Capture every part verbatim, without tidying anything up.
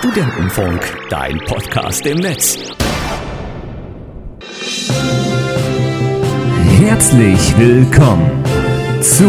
Studentenfunk, dein Podcast im Netz. Herzlich willkommen zu...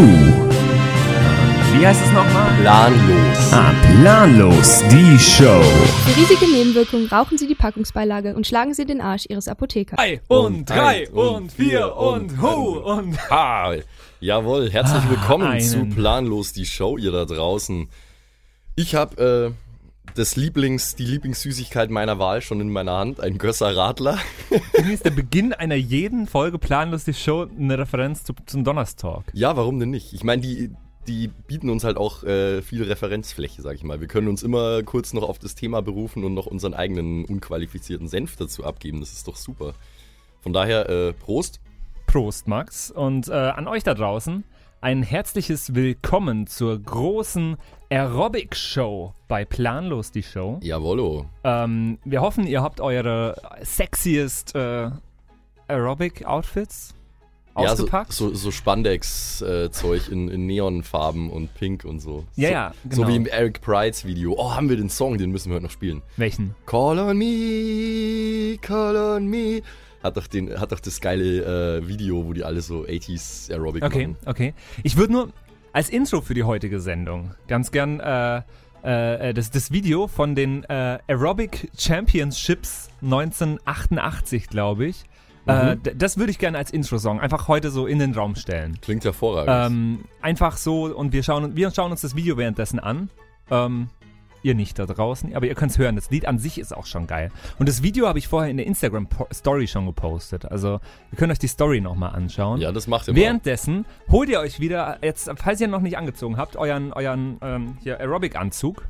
Wie heißt es nochmal? Planlos. Ah, Planlos, die Show. Für riesige Nebenwirkungen rauchen Sie die Packungsbeilage und schlagen Sie den Arsch Ihres Apothekers. Drei und drei und vier und hu und ha. Jawohl, herzlich willkommen einen. zu Planlos, die Show, ihr da draußen. Ich habe äh, das Lieblings, die Lieblingssüßigkeit meiner Wahl schon in meiner Hand, ein Gösser Radler. Irgendwie ist der Beginn einer jeden Folge Planlos, die Show, eine Referenz zu, zum Donnerstalk. Ja, warum denn nicht? Ich meine, die... Die bieten uns halt auch äh, viel Referenzfläche, sag ich mal. Wir können uns immer kurz noch auf das Thema berufen und noch unseren eigenen unqualifizierten Senf dazu abgeben. Das ist doch super. Von daher, äh, Prost. Prost, Max. Und äh, an euch da draußen ein herzliches Willkommen zur großen Aerobic-Show bei Planlos, die Show. Jawollo. Ähm, wir hoffen, ihr habt eure sexiest äh, Aerobic-Outfits ausgepackt. Ja, so, so, so Spandex-Zeug äh, in, in Neonfarben und Pink und so. Ja, so, ja, genau. So wie im Eric Prides Video. Oh, haben wir den Song, den müssen wir heute noch spielen. Welchen? Call on me, call on me. Hat doch, den, hat doch das geile äh, Video, wo die alle so achtziger Aerobic okay, machen. Okay, okay. Ich würde nur als Intro für die heutige Sendung ganz gern äh, äh, das, das Video von den äh, Aerobic Championships neunzehnhundertachtundachtzig, glaube ich, Mhm. Äh, d- das würde ich gerne als Intro-Song einfach heute so in den Raum stellen. Klingt hervorragend. Ähm, einfach so, und wir schauen, wir schauen uns das Video währenddessen an. Ähm, ihr nicht da draußen, aber ihr könnt es hören. Das Lied an sich ist auch schon geil. Und das Video habe ich vorher in der Instagram-Story schon gepostet. Also ihr könnt euch die Story nochmal anschauen. Ja, das macht ihr mal. Währenddessen holt ihr euch wieder, jetzt, falls ihr noch nicht angezogen habt, euren, euren ähm, hier Aerobic-Anzug.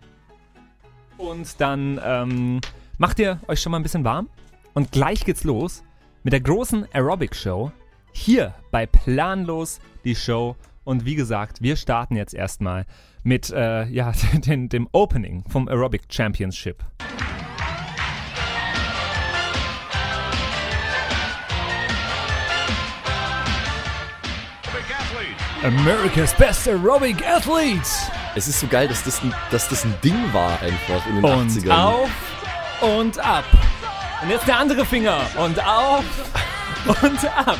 Und dann ähm, macht ihr euch schon mal ein bisschen warm. Und gleich geht's los mit der großen Aerobic-Show hier bei Planlos, die Show. Und wie gesagt, wir starten jetzt erstmal mit äh, ja, den, dem Opening vom Aerobic Championship. America's Best Aerobic Athletes! Es ist so geil, dass das ein, dass das ein Ding war einfach in den Und achtzigern. auf und ab. Und jetzt der andere Finger. Und auf und ab.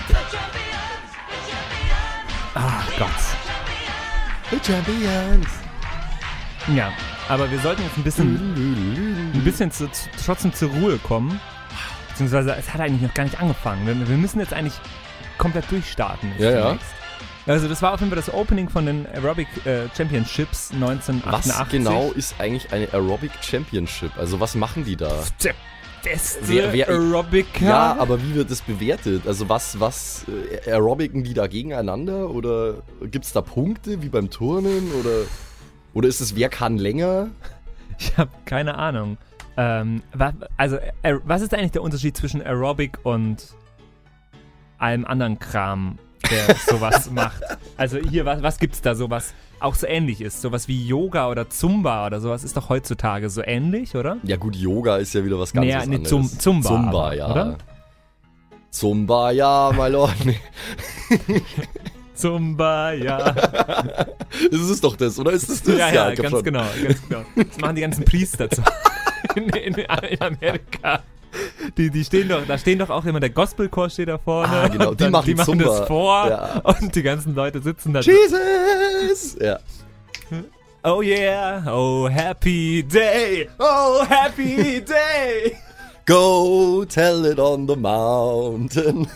Ach Gott. The Champions. Ja, aber wir sollten jetzt ein bisschen, ein bisschen zu, zu, trotzdem zur Ruhe kommen. Beziehungsweise, es hat eigentlich noch gar nicht angefangen. Wir, wir müssen jetzt eigentlich komplett durchstarten. Ja, ja. Zunächst. Also das war auf jeden Fall das Opening von den Aerobic äh, Championships neunzehnhundertachtundachtzig. Was genau ist eigentlich eine Aerobic Championship? Also was machen die da? Der beste Wer- wer- Aerobiker. Ja, aber wie wird das bewertet? Also was, was äh, aerobiken die da gegeneinander? Oder gibt es da Punkte wie beim Turnen? Oder, oder ist es, wer kann länger? Ich habe keine Ahnung. Ähm, wa, also, äh, was ist eigentlich der Unterschied zwischen Aerobic und allem anderen Kram, der sowas macht? Also hier, was, was gibt's da sowas auch so ähnlich ist? Sowas wie Yoga oder Zumba oder sowas ist doch heutzutage so ähnlich, oder? Ja gut, Yoga ist ja wieder was ganz Nee, was nee, anderes. Zum- Zumba Zumba, aber, ja. oder? Zumba, ja, my lord. Nee. Zumba, ja. Das ist doch das, oder? Ist das das? ja, ja, ich glaub ganz schon. genau, ganz genau. Das machen die ganzen Priester zu. in, in, in Amerika. Die, die stehen doch, da stehen doch auch immer, der Gospelchor steht da vorne. Ah, genau, und die dann, machen die machen Zumba. das vor Ja. und die ganzen Leute sitzen da. Jesus! Ja. Oh yeah, oh happy day, oh happy day. Go tell it on the mountain.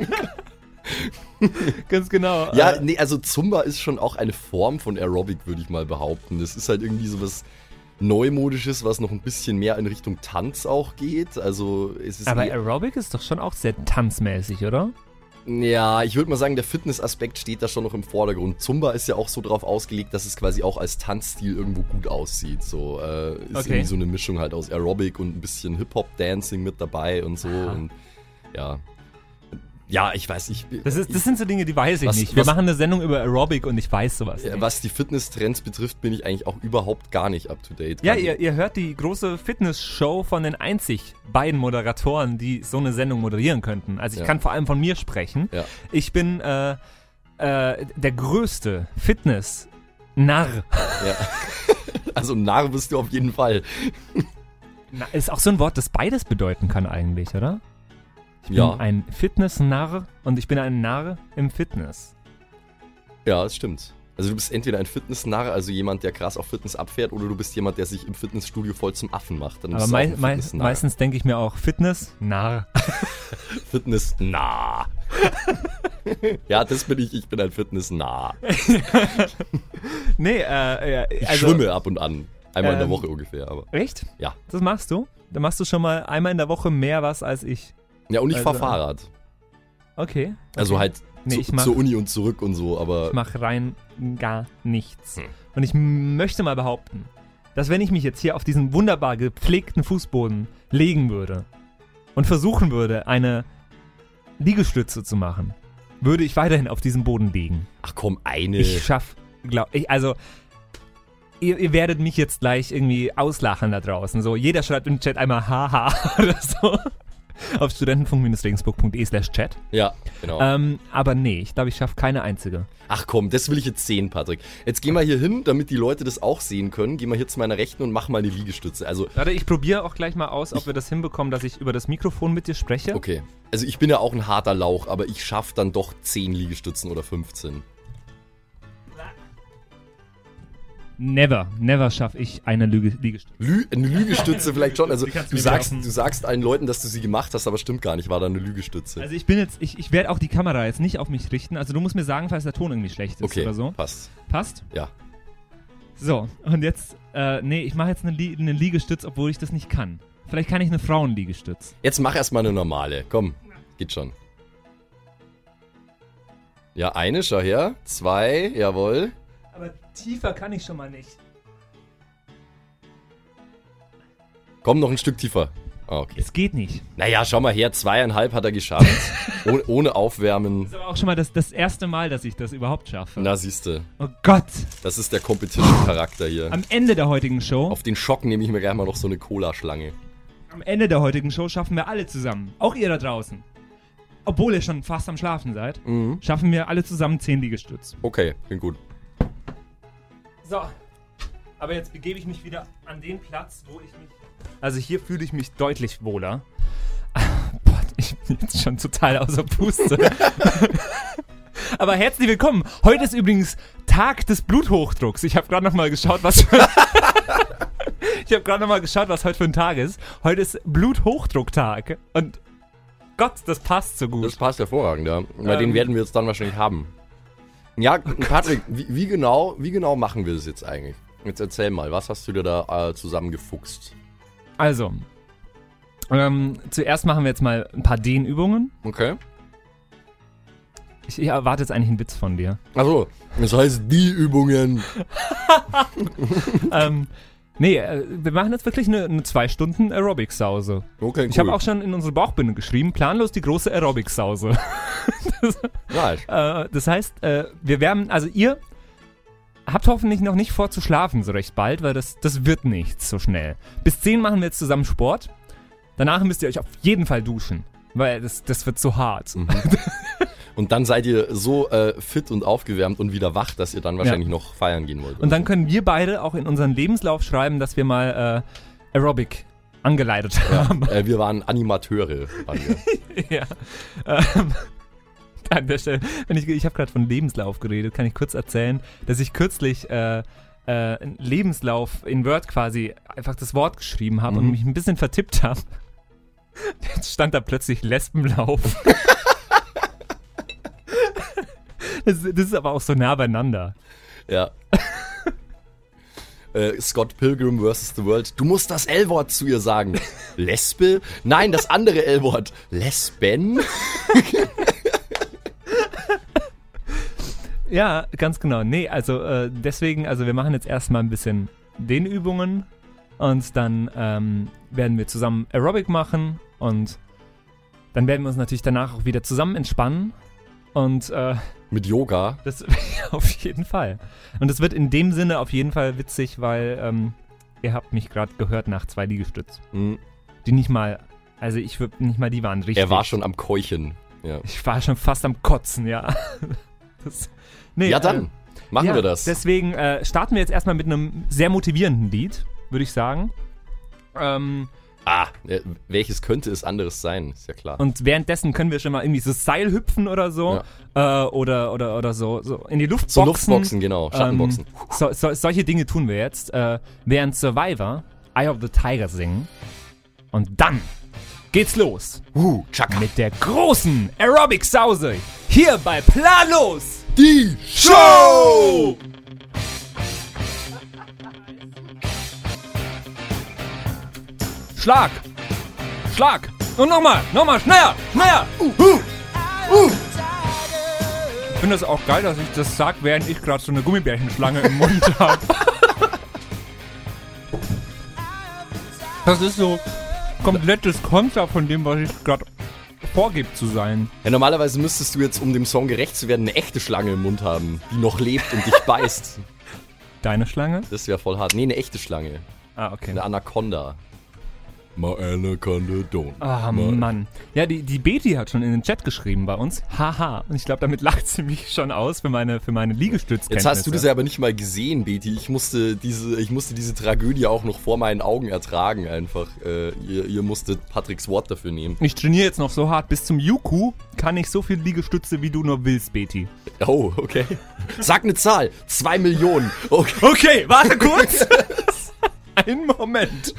Ganz genau. Ja, äh, nee, also Zumba ist schon auch eine Form von Aerobic, würde ich mal behaupten. Das ist halt irgendwie so was Neumodisches, was noch ein bisschen mehr in Richtung Tanz auch geht. Also es ist aber eher- Aerobic ist doch schon auch sehr tanzmäßig, oder? Ja, ich würde mal sagen, der Fitnessaspekt steht da schon noch im Vordergrund. Zumba ist ja auch so drauf ausgelegt, dass es quasi auch als Tanzstil irgendwo gut aussieht. So äh, ist Okay. irgendwie so eine Mischung halt aus Aerobic und ein bisschen Hip-Hop-Dancing mit dabei und so. Aha. Und ja. Ja, ich weiß nicht. Das, ist, das sind so Dinge, die weiß ich Was- nicht. Wir was- machen eine Sendung über Aerobic und ich weiß sowas Ja, nicht. was die Fitness-Trends betrifft, bin ich eigentlich auch überhaupt gar nicht up to date. Ja, Also- ihr, ihr hört die große Fitness-Show von den einzig beiden Moderatoren, die so eine Sendung moderieren könnten. Also ich Ja. kann vor allem von mir sprechen. Ja. Ich bin äh, äh, der größte Fitness-Narr Ja. Also ein Narr bist du auf jeden Fall. Na, ist auch so ein Wort, das beides bedeuten kann eigentlich, oder? Ich bin Ja. ein Fitness-Narr und ich bin ein Narr im Fitness. Ja, das stimmt. Also du bist entweder ein Fitness-Narr, also jemand, der krass auf Fitness abfährt, oder du bist jemand, der sich im Fitnessstudio voll zum Affen macht. Dann Aber bist du auch mei ein mei Fitness-Narr. meistens denke ich mir auch Fitness, Narr. Fitness-Nah. Ja, das bin ich. Ich bin ein Fitness-Nah. Nee, äh, ja, Ich also, schwimme ab und an. Einmal in der ähm, Woche ungefähr, aber. Echt? Ja. Das machst du? Dann machst du schon mal einmal in der Woche mehr was als ich. Ja, und ich also, fahr Fahrrad. Okay. okay. Also halt Nee, zu, ich mach- zur Uni und zurück und so, aber. Ich mache rein gar nichts. Hm. Und ich m- möchte mal behaupten, dass wenn ich mich jetzt hier auf diesen wunderbar gepflegten Fußboden legen würde und versuchen würde, eine Liegestütze zu machen, würde ich weiterhin auf diesem Boden liegen. Ach komm, eine. Ich schaff, glaub ich, also ihr, ihr werdet mich jetzt gleich irgendwie auslachen da draußen. So, jeder schreibt im Chat einmal haha oder so. Auf studentenfunk-regensburg.de slash chat. Ja, genau. Ähm, aber nee, ich glaube, ich schaffe keine einzige. Ach komm, das will ich jetzt sehen, Patrick. Jetzt gehen wir hier hin, damit die Leute das auch sehen können. Gehen wir hier zu meiner Rechten und machen mal eine Liegestütze. Also, Warte, ich probiere auch gleich mal aus, ob wir das hinbekommen, dass ich über das Mikrofon mit dir spreche. okay. Also ich bin ja auch ein harter Lauch, aber ich schaffe dann doch zehn Liegestützen oder fünfzehn. Never, never schaffe ich eine Lüge Liegestütze. Lü eine Liegestütze vielleicht schon. Also Die kannst du du mir sagst, werfen. du sagst allen Leuten, dass du sie gemacht hast, aber stimmt gar nicht. War da eine Liegestütze. Also ich bin jetzt, ich, ich werde auch die Kamera jetzt nicht auf mich richten. Also du musst mir sagen, falls der Ton irgendwie schlecht ist okay, oder so. passt. Passt? Ja. So, und jetzt, äh, nee, ich mache jetzt eine, Lie eine Liegestütz, obwohl ich das nicht kann. Vielleicht kann ich eine Frauenliegestütz. Jetzt mach erstmal eine normale. Komm, geht schon. Ja, eine, schau her. Zwei, jawohl. Aber tiefer kann ich schon mal nicht. Komm, noch ein Stück tiefer. Ah, okay. Es geht nicht. Naja, schau mal her. Zweieinhalb hat er geschafft. ohne, ohne Aufwärmen. Das ist aber auch schon mal das, das erste Mal, dass ich das überhaupt schaffe. Na, siehste. Oh Gott. Das ist der Competition-Charakter hier. Am Ende der heutigen Show, Auf den Schock nehme ich mir gleich mal noch so eine Cola-Schlange. am Ende der heutigen Show schaffen wir alle zusammen, auch ihr da draußen, obwohl ihr schon fast am Schlafen seid, Mhm. schaffen wir alle zusammen zehn Liegestütz. Okay, klingt gut. So, aber jetzt begebe ich mich wieder an den Platz, wo ich mich... Also hier fühle ich mich deutlich wohler. Boah, ich bin jetzt schon total außer Puste. Aber herzlich willkommen. Heute ist übrigens Tag des Bluthochdrucks. Ich habe gerade noch mal geschaut, was... ich habe gerade noch mal geschaut, was heute für ein Tag ist. Heute ist Bluthochdrucktag. Und Gott, das passt so gut. Das passt hervorragend, ja. Bei Ähm. den werden wir jetzt dann wahrscheinlich haben. Ja, Patrick, wie, wie, genau, wie genau machen wir das jetzt eigentlich? Jetzt erzähl mal, was hast du dir da äh, zusammengefuchst? Also, ähm, zuerst machen wir jetzt mal ein paar Dehnübungen. Okay. Ich, ich erwarte jetzt eigentlich einen Witz von dir. Achso, das heißt die Übungen. ähm, nee, äh, wir machen jetzt wirklich eine, eine zwei Stunden Aerobic-Sause. Okay, cool. Ich habe auch schon in unsere Bauchbinde geschrieben, planlos die große Aerobic-Sause. Nice. äh, das heißt, äh, wir wärmen, also ihr habt hoffentlich noch nicht vor zu schlafen so recht bald, weil das, das wird nichts so schnell. Bis zehn machen wir jetzt zusammen Sport. Danach müsst ihr euch auf jeden Fall duschen, weil das, das wird so hart. Mhm. Und dann seid ihr so äh, fit und aufgewärmt und wieder wach, dass ihr dann wahrscheinlich Ja. noch feiern gehen wollt. Und dann können wir beide auch in unseren Lebenslauf schreiben, dass wir mal äh, Aerobic angeleitet haben. äh, wir waren Animateure. Waren wir. Ja. Ähm, an der Stelle, wenn ich, ich habe gerade von Lebenslauf geredet, kann ich kurz erzählen, dass ich kürzlich äh, äh, einen Lebenslauf in Word quasi einfach das Wort geschrieben habe Mhm. und mich ein bisschen vertippt habe. Jetzt stand da plötzlich Lesbenlauf. das, das ist aber auch so nah beieinander. Ja. äh, Scott Pilgrim versus the World. Du musst das L-Wort zu ihr sagen. Lesbe? Nein, das andere L-Wort. Lesben? Ja, ganz genau. Nee, also äh, deswegen, also wir machen jetzt erstmal ein bisschen Dehnübungen und dann ähm, werden wir zusammen Aerobic machen und dann werden wir uns natürlich danach auch wieder zusammen entspannen und äh, Mit Yoga? das auf jeden Fall. Und es wird in dem Sinne auf jeden Fall witzig, weil ähm, ihr habt mich gerade gehört nach zwei Liegestütz, Hm. die nicht mal, also ich würde nicht mal, die waren richtig. Er war schon am Keuchen. Ja, Ich war schon fast am Kotzen, ja. Das, nee, ja dann. Äh, Machen ja, wir das. Deswegen äh, starten wir jetzt erstmal mit einem sehr motivierenden Lied, würde ich sagen. Ähm, Ah, äh, welches könnte es anderes sein? Ist ja klar. und währenddessen können wir schon mal irgendwie so Seil hüpfen oder so. Äh, oder, oder, oder so, so in die Luft so boxen. Luftboxen, genau. Schattenboxen. Ähm, so, so, solche Dinge tun wir jetzt, äh, während Survivor Eye of the Tiger singen. Und dann geht's los Uh, Chaka. mit der großen Aerobic-Sause hier bei Planlos. Die Show! Schlag! Schlag! Und nochmal! Nochmal! Schneller! Schneller! Uh, uh, uh. Ich finde das auch geil, dass ich das sag, während ich gerade so eine Gummibärchenschlange im Mund habe. Das ist so komplettes Konter von dem, was ich gerade vorgebe zu sein. Ja, normalerweise müsstest du jetzt, um dem Song gerecht zu werden, eine echte Schlange im Mund haben, die noch lebt und dich beißt. Deine Schlange? Das wäre voll hart. Nee, eine echte Schlange. Ah, okay. Eine Anaconda. My Anaconda don't. Ah, Mann. Ja, die, die Betty hat schon in den Chat geschrieben bei uns. Haha. Und ich glaube, damit lacht sie mich schon aus für meine, für meine Liegestützkenntnisse. Jetzt hast du das ja aber nicht mal gesehen, Betty. Ich musste diese, ich musste diese Tragödie auch noch vor meinen Augen ertragen einfach. Äh, ihr, ihr musstet Patricks Wort dafür nehmen. Ich trainiere jetzt noch so hart. Bis zum Yuku kann ich so viel Liegestütze, wie du nur willst, Betty. Oh, okay. Sag eine Zahl. Zwei Millionen. Okay. Okay, warte kurz. Einen Moment.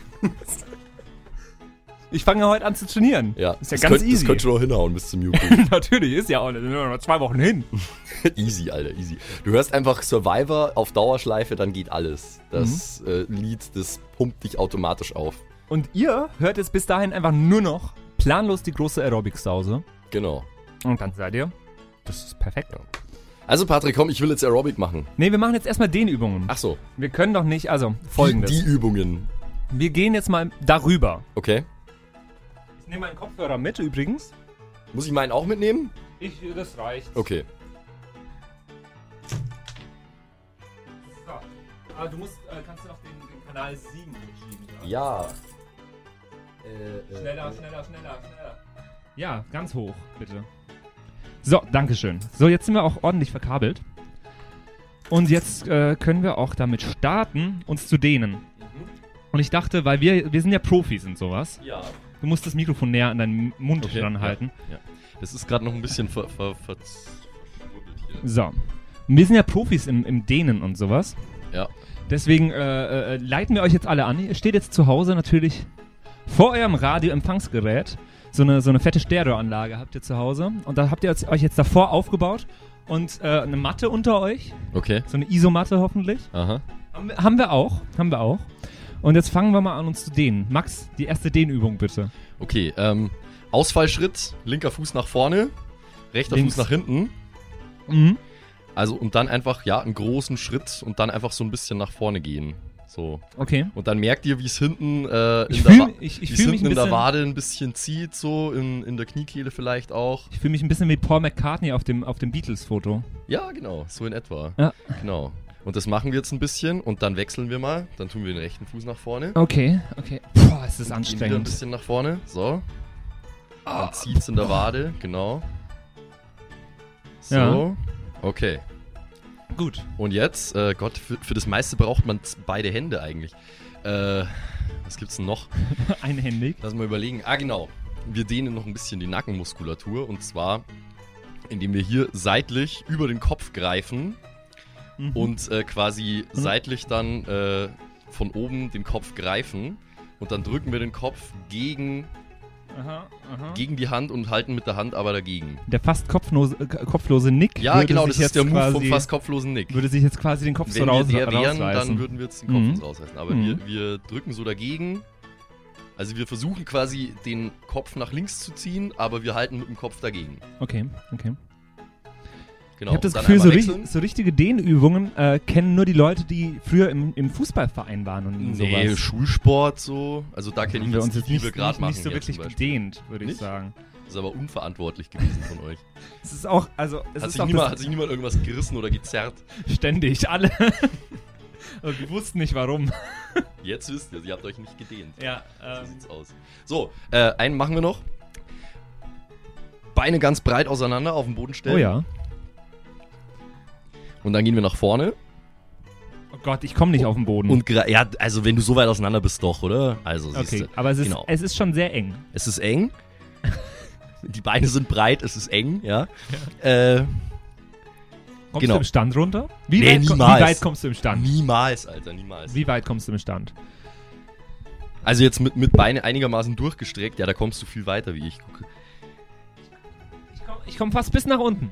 Ich fange heute an zu trainieren. Ja, ist ja das ganz könnt, easy. Das könnte noch hinhauen bis zum Yuku. Natürlich, ist ja auch sind noch zwei Wochen hin. Easy, Alter, easy. Du hörst einfach Survivor auf Dauerschleife, dann geht alles. Das mhm. äh, Lied, das pumpt dich automatisch auf. Und ihr hört jetzt bis dahin einfach nur noch planlos die große Aerobic-Sause. Genau. Und dann seid ihr, das ist perfekt. Ja. Also Patrick, komm, ich will jetzt Aerobic machen. Nee, wir machen jetzt erstmal den Übungen. Ach so. Wir können doch nicht, also folgendes. Die, die Übungen. Wir gehen jetzt mal darüber. Okay. Ich nehme meinen Kopfhörer mit übrigens. Muss ich meinen auch mitnehmen? Ich, das reicht. Okay. So. Aber du musst, äh, kannst du noch den, den Kanal sieben mitschieben? Ja. Äh, äh, Schneller, äh. schneller, schneller, schneller. Ja, ganz hoch, bitte. So, dankeschön. So, jetzt sind wir auch ordentlich verkabelt. Und jetzt äh, können wir auch damit starten, uns zu dehnen. Mhm. Und ich dachte, weil wir, wir sind ja Profis in sowas. Ja. Du musst das Mikrofon näher an deinen Mund Okay, dran halten. Ja, ja. Das ist gerade noch ein bisschen ver, ver, ver, verschwurbelt hier. So. Und wir sind ja Profis im, im Dehnen und sowas. Ja. Deswegen äh, äh, leiten wir euch jetzt alle an. Ihr steht jetzt zu Hause natürlich vor eurem Radioempfangsgerät. So eine, so eine fette Stereoanlage habt ihr zu Hause. Und da habt ihr euch jetzt davor aufgebaut. Und äh, eine Matte unter euch. Okay. So eine Isomatte hoffentlich. Aha. Haben wir, haben wir auch. Haben wir auch. Und jetzt fangen wir mal an, uns zu dehnen. Max, die erste Dehnübung bitte. Okay, ähm, Ausfallschritt, linker Fuß nach vorne, rechter Links. Fuß nach hinten. Mhm. Also und dann einfach, ja, einen großen Schritt und dann einfach so ein bisschen nach vorne gehen. So. Okay. Und dann merkt ihr, wie es hinten, äh, in, Ich der, fühl- Wa- ich- ich wie's fühl mich hinten ein in der bisschen- Wade ein bisschen zieht, so in, in der Kniekehle vielleicht auch. Ich fühle mich ein bisschen wie Paul McCartney auf dem, auf dem Beatles-Foto. Ja, genau, so in etwa. Ja. Genau. Und das machen wir jetzt ein bisschen und dann wechseln wir mal. Dann tun wir den rechten Fuß nach vorne. Okay, okay. Boah, ist das Gehen wieder ein anstrengend. bisschen nach vorne. So. Dann zieht's in der Wade, genau. So. Ja. Okay. Gut. Und jetzt, äh, Gott, für, für das meiste braucht man z- beide Hände eigentlich. Äh, was gibt's denn noch? Einhändig. Lass mal überlegen. Ah, genau. Wir dehnen noch ein bisschen die Nackenmuskulatur. Und zwar, indem wir hier seitlich über den Kopf greifen Mhm. und äh, quasi Mhm. seitlich dann äh, von oben den Kopf greifen. Und dann drücken wir den Kopf gegen, Aha, aha. gegen die Hand und halten mit der Hand aber dagegen. Der fast kopflose, äh, kopflose Nick. Ja, würde genau, sich das ist jetzt der Move quasi, vom fast kopflosen Nick. Würde sich jetzt quasi den Kopf Wenn so raus, wir der wären, rausreißen. dann würden wir jetzt den Kopf Mhm. uns rausreißen. Aber Mhm. wir, wir drücken so dagegen. Also wir versuchen quasi den Kopf nach links zu ziehen, aber wir halten mit dem Kopf dagegen. Okay, okay. Genau. Ich habe das und dann Gefühl, so, einmal ri wechseln. so richtige Dehnübungen äh, kennen nur die Leute, die früher im, im Fußballverein waren und Nee, sowas. Schulsport so. Also da kenne ich Haben wir jetzt uns nicht, jetzt wie nicht, wir gerade nicht, machen. nicht so jetzt wirklich zum Beispiel. gedehnt, würde ich Nicht? sagen. Das ist aber unverantwortlich gewesen von euch. Es ist auch, also es Hat ist sich, auch niemand, das hat sich niemand irgendwas gerissen oder gezerrt? ständig, alle. Und wir wussten nicht warum. Jetzt wisst ihr, ihr habt euch nicht gedehnt. Ja, So sieht's aus. So, äh, einen machen wir noch. Beine ganz breit auseinander auf den Boden stellen. Oh ja. Und dann gehen wir nach vorne. Oh Gott, ich komme nicht auf den Boden. Und gra- ja, also wenn du so weit auseinander bist, doch, oder? Also siehst okay, du. aber es ist, Genau. es ist schon sehr eng. Es ist eng. Die Beine sind breit, es ist eng, ja. ja. Äh, Kommst genau. du im Stand runter? Wie, Nee, weit, ko- niemals. wie weit kommst du im Stand? niemals, Alter, niemals. Wie weit kommst du im Stand? Also jetzt mit, mit Beine einigermaßen durchgestreckt, ja, da kommst du viel weiter, wie ich gucke. Ich komme komm fast bis nach unten.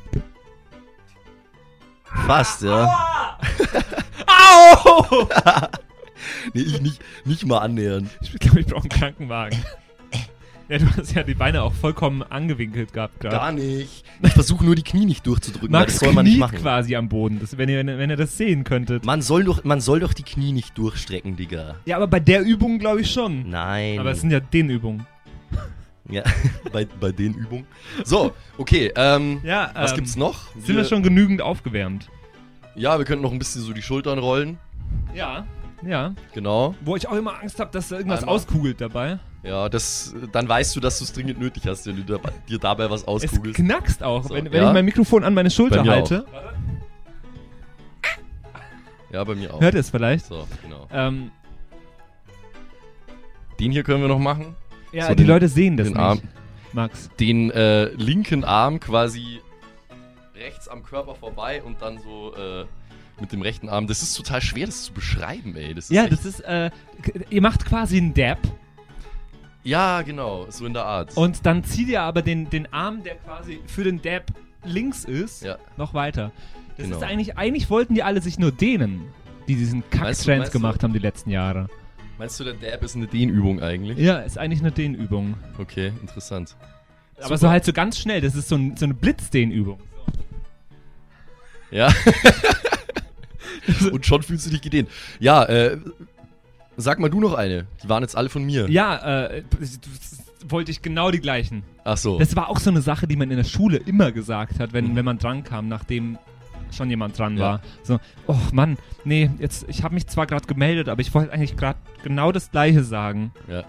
Fast, ja. Au! Nee, ich nicht, nicht mal annähern. Ich glaube, ich brauche einen Krankenwagen. Ja, du hast ja die Beine auch vollkommen angewinkelt gehabt gerade. Gar nicht. Ich versuche nur die Knie nicht durchzudrücken, weil Max das soll man nicht kniet machen. quasi am Boden, das, wenn, ihr, wenn ihr das sehen könntet. Man soll, doch, man soll doch die Knie nicht durchstrecken, Digga. Ja, aber bei der Übung glaube ich schon. Nein. Aber es sind ja Dehnübungen. ja, bei, bei den Übungen. So, okay, ähm, Ja, was ähm, gibt's noch? Sind wir schon genügend aufgewärmt? Ja, wir könnten noch ein bisschen so die Schultern rollen. Ja, ja. Genau. Wo ich auch immer Angst habe, dass da irgendwas Einmal. auskugelt dabei. Ja, das, dann weißt du, dass du es dringend nötig hast, wenn du da, dir dabei was Es auskugelst. knackst auch, So, wenn, wenn ja. ich mein Mikrofon an meine Schulter Bei mir halte. Ja, bei mir auch. Hört ihr es vielleicht? So, genau. Ähm, Den hier können wir noch machen. ja, So die den- Leute sehen das den nicht, Arm. Max. Den äh, linken Arm quasi rechts am Körper vorbei und dann so äh, mit dem rechten Arm. Das ist total schwer, das zu beschreiben, ey. Das ist Ja, echt, das ist, äh, k- ihr macht quasi einen Dab ja, genau, so in der Art. und dann zieht ihr aber den, den Arm, der quasi für den Dab links ist, Ja. noch weiter. Das Genau. ist eigentlich, eigentlich wollten die alle sich nur dehnen, die diesen Meinst du- Kack-Trends meinst du- gemacht haben die letzten Jahre. Meinst du, der Dab ist eine Dehnübung eigentlich? Ja, ist eigentlich eine Dehnübung. Okay, interessant. Aber Super. so halt so ganz schnell, das ist so, ein, so eine Blitzdehnübung. Ja. Und schon fühlst du dich gedehnt. Ja, äh, sag mal du noch eine. Die waren jetzt alle von mir. Ja, äh, das wollte ich genau die gleichen. Ach so. Das war auch so eine Sache, die man in der Schule immer gesagt hat, wenn, Mhm. wenn man dran kam, nachdem schon jemand dran Ja. war. So, oh Mann, nee, jetzt, ich habe mich zwar gerade gemeldet, aber ich wollte eigentlich gerade genau das Gleiche sagen. Ja.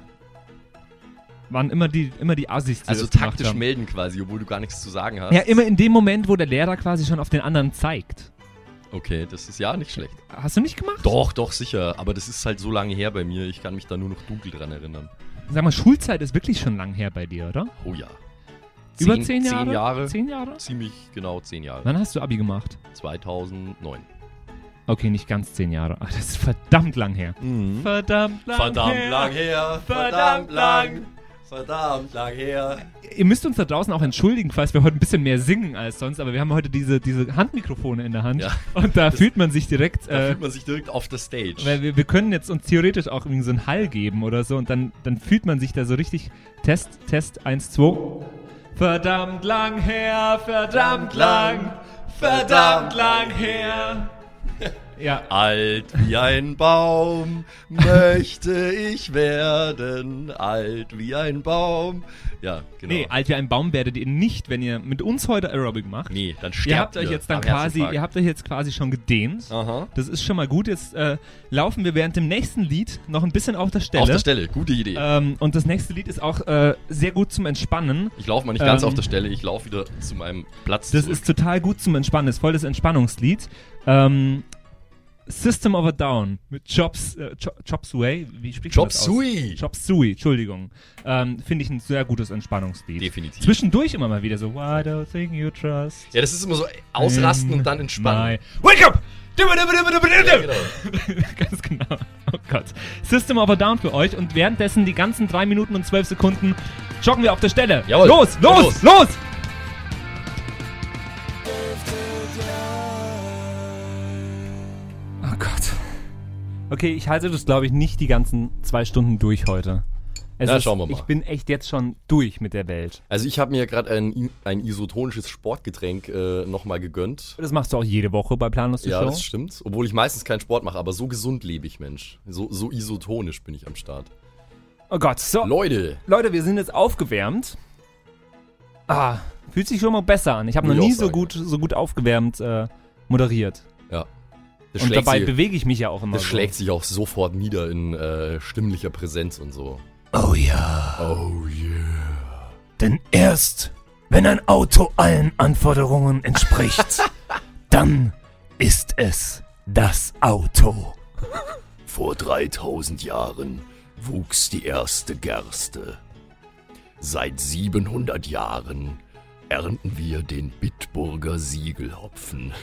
Waren immer die, immer die Assis, die Also das gemacht taktisch haben. melden quasi, obwohl du gar nichts zu sagen hast. Ja, immer in dem Moment, wo der Lehrer quasi schon auf den anderen zeigt. Okay, das ist ja nicht schlecht. Hast du nicht gemacht? Doch, doch, sicher. Aber das ist halt so lange her bei mir. Ich kann mich da nur noch dunkel dran erinnern. Sag mal, Schulzeit ist wirklich schon lang her bei dir, oder? Oh ja. Über zehn Jahre? Zehn Jahre. Zehn Jahre? Ziemlich genau zehn Jahre. Wann hast du Abi gemacht? zweitausendneun. Okay, nicht ganz zehn Jahre. Ach, das ist verdammt lang her. Mhm. Verdammt lang Verdammt her. lang her. Verdammt lang. Verdammt lang her. Ihr müsst uns da draußen auch entschuldigen, falls wir heute ein bisschen mehr singen als sonst, aber wir haben heute diese, diese Handmikrofone in der Hand Ja. und da Das- fühlt man sich direkt, Da äh, fühlt man sich direkt auf der Stage. weil wir, wir können jetzt uns theoretisch auch irgendwie so einen Hall geben oder so und dann, dann fühlt man sich da so richtig, Test, Test, eins, zwei. Verdammt lang her, verdammt lang, verdammt lang her. Ja, Alt wie ein Baum möchte ich werden. Alt wie ein Baum. Ja, genau. nee, alt wie ein Baum werdet ihr nicht, wenn ihr mit uns heute Aerobic macht. Nee, dann sterbt Ihr habt euch jetzt dann am quasi, Herzinfarkt. ihr habt euch jetzt quasi schon gedehnt. Aha. Das ist schon mal gut. Jetzt äh, laufen wir während dem nächsten Lied noch ein bisschen auf der Stelle. Auf der Stelle, gute Idee. Ähm, und das nächste Lied ist auch äh, sehr gut zum Entspannen. Ich laufe mal nicht ganz ähm, auf der Stelle, ich laufe wieder zu meinem Platz Das zurück. ist total gut zum Entspannen. Das ist voll das Entspannungslied. Ähm, System of a Down mit Chops, äh, Cho- Chop Suey. Wie spricht man Chop das aus? Suey. Chop Suey, Entschuldigung. Ähm, Finde ich ein sehr gutes Entspannungslied. Definitiv. Zwischendurch immer mal wieder so, why don't think you trust Ja, das ist immer so ausrasten in und dann entspannen. my- Wake up! Ja, genau. Ganz genau. Oh Gott. System of a Down für euch und währenddessen die ganzen drei Minuten und zwölf Sekunden joggen wir auf der Stelle. Jawohl. Los, los, Los. los! Oh Gott. Okay, ich halte das, glaube ich, nicht die ganzen zwei Stunden durch heute. Es Na, ist, schauen wir mal. Ich bin echt jetzt schon durch mit der Welt. Also ich habe mir gerade ein, I- ein isotonisches Sportgetränk äh, nochmal gegönnt. Das machst du auch jede Woche bei Planlos die Ja, Show. das stimmt. Obwohl ich meistens keinen Sport mache, aber so gesund lebe ich, Mensch. So, so isotonisch bin ich am Start. Oh Gott, so. Leute, Leute, wir sind jetzt aufgewärmt. Ah, fühlt sich schon mal besser an. Ich habe noch Würde ich nie auch so sagen. gut, so gut aufgewärmt äh, moderiert. ja. Das Und schlägt dabei sich, bewege ich mich ja auch immer das so. schlägt sich auch sofort nieder in äh, stimmlicher Präsenz und so. Oh ja. Oh yeah. Denn erst, wenn ein Auto allen Anforderungen entspricht, dann ist es das Auto? Vor dreitausend Jahren wuchs die erste Gerste. Seit siebenhundert Jahren ernten wir den Bitburger Siegelhopfen.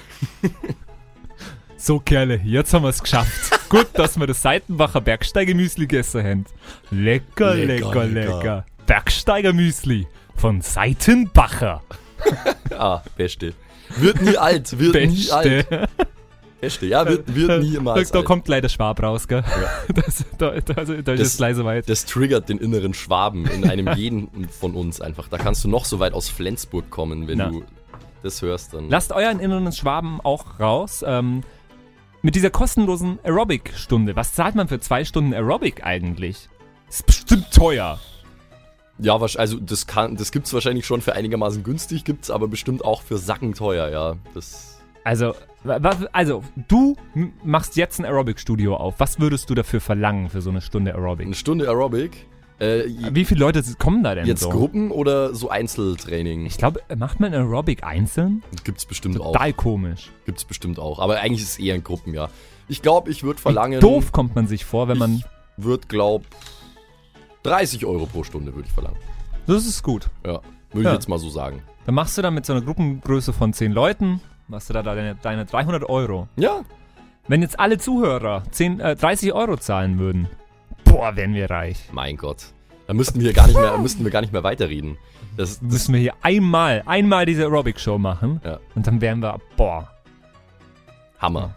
So, Kerle, jetzt haben wir es geschafft. Gut, dass wir das Seitenbacher Bergsteiger-Müsli gegessen haben. Lecker, lecker, Lecker, lecker. lecker. Bergsteiger-Müsli von Seitenbacher. Ah, beste. Wird nie alt, wird nie alt. Beste, ja, wird, wird niemals Da alt. kommt leider Schwab raus, gell? Ja. Das, da da, da Das- ist leise weit. Das triggert den inneren Schwaben in einem jeden von uns einfach. Da kannst du noch so weit aus Flensburg kommen, wenn Na. du das hörst. Dann Lasst euren inneren Schwaben auch raus. Ähm, mit dieser kostenlosen Aerobic-Stunde. Was zahlt man für zwei Stunden Aerobic eigentlich? Ist bestimmt teuer. Ja, wahrsch- also das kann, das gibt's wahrscheinlich schon für einigermaßen günstig, gibt's aber bestimmt auch für sackenteuer, ja. Das Also, wa- wa- also du m- machst jetzt ein Aerobic-Studio auf. Was würdest du dafür verlangen für so eine Stunde Aerobic? eine Stunde Aerobic. Äh, Wie viele Leute kommen da denn jetzt so? Gruppen oder so Einzeltraining? Ich glaube, macht man Aerobic einzeln? Gibt's bestimmt auch. Total komisch. Gibt's bestimmt auch. Aber eigentlich ist es eher in Gruppen, ja. Ich glaube, ich würde verlangen. Wie doof kommt man sich vor, wenn man... Ich würde, glaub, dreißig Euro pro Stunde würde ich verlangen. Das ist gut. Ja, würde Ja. ich jetzt mal so sagen. Dann machst du da mit so einer Gruppengröße von zehn Leuten, machst du da deine, deine dreihundert Euro. Ja, Wenn jetzt alle Zuhörer zehn, äh, dreißig Euro zahlen würden, boah, wären wir reich. mein Gott. Da müssten wir gar nicht mehr, müssten wir gar nicht mehr weiterreden. Das, das, Müssen wir hier einmal, einmal diese Aerobic-Show machen Ja. und dann wären wir, boah, Hammer.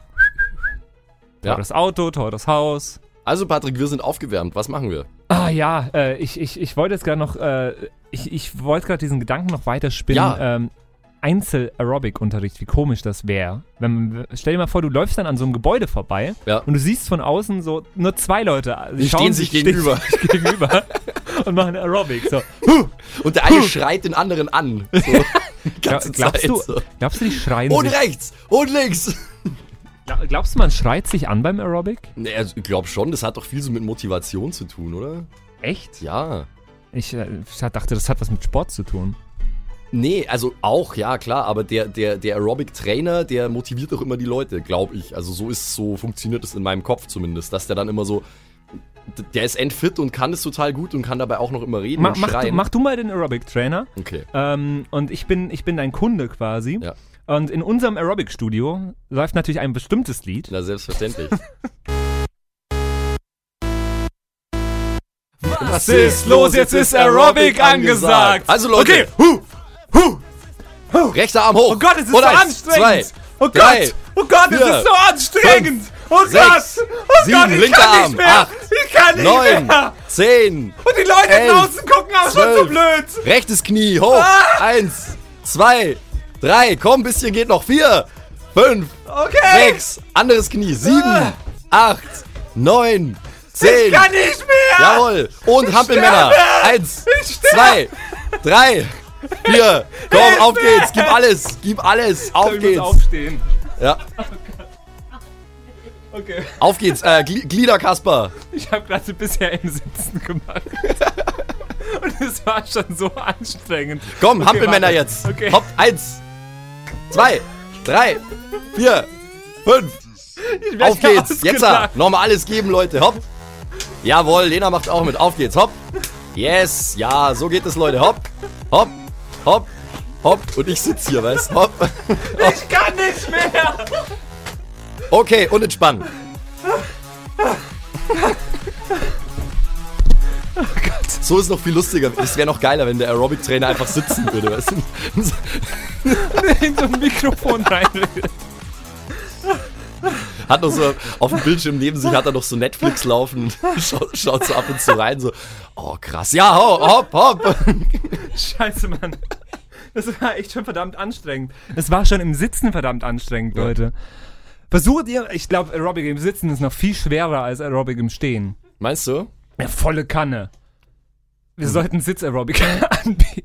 Ja. teures Auto, teures Haus. Also Patrick, wir sind aufgewärmt. Was machen wir? Ah ja, äh, ich, ich, ich wollte jetzt gerade noch, äh, ich, ich wollte gerade diesen Gedanken noch weiterspinnen. Ja. Ähm, Einzel-Aerobic-Unterricht, wie komisch das wäre. Wenn, stell dir mal vor, du läufst dann an so einem Gebäude vorbei Ja. und du siehst von außen so nur zwei Leute. Die schauen stehen sich gegenüber. sich gegenüber und machen Aerobic. So. Und der eine schreit den anderen an. So, die ganze Glaubst Zeit. du, So. glaubst du, die schreien Und sich, rechts und links. Gla- Glaubst du, man schreit sich an beim Aerobic? Nee, also ich glaube schon, das hat doch viel so mit Motivation zu tun, oder? Echt? Ja. Ich, äh, ich dachte, das hat was mit Sport zu tun. Nee, also auch, ja klar, aber der, der, der Aerobic-Trainer, der motiviert doch immer die Leute, glaube ich. Also so ist so funktioniert es in meinem Kopf zumindest, dass der dann immer so, d- der ist endfit und kann es total gut und kann dabei auch noch immer reden Ma, und mach, du, schreien. mach du mal den Aerobic-Trainer. Okay. Ähm, und ich bin, ich bin dein Kunde quasi. Ja. Und in unserem Aerobic-Studio läuft natürlich ein bestimmtes Lied. Na, selbstverständlich. Was ist los? Jetzt ist Aerobic angesagt. Also Leute, Okay. hu, hu, hu. Rechter Arm hoch. Oh Gott, es ist Und so eins, anstrengend. Zwei, oh drei, Gott, oh Gott, vier, es ist so anstrengend. oh sechs, Gott, oh sieben, Gott, ich linker kann Arm, nicht mehr. acht, ich kann nicht neun, mehr. zehn, Und die Leute elf, draußen gucken auch schon so zwölf. blöd. rechtes Knie hoch. Ah. Eins, zwei, drei, komm, ein bisschen geht noch. Vier, fünf, Okay. sechs, anderes Knie. Sieben, Ah. acht, neun, zehn. Ich kann nicht mehr. Jawohl. Und Hampelmänner. sterbe. Eins, Ich sterbe. zwei, drei, vier. Komm, auf geht's. Gib alles. Gib alles. Auf Ich muss geht's. aufstehen. Ja, Okay. auf geht's. Äh, Gli- Glieder, Kasper. Ich habe gerade bisher im Sitzen gemacht. Und es war schon so anstrengend. Komm, Okay, Hampelmänner warte. jetzt. Okay. Hopp. Eins, zwei, drei, vier, fünf. Ich werd Auf geht's. ausgelacht. Jetzt ah, nochmal alles geben, Leute. Hopp. Jawohl, Lena macht auch mit. Auf geht's. Hopp. Yes. Ja, so geht es, Leute. Hopp. Hopp. Hopp. Hopp. Und ich sitz hier, weißt du? Hopp. Ich kann nicht mehr. Okay, und entspannen. So ist noch viel lustiger. Es wäre noch geiler, wenn der Aerobic-Trainer einfach sitzen würde, weißt du? In so ein Mikrofon reinredet. Hat noch so auf dem Bildschirm neben sich, hat er noch so Netflix laufen. Schaut, schaut so ab und zu rein, so, oh krass. Ja, hopp, hopp, hopp. Scheiße, Mann. Das war echt schon verdammt anstrengend. Es war schon im Sitzen verdammt anstrengend, Ja. Leute. Versucht ihr, ich glaube, Aerobic im Sitzen ist noch viel schwerer als Aerobic im Stehen. Meinst du? Ja, volle Kanne. Wir sollten Sitz-Aerobic anbieten.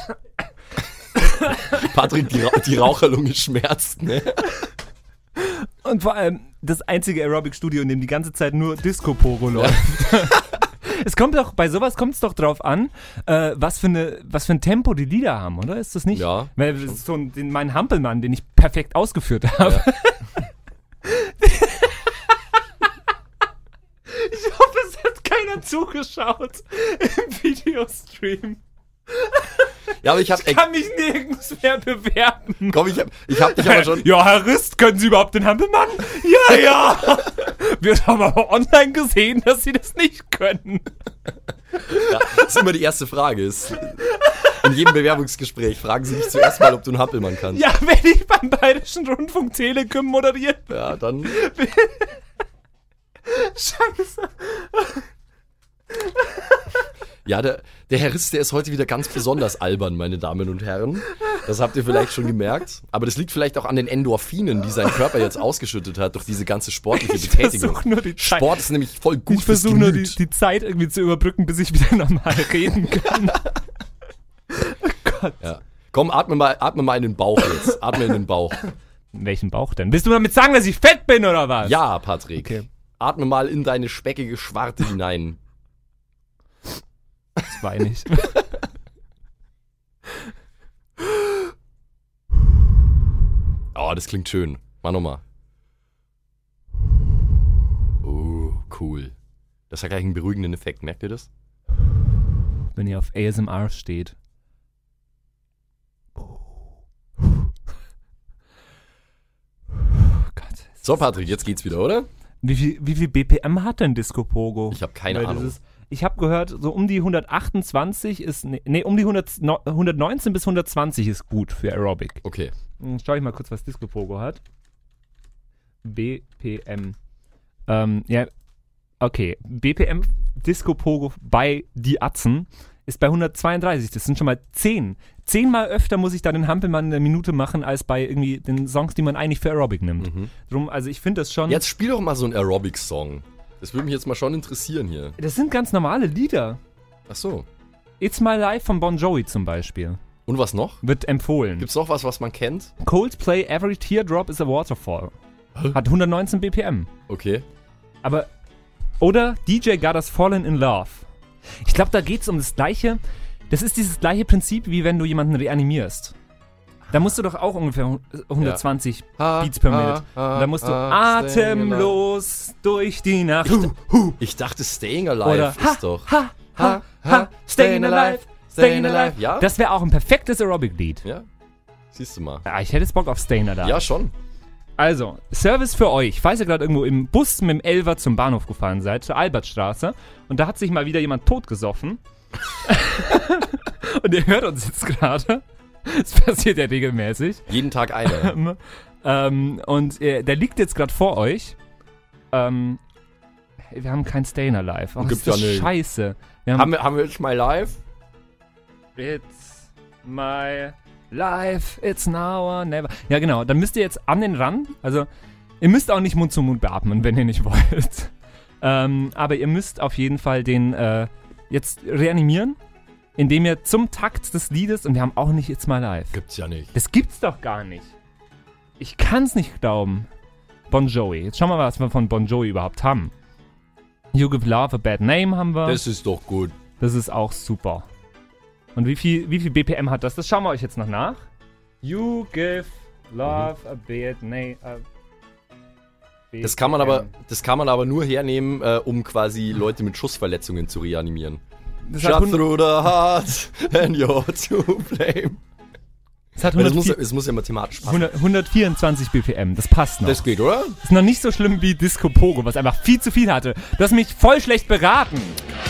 Patrick, die, Ra die Raucherlunge schmerzt, ne? Und vor allem das einzige Aerobic-Studio, in dem die ganze Zeit nur Disco-Poro läuft. Es kommt doch, bei sowas kommt es doch drauf an, äh, was, für eine, was für ein Tempo die Lieder haben, oder? Ist das nicht? Ja. Weil das ist so ein, den, mein Hampelmann, den ich perfekt ausgeführt habe. zugeschaut im Videostream. Ja, aber ich hab... Ich kann mich nirgends mehr bewerben. Komm, ich hab, ich hab dich aber schon... Ja, Herr Rist, können Sie überhaupt den Hampelmann? Ja, ja. Wir haben aber online gesehen, dass Sie das nicht können. Ja, das ist immer die erste Frage. Ist, in jedem Bewerbungsgespräch fragen sie dich zuerst mal, ob du einen Hampelmann kannst. Ja, wenn ich beim Bayerischen Rundfunk Telekom moderiert. Ja, dann... Scheiße. Ja, der, der Herr Riss, der ist heute wieder ganz besonders albern, meine Damen und Herren. Das habt ihr vielleicht schon gemerkt. Aber das liegt vielleicht auch an den Endorphinen, die sein Körper jetzt ausgeschüttet hat durch diese ganze sportliche Ich Betätigung. versuch nur die Zeit. Sport ist nämlich voll gut Ich fürs versuche nur die, Gemüt. die Zeit irgendwie zu überbrücken, bis ich wieder normal reden kann. Oh Gott. Ja. Komm, atme mal, atme mal in den Bauch jetzt. Atme in den Bauch. In welchem Bauch denn? Willst du damit sagen, dass ich fett bin oder was? Ja, Patrick. Okay. Atme mal in deine speckige Schwarte hinein. Das war ich nicht. Oh, das klingt schön. Mach nochmal. Oh, cool. Das hat gleich einen beruhigenden Effekt. Merkt ihr das? Wenn ihr auf A S M R steht. Gott. So, Patrick, jetzt geht's wieder, oder? Wie viel, wie viel B P M hat denn Disco Pogo? Ich habe keine Weil Ahnung. das ist, ich habe gehört, so um die hundertachtundzwanzig ist, nee, nee um die hundert, hundertneunzehn bis hundertzwanzig ist gut für Aerobic. Okay. Hm, Schau ich mal kurz, was Disco Pogo hat. B P M. Ähm, ja, okay. B P M Disco Pogo bei die Atzen ist bei hundertzweiunddreißig. Das sind schon mal zehn. Zehnmal öfter muss ich da den Hampelmann in der Minute machen, als bei irgendwie den Songs, die man eigentlich für Aerobic nimmt. Mhm. Drum, also ich finde das schon... Jetzt spiel doch mal so einen Aerobic-Song. Das würde mich jetzt mal schon interessieren hier. Das sind ganz normale Lieder. Ach so. It's My Life von Bon Jovi zum Beispiel. Und was noch? Wird empfohlen. Gibt's noch was, was man kennt? Coldplay, Every Teardrop is a Waterfall. Hat hundertneunzehn B P M. Okay. Aber, oder D J Got Us Fallen in Love. Ich glaube, da geht es um das gleiche, das ist dieses gleiche Prinzip, wie wenn du jemanden reanimierst. Da musst du doch auch ungefähr hundertzwanzig Ja. Beats per Ha, Minute. ha, Und da musst du ha, atemlos durch die Nacht. Ich dachte, Staying Alive Oder ist doch. Ha, ha, ha, staying alive, staying alive. Ja? Das wäre auch ein perfektes Aerobic-Lied. Ja? Siehst du mal. Ja, ich hätte jetzt Bock auf Staying Alive. Ja, schon. Also, Service für euch. Falls ihr gerade irgendwo im Bus mit dem Elfer zum Bahnhof gefahren seid, zur Albertstraße, und da hat sich mal wieder jemand totgesoffen. Und ihr hört uns jetzt gerade. Das passiert ja regelmäßig. Jeden Tag einer. ähm, und äh, der liegt jetzt gerade vor euch. Ähm, wir haben kein Stayin' Alive. Oh, Gibt's ist das ja nicht. scheiße. Wir haben, haben, wir, haben wir jetzt mal live? It's my life, it's now or never. Ja, genau. Dann müsst ihr jetzt an den ran. Also, ihr müsst auch nicht Mund zu Mund beatmen, wenn ihr nicht wollt. Ähm, aber ihr müsst auf jeden Fall den äh, jetzt reanimieren, indem ihr zum Takt des Liedes, und wir haben auch nicht It's My Life. Gibt's ja nicht. Das gibt's doch gar nicht. Ich kann's nicht glauben. Bon Jovi. Jetzt schauen wir mal, was wir von Bon Jovi überhaupt haben. You Give Love a Bad Name haben wir. Das ist doch gut. Das ist auch super. Und wie viel, wie viel B P M hat das? Das schauen wir euch jetzt noch nach. You Give Love a Bad Name. A Das kann man aber, das kann man aber nur hernehmen, äh, um quasi Leute mit Schussverletzungen zu reanimieren. Das hat Shut hund- through the heart and you're to blame. das hat Weil das muss, hundertvier- es muss ja mathematisch passen. hundert hundertvierundzwanzig B P M. Das passt noch. Das geht, oder? Ist noch nicht so schlimm wie Disco Pogo, was einfach viel zu viel hatte. Du hast mich voll schlecht beraten.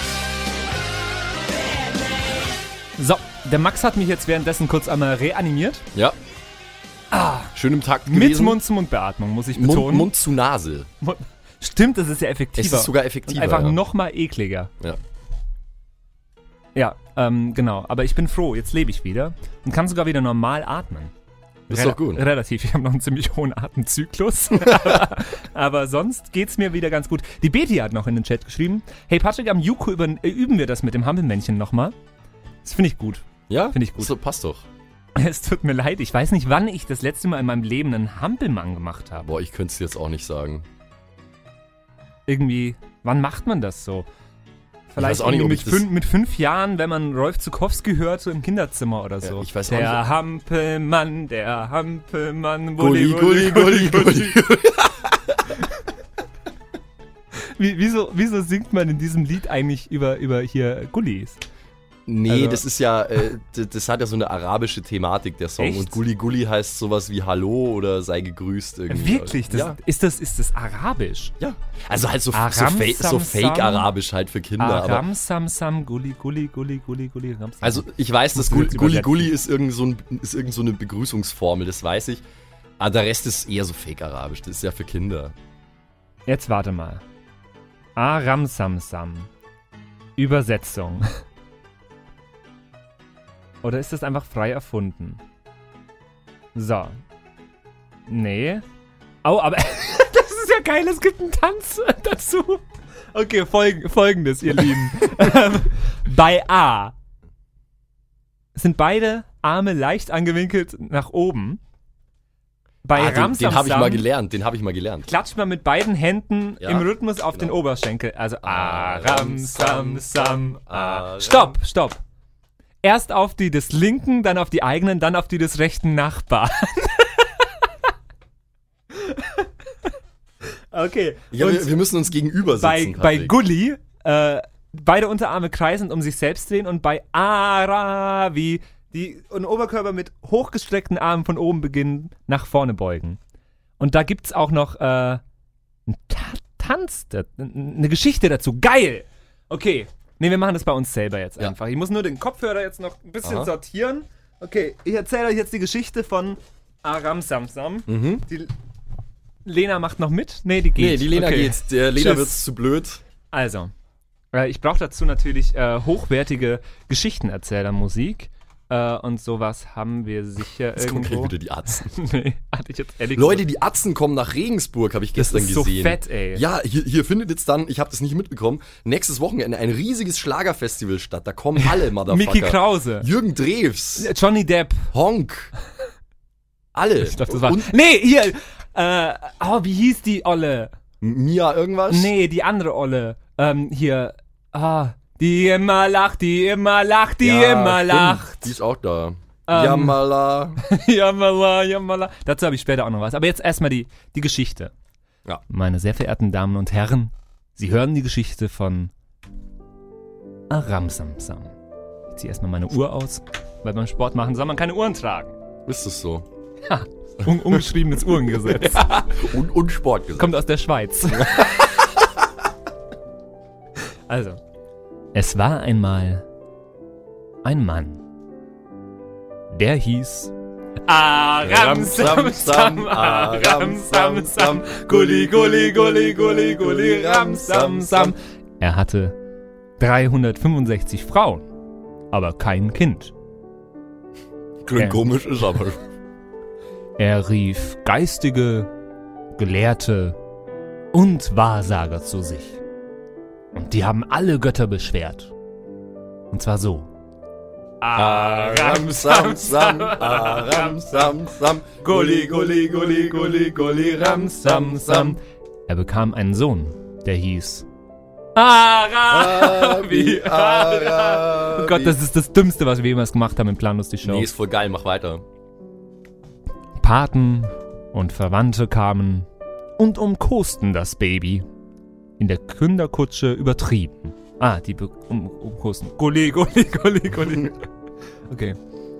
So, der Max hat mich jetzt währenddessen kurz einmal reanimiert. Ja. Ah, schön im Takt Mit gewesen. Mund-zu-Mund-Beatmung, muss ich Mund, betonen. Mund zu Nase. Mund. Stimmt, das ist ja effektiver. Es ist sogar Und effektiver. einfach ja. noch mal ekliger. Ja. Ja, ähm, genau. Aber ich bin froh, jetzt lebe ich wieder und kann sogar wieder normal atmen. Ist doch gut. Relativ, ich habe noch einen ziemlich hohen Atemzyklus. aber, aber sonst geht's mir wieder ganz gut. Die Betty hat noch in den Chat geschrieben, hey Patrick, am Juko über, äh, üben wir das mit dem Hampelmännchen nochmal. Das finde ich gut. Ja? Finde ich gut. So, passt doch. Es tut mir leid, ich weiß nicht, wann ich das letzte Mal in meinem Leben einen Hampelmann gemacht habe. Boah, ich könnte es jetzt auch nicht sagen. Irgendwie, wann macht man das so? Vielleicht weiß auch nicht, irgendwie ob mit, ich das- fünf, mit fünf Jahren, wenn man Rolf Zukowski hört, so im Kinderzimmer oder so. Ja, ich weiß auch der nicht. Hampelmann, der Hampelmann, Gulli, Gulli, Gulli, Gulli. Wie, wieso, wieso singt man in diesem Lied eigentlich über, über hier Gullis? Nee, Also- das ist ja, äh, d- das hat ja so eine arabische Thematik, der Song. Echt? Und Gulli Gulli heißt sowas wie Hallo oder sei gegrüßt irgendwie. Wirklich? Das, ja. ist, das, ist das arabisch? ja. Also halt so, so, Aram, fa- so Sam, Fake-Arabisch halt für Kinder. Aber Aram, Sam, Sam, Gulli, Gulli, Gulli, Gulli, Gulli, Ram, Sam. also ich weiß, dass Musst du Gulli jetzt Gulli, übersetzen. Gulli ist irgend so, ein, ist irgend so eine Begrüßungsformel, das weiß ich. Aber der Rest ist eher so Fake-Arabisch, das ist ja für Kinder. Jetzt warte mal. Aram, Sam, Sam. Übersetzung. Oder ist das einfach frei erfunden? So. Nee. Oh, aber das ist ja geil, es gibt einen Tanz dazu. Okay, folg folgendes, ihr Lieben. Ähm, Bei A sind beide Arme leicht angewinkelt nach oben. Bei Ah, den Ram, den Sam, habe ich Sam mal gelernt, den habe ich mal gelernt. klatscht man mit beiden Händen Ja, im Rhythmus auf genau. den Oberschenkel. Also Aram, Aram, Sam, Sam, Aram. A. Stopp, stopp. Erst auf die des linken, dann auf die eigenen, dann auf die des rechten Nachbarn. Okay. Ja, Und wir, wir müssen uns gegenüber bei, sitzen, bei Patrick. Gulli, äh, beide Unterarme kreisend um sich selbst drehen und bei Aravi die den Oberkörper mit hochgestreckten Armen von oben beginnen, nach vorne beugen. Und da gibt's auch noch äh, einen Ta Tanz, da- eine Geschichte dazu. Geil! Okay, nee, wir machen das bei uns selber jetzt Ja. einfach. Ich muss nur den Kopfhörer jetzt noch ein bisschen Aha. sortieren. Okay, ich erzähle euch jetzt die Geschichte von Aram Samsam. Mhm. Die Lena macht noch mit? Nee, die geht. Nee, die Lena okay. geht's. Der Lena Tschüss. wird's zu blöd. Also, äh, ich brauche dazu natürlich äh, hochwertige Geschichtenerzählermusik. Äh, und sowas haben wir sicher Jetzt kommen irgendwo. gleich wieder die Atzen. Nee, hatte ich jetzt ehrlich Leute, die Atzen kommen nach Regensburg, habe ich das gestern ist so gesehen. fett, ey. Ja, hier, hier findet jetzt dann, ich habe das nicht mitbekommen, nächstes Wochenende ein riesiges Schlagerfestival statt. Da kommen alle Motherfucker. Mickey Krause, Jürgen Drews, Johnny Depp. Honk. Alle. Ich dachte, das war. Und Nee, hier! Äh, oh, wie hieß die Olle? Mia irgendwas? Nee, die andere Olle. Ähm, hier. Ah, die immer lacht, die immer lacht, die Ja, immer stimmt. lacht. Die ist auch da. Ähm, Jamala. Jamala, jamala. Dazu habe ich später auch noch was. Aber jetzt erstmal die, die Geschichte. Ja. Meine sehr verehrten Damen und Herren, Sie hören die Geschichte von Aram Samsam. Ich ziehe erstmal meine Uhr aus, weil beim Sport machen soll man keine Uhren tragen. Ist es so? Un ungeschriebenes Uhrengesetz. Und, und Sport gesagt. Kommt aus der Schweiz. Also, es war einmal ein Mann. Der hieß Aram Sam Sam, Aram Sam Sam, Gulli Gulli Gulli Gulli Gulli Ram Sam Sam. Er hatte dreihundertfünfundsechzig Frauen, aber kein Kind. Klingt Ja. komisch, ist aber. Er rief Geistige, Gelehrte und Wahrsager zu sich. Und die haben alle Götter beschwert. Und zwar so. Aram Sam Sam, Aram Sam Sam, Gulli Gulli Gulli Gulli Gulli Ram Sam Sam. Er bekam einen Sohn, der hieß Arabi. Arabi. Oh Gott, das ist das Dümmste, was wir jemals gemacht haben im Planlos die Show. Nee, ist voll geil, mach weiter. Paten und Verwandte kamen und umkosten das Baby. In der Kinderkutsche übertrieben. Ah, die be- um, umkosten. Gulli, Gulli, Gulli, Gulli. Okay.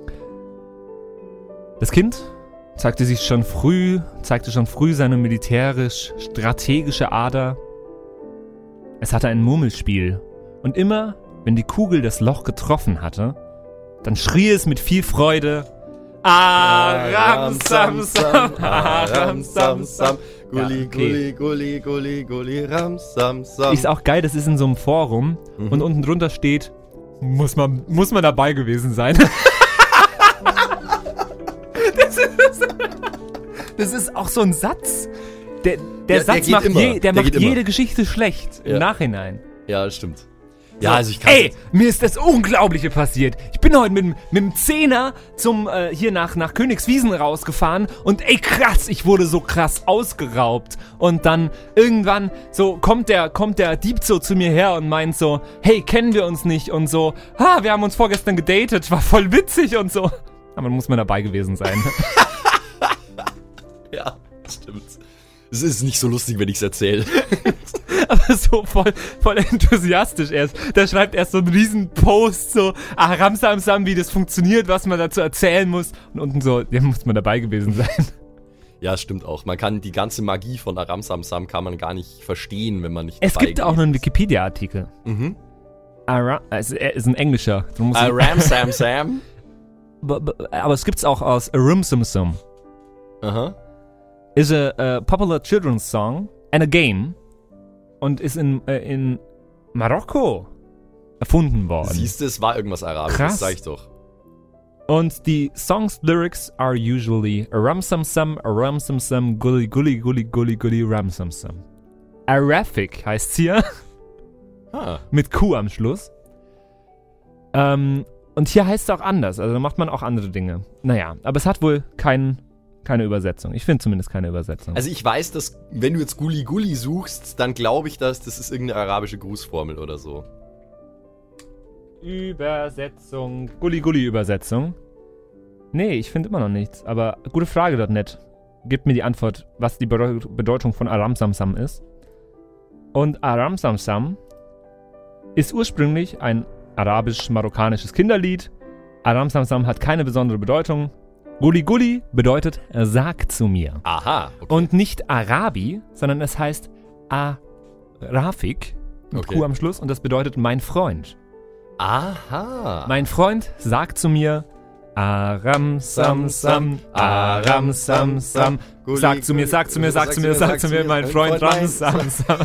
Das Kind zeigte sich schon früh, zeigte schon früh seine militärisch-strategische Ader. Es hatte ein Murmelspiel. Und immer, wenn die Kugel das Loch getroffen hatte, dann schrie es mit viel Freude: Aram Sam Sam, Aram Sam Sam. Gulli, Ja, okay. Gulli, Gulli, Gulli, Gulli, Ram Sam Sam. Ist auch geil, das ist in so einem Forum Mhm. und unten drunter steht, muss man, muss man dabei gewesen sein. das, ist, das ist auch so ein Satz. Der, der Ja, der Satz geht macht, immer. je, der Der macht geht immer. jede Geschichte schlecht im Ja. Nachhinein. Ja, das stimmt. Ja, also ich kann. Ey, mir ist das Unglaubliche passiert. Ich bin heute mit, mit dem Zehner zum, äh, hier nach, nach Königswiesen rausgefahren und ey, krass, ich wurde so krass ausgeraubt. Und dann irgendwann so kommt der, kommt der Dieb so zu mir her und meint so, hey, kennen wir uns nicht? Und so, ha, wir haben uns vorgestern gedatet, war voll witzig und so. Aber dann muss man dabei gewesen sein. Ja, stimmt. Es ist nicht so lustig, wenn ich es erzähle. so voll, voll enthusiastisch erst. Da schreibt erst so einen riesen Post, so, ach, Ramsamsam, wie das funktioniert, was man dazu erzählen muss. Und unten so, ja, muss man dabei gewesen sein. Ja, stimmt auch. Man kann die ganze Magie von Aram Samsam kann man gar nicht verstehen, wenn man nicht Es dabei gibt auch noch einen Wikipedia-Artikel. Mhm. Ara, es ist ein englischer. Du musst Aram Samsam. b- b- aber es gibt's auch aus Arum Sum Sum. Aha. Is a, a popular children's song and a game und ist in, äh, in Marokko erfunden worden. Siehst du, es war irgendwas Arabisches, Krass. sag ich doch. Und die Songs Lyrics are usually Aram Sum Sum, Aram Sum Sum, Gully Gully Gully Gully Gully Ram Sum Sum. Arabic heißt's hier, Ah. mit Q am Schluss. Ähm, und hier heißt es auch anders, also da macht man auch andere Dinge. Naja, aber es hat wohl kein, keine Übersetzung. Ich finde zumindest keine Übersetzung. Also ich weiß, dass wenn du jetzt Gulli Gulli suchst, dann glaube ich, dass das ist irgendeine arabische Grußformel oder so. Übersetzung. Gulli-Gulli-Übersetzung. Nee, ich finde immer noch nichts. Aber gute Frage dort net. Gibt mir die Antwort, was die Bedeu- Bedeutung von Aram Samsam ist. Und Aram Samsam ist ursprünglich ein arabisch-marokkanisches Kinderlied. Aram Samsam hat keine besondere Bedeutung. Gulli Gulli bedeutet sag zu mir. Aha. Okay. Und nicht Arabi, sondern es heißt Arafik mit Okay. Q am Schluss und das bedeutet mein Freund. Aha. Mein Freund sagt zu mir, Aram Sam Sam, Aram Sam Sam. Gulli, Sag zu mir, Gulli, sag zu mir, sag zu mir, sag zu mir, mein Freund Ram Sam Sam.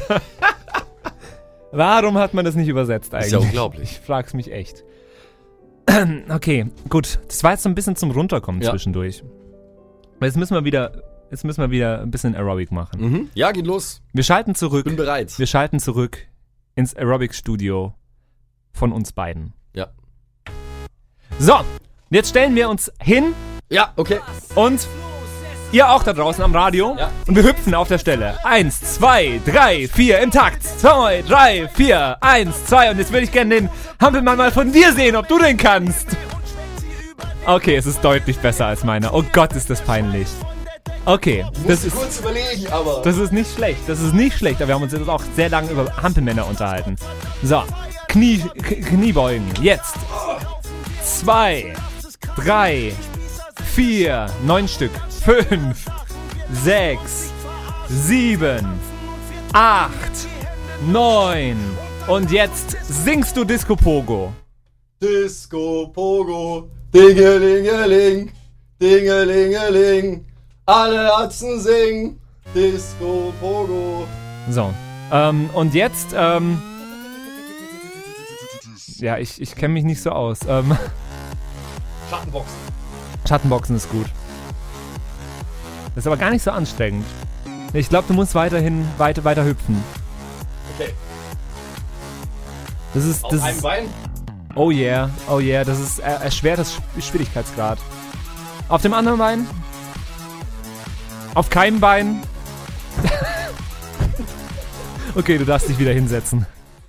Warum hat man das nicht übersetzt eigentlich? Ist ja unglaublich. Ich frag's mich echt. Okay, gut. Das war jetzt so ein bisschen zum Runterkommen Ja. zwischendurch. Aber Jetzt müssen wir wieder, jetzt müssen wir wieder ein bisschen Aerobic machen. Mhm. Ja, geht los. Wir schalten zurück. Bin bereit. Wir schalten zurück ins Aerobic-Studio von uns beiden. Ja. So, jetzt stellen wir uns hin Ja, okay. und ihr auch da draußen am Radio. Ja. Und wir hüpfen auf der Stelle. Eins, zwei, drei, vier im Takt. Zwei, drei, vier, eins, zwei. Und jetzt würde ich gerne den Hampelmann mal von dir sehen, ob du den kannst. Okay, es ist deutlich besser als meiner. Oh Gott, ist das peinlich. Okay, das ist... kurz überlegen, aber. Das ist nicht schlecht, das ist nicht schlecht, aber wir haben uns jetzt auch sehr lange über Hampelmänner unterhalten. So, Knie, K Kniebeugen, jetzt. Zwei, drei, vier, neun Stück, fünf, sechs, sieben, acht, neun. Und jetzt singst du Disco Pogo. Disco Pogo, Dingelingeling, Dingelingeling, alle Atzen singen, Disco Pogo. So, ähm, und jetzt, ähm... Ja, ich, ich kenne mich nicht so aus. Ähm... Schattenboxen. Schattenboxen ist gut. Das ist aber gar nicht so anstrengend. Ich glaube, du musst weiterhin weiter, weiter hüpfen. Okay. Das ist, Auf das einem ist, Bein? oh yeah, oh yeah, das ist er erschwertes Schwierigkeitsgrad. Auf dem anderen Bein? Auf keinem Bein? Okay, du darfst dich wieder hinsetzen.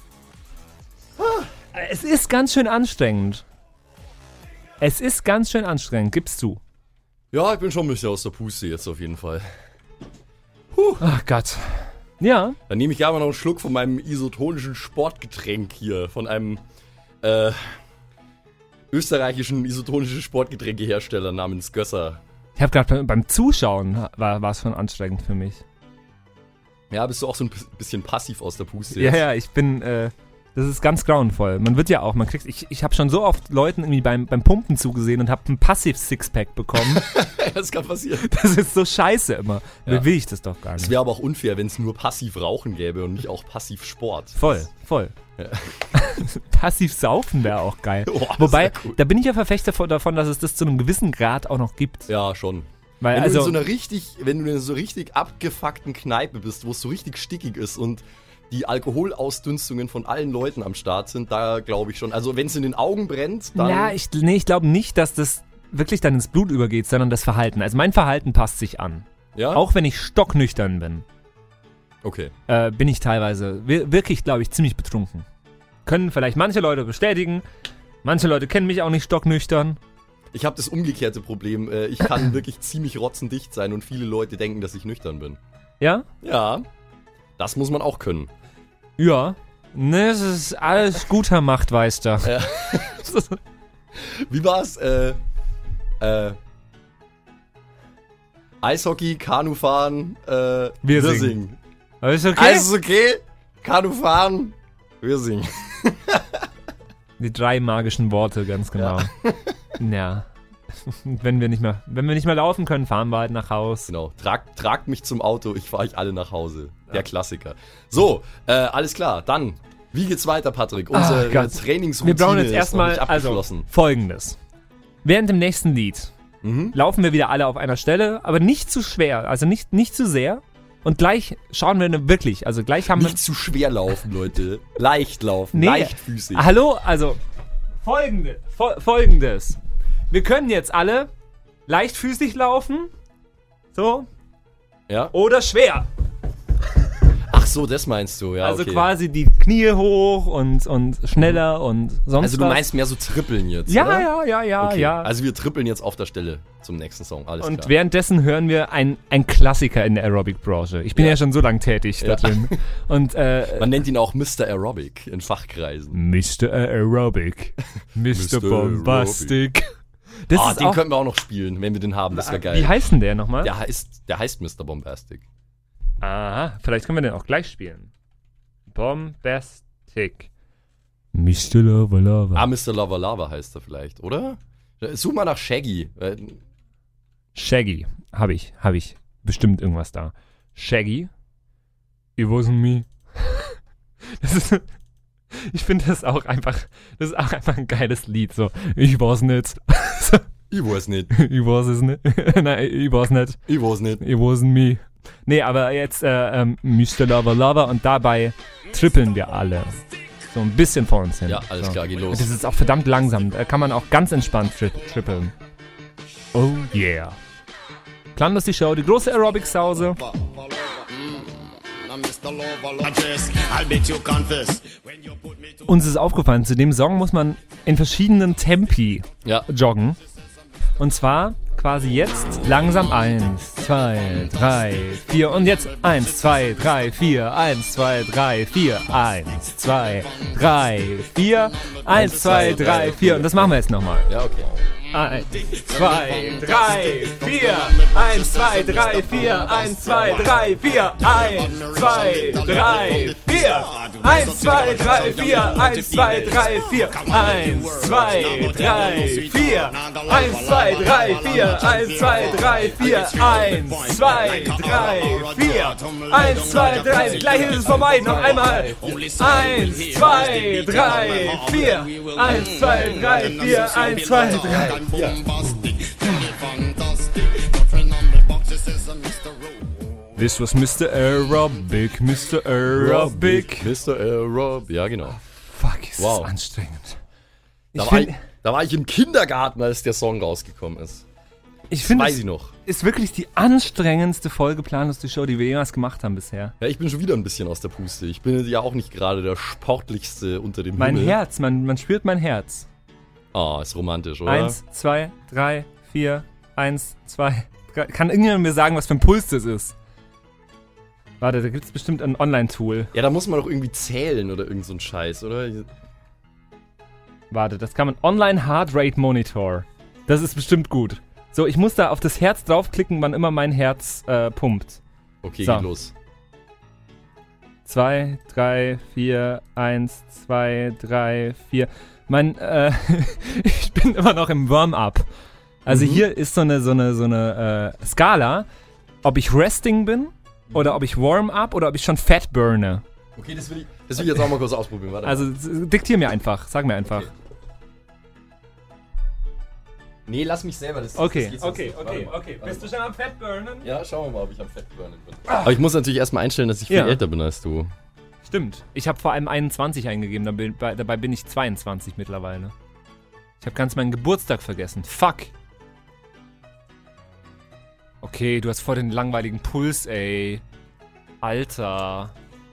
Es ist ganz schön anstrengend. Es ist ganz schön anstrengend, gibst du. Ja, ich bin schon ein bisschen aus der Puste jetzt auf jeden Fall. Ach Gott. Ja. Dann nehme ich aber noch einen Schluck von meinem isotonischen Sportgetränk hier. Von einem äh, österreichischen isotonischen Sportgetränkehersteller namens Gösser. Ich habe gerade beim Zuschauen war es schon anstrengend für mich. Ja, bist du auch so ein bisschen passiv aus der Puste Ja, jetzt? ja, ich bin, äh, das ist ganz grauenvoll. Man wird ja auch, man kriegt, ich, ich habe schon so oft Leuten irgendwie beim, beim Pumpen zugesehen und habe ein Passiv-Sixpack bekommen. Das kann passieren. Das ist so scheiße immer. Ja. Will ich das doch gar Es nicht. wäre aber auch unfair, wenn es nur passiv Rauchen gäbe und nicht auch passiv Sport. Voll, voll. Ja. Passiv saufen wäre auch geil. Oh, das Wobei, wär cool. da bin ich ja Verfechter von- davon, dass es das zu einem gewissen Grad auch noch gibt. Ja, schon. Weil, Wenn also, du in so einer richtig, wenn du in so richtig abgefuckten Kneipe bist, wo es so richtig stickig ist und die Alkoholausdünstungen von allen Leuten am Start sind, da glaube ich schon. Also wenn es in den Augen brennt, dann... ja, ich, nee, ich glaube nicht, dass das wirklich dann ins Blut übergeht, sondern das Verhalten. Also mein Verhalten passt sich an. ja? Auch wenn ich stocknüchtern bin, Okay. äh, bin ich teilweise wir- wirklich, glaube ich, ziemlich betrunken. Können vielleicht manche Leute bestätigen. Manche Leute kennen mich auch nicht stocknüchtern. Ich habe das umgekehrte Problem. Äh, Ich kann wirklich ziemlich rotzendicht sein und viele Leute denken, dass ich nüchtern bin. Ja? Ja, das muss man auch können. Ja. Ne, es ist alles guter Machtmeister. Ja. Wie war's? Äh, äh, Eishockey, Kanufahren, äh, Wir wir singen. singen. Alles okay? Alles okay? Kanufahren, wir singen. Die drei magischen Worte, ganz genau. Ja. ja. Wenn wir nicht mehr, wenn wir nicht mehr laufen können, fahren wir halt nach Haus. Genau. Tragt, tragt mich zum Auto, ich fahre euch alle nach Hause. Der Klassiker. So, äh, alles klar. Dann, wie geht's weiter, Patrick? Unsere Gott. Trainingsroutine Wir brauchen jetzt ist erstmal, noch nicht also, abgeschlossen. Folgendes. Während dem nächsten Lied Mhm. laufen wir wieder alle auf einer Stelle, aber nicht zu schwer, also nicht, nicht zu sehr. Und gleich schauen wir ne, wirklich, also gleich haben Nicht zu schwer laufen, Leute. Leicht laufen, Nee. leichtfüßig. wir... Hallo, also folgende, fol- folgendes. Wir können jetzt alle leichtfüßig laufen, so, Ja? oder schwer. Ach so, das meinst du, ja. also okay. quasi die Knie hoch und, und schneller und sonst Also du was. meinst mehr so trippeln jetzt, Ja, oder? ja, ja, ja, Okay. ja. Also wir trippeln jetzt auf der Stelle zum nächsten Song, alles Und klar. währenddessen hören wir ein, ein Klassiker in der Aerobic-Branche. Ich bin ja, Ja. schon so lang tätig Ja. da drin. Und äh, Man nennt ihn auch Mister Aerobic in Fachkreisen. Mister Aerobic, Mister Mister Bombastic. Das Ah, ist den auch, könnten wir auch noch spielen, wenn wir den haben, das wäre geil. Wie heißt denn der nochmal? Der heißt, der heißt Mister Bombastic. Aha, vielleicht können wir den auch gleich spielen. Bombastic. Mister Lava Lava. Ah, Mister Lava Lava heißt er vielleicht, oder? Such mal nach Shaggy. Äh, Shaggy. Hab ich, hab ich. Bestimmt irgendwas da. Shaggy. It wasn't me. Das ist, ich finde das auch einfach, das ist auch einfach ein geiles Lied. So, ich war's nicht. Ich weiß nicht. Ich war's es nicht. Nein, ich war's nicht. Ich weiß nicht. It wasn't me. Nee, aber jetzt äh, ähm, Mister Lava Lava und dabei trippeln wir alle. So ein bisschen vor uns hin. Ja, alles so. klar, geht Und los. das ist auch verdammt langsam. Da kann man auch ganz entspannt tri trippeln. Oh yeah. Planlos die Show, die große Aerobic-Sause. Uns ist aufgefallen, zu dem Song muss man in verschiedenen Tempi Ja, joggen. Und zwar quasi jetzt langsam eins, zwei, drei, vier und jetzt eins, zwei, drei, vier, eins, zwei, drei, vier, eins, zwei, drei, vier, eins, zwei, drei, vier und das machen wir jetzt nochmal. ja, okay. eins, zwei, drei, vier, eins, zwei, drei, vier, eins, zwei, drei, vier, eins, zwei, drei, vier, eins, zwei, drei, vier, eins, zwei, drei, vier, eins, zwei, drei, vier, eins, zwei, drei, vier, eins, zwei, drei, vier, eins, zwei, drei, vier, eins, zwei, drei, gleich ist es vorbei, noch einmal, eins, zwei, drei, vier, eins, zwei, drei, vier, eins, zwei, drei. This was Mister Aerobic, Mister Aerobic. Mister Aerobic, ja genau. Fuck, ist Wow. das anstrengend. Ich Da war, ich, finde, da war ich im Kindergarten, als der Song rausgekommen ist. ich Das find, weiß es ich noch. ist wirklich die anstrengendste Folge Planlos die Show, die wir jemals gemacht haben bisher. Ja, ich bin schon wieder ein bisschen aus der Puste. Ich bin ja auch nicht gerade der sportlichste unter dem Mein Himmel. Herz, man, man spürt mein Herz. Ah, ist romantisch, oder? Eins, zwei, drei, vier, eins, zwei, drei. Kann irgendjemand mir sagen, was für ein Puls das ist? Warte, da gibt es bestimmt ein Online-Tool. Ja, da muss man doch irgendwie zählen oder irgend so ein Scheiß, oder? Warte, das kann man Online Heart Rate Monitor. Das ist bestimmt gut. So, ich muss da auf das Herz draufklicken, wann immer mein Herz äh, pumpt. Okay, So. geht los. Zwei, drei, vier, eins, zwei, drei, vier. Mein, äh, ich bin immer noch im Warm-up. Also Mhm. hier ist so eine, so eine, so eine äh, Skala, ob ich Resting bin oder ob ich Warm-up oder ob ich schon Fat burne. Okay, das will ich, das will ich jetzt auch mal kurz ausprobieren. Warte Also mal. s- diktier mir einfach, sag mir einfach. Okay. Nee, lass mich selber. Das, Okay, das geht sonst okay, nicht. Warte okay, mal. okay. Warte Bist du mal. schon am Fat burnen? Ja, schauen wir mal, ob ich am Fettburnen bin. Aber ich muss natürlich erstmal einstellen, dass ich viel Ja. älter bin als du. Stimmt. Ich habe vor allem einundzwanzig eingegeben, dabei, bei- dabei bin ich zweiundzwanzig mittlerweile. Ich habe ganz meinen Geburtstag vergessen. Fuck. Okay, du hast voll den langweiligen Puls, ey. Alter.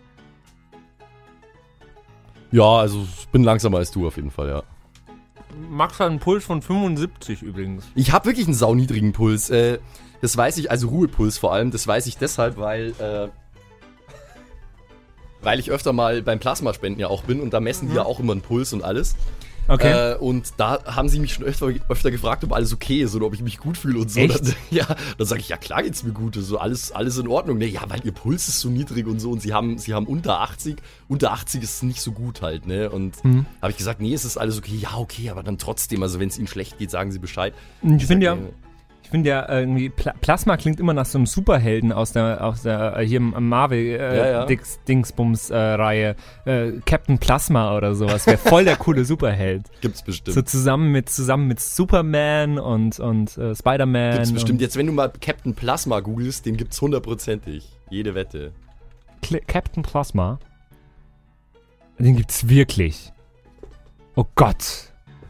Ja, also ich bin langsamer als du auf jeden Fall, ja. Max hat einen Puls von fünfundsiebzig übrigens. Ich habe wirklich einen sauniedrigen Puls. Äh, das weiß ich, also Ruhepuls vor allem. Das weiß ich deshalb, weil äh, weil ich öfter mal beim Plasmaspenden ja auch bin und da messen die ja auch immer einen Puls und alles. Okay. Äh, und da haben sie mich schon öfter, öfter gefragt, ob alles okay ist oder ob ich mich gut fühle und so. Echt? Dann, ja, dann sage ich, ja klar geht's mir gut, so alles, alles in Ordnung. Ne, ja, weil ihr Puls ist so niedrig und so und sie haben, sie haben unter achtzig, unter achtzig ist nicht so gut halt, ne? Und Mhm. habe ich gesagt, nee, es ist alles okay, ja, okay, aber dann trotzdem, also wenn es ihnen schlecht geht, sagen sie Bescheid. Ich finde ja, sag, äh, ich finde ja irgendwie, Pla- Plasma klingt immer nach so einem Superhelden aus der, aus der äh, hier im Marvel äh, Ja, ja. Dix, Dingsbums äh, Reihe. Äh, Captain Plasma oder sowas. Wäre voll der coole Superheld. Gibt's bestimmt. So zusammen mit, zusammen mit Superman und, und äh, Spider-Man. Gibt's bestimmt. und Jetzt, wenn du mal Captain Plasma googelst, den gibt's hundertprozentig. Jede Wette. Cl- Captain Plasma. Den gibt's wirklich. Oh Gott.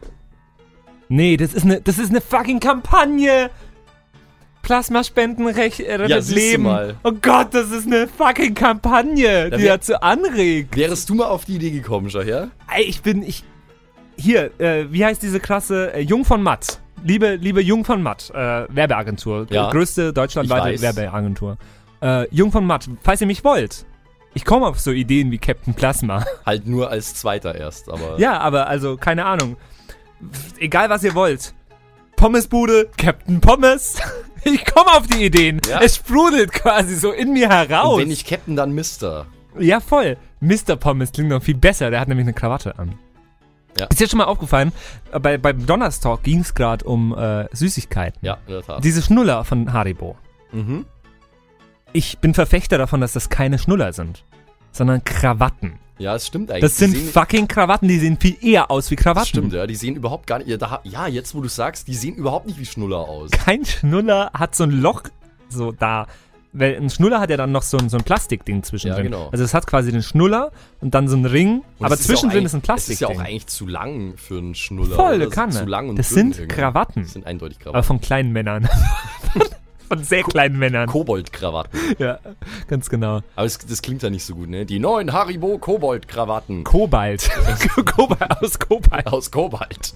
Nee, das ist eine, das ist eine fucking Kampagne. Plasmaspenden recht, äh, rettet Ja, siehst du Leben. mal. Oh Gott, das ist eine fucking Kampagne, Da die wär- dazu anregt. Wärest du mal auf die Idee gekommen, Schach, Ey, ich bin, ich, hier, äh, wie heißt diese Klasse? Äh, Jung von Matt. Liebe, liebe Jung von Matt, äh, Werbeagentur. Ja. Größte deutschlandweite Ich weiß. Werbeagentur. Äh, Jung von Matt, falls ihr mich wollt. Ich komme auf so Ideen wie Captain Plasma. Halt nur als Zweiter erst, aber... Ja, aber also, keine Ahnung. Egal, was ihr wollt. Pommesbude, Captain Pommes. Ich komme auf die Ideen. Ja. Es sprudelt quasi so in mir heraus. Und wenn nicht Captain, dann Mister. Ja, voll. Mister Pommes klingt noch viel besser. Der hat nämlich eine Krawatte an. Ja. Ist dir schon mal aufgefallen, äh, bei, beim Donnerstalk ging es gerade um äh, Süßigkeiten. Ja, in der Tat. Diese Schnuller von Haribo. Mhm. Ich bin Verfechter davon, dass das keine Schnuller sind, sondern Krawatten. Ja, es stimmt eigentlich. Das Die sind sehen- fucking Krawatten, die sehen viel eher aus wie Krawatten. Das stimmt, ja. Die sehen überhaupt gar nicht... Ja, da, ja, jetzt, wo du sagst, die sehen überhaupt nicht wie Schnuller aus. Kein Schnuller hat so ein Loch so da. Weil ein Schnuller hat ja dann noch so ein, so ein Plastikding zwischendrin. Ja, genau. Also es hat quasi den Schnuller und dann so einen Ring, Und aber es ist ja auch zwischendrin ist ein eigentlich- Plastikding. Es ist ja auch eigentlich zu lang für einen Schnuller. Volle oder? Kanne. Zu lang und Das dünn sind irgendwie. Krawatten. Das sind eindeutig Aber Krawatten. von kleinen Männern. Von sehr kleinen Männern. Kobold-Krawatten. Ja, ganz genau. Aber es, das klingt ja nicht so gut, ne? Die neuen Haribo Kobold-Krawatten. Kobalt. Kobalt aus Kobalt. Aus Kobalt.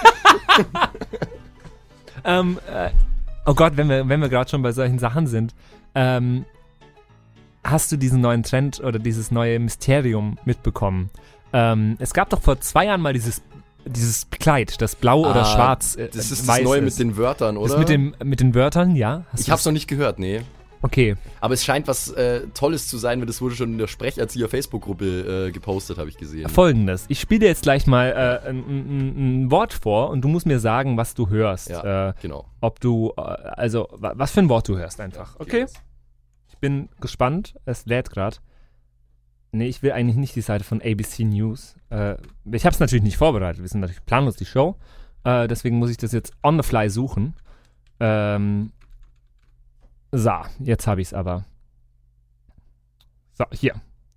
Ähm, äh, oh Gott, wenn wir, wenn wir gerade schon bei solchen Sachen sind. Ähm, hast du diesen neuen Trend oder dieses neue Mysterium mitbekommen? Ähm, es gab doch vor zwei Jahren mal dieses, dieses Kleid, das blau oder Ah, schwarz äh, Das ist weiß das Neue ist. mit den Wörtern, oder? Das mit, dem, mit den Wörtern, ja? Hast ich du hab's das- noch nicht gehört, nee. Okay. Aber es scheint was äh, Tolles zu sein, weil das wurde schon in der Sprecherzieher-Facebook-Gruppe äh, gepostet, habe ich gesehen. Folgendes. Ich spiele dir jetzt gleich mal äh, ein, ein, ein Wort vor und du musst mir sagen, was du hörst. Ja, Äh, genau. ob du, äh, also, wa- was für ein Wort du hörst einfach. Okay? Ich bin gespannt. Es lädt gerade. Nee, ich will eigentlich nicht die Seite von A B C News. Äh, ich habe es natürlich nicht vorbereitet. Wir sind natürlich planlos die Show. Äh, deswegen muss ich das jetzt on the fly suchen. Ähm, so, jetzt habe ich es aber. So, hier.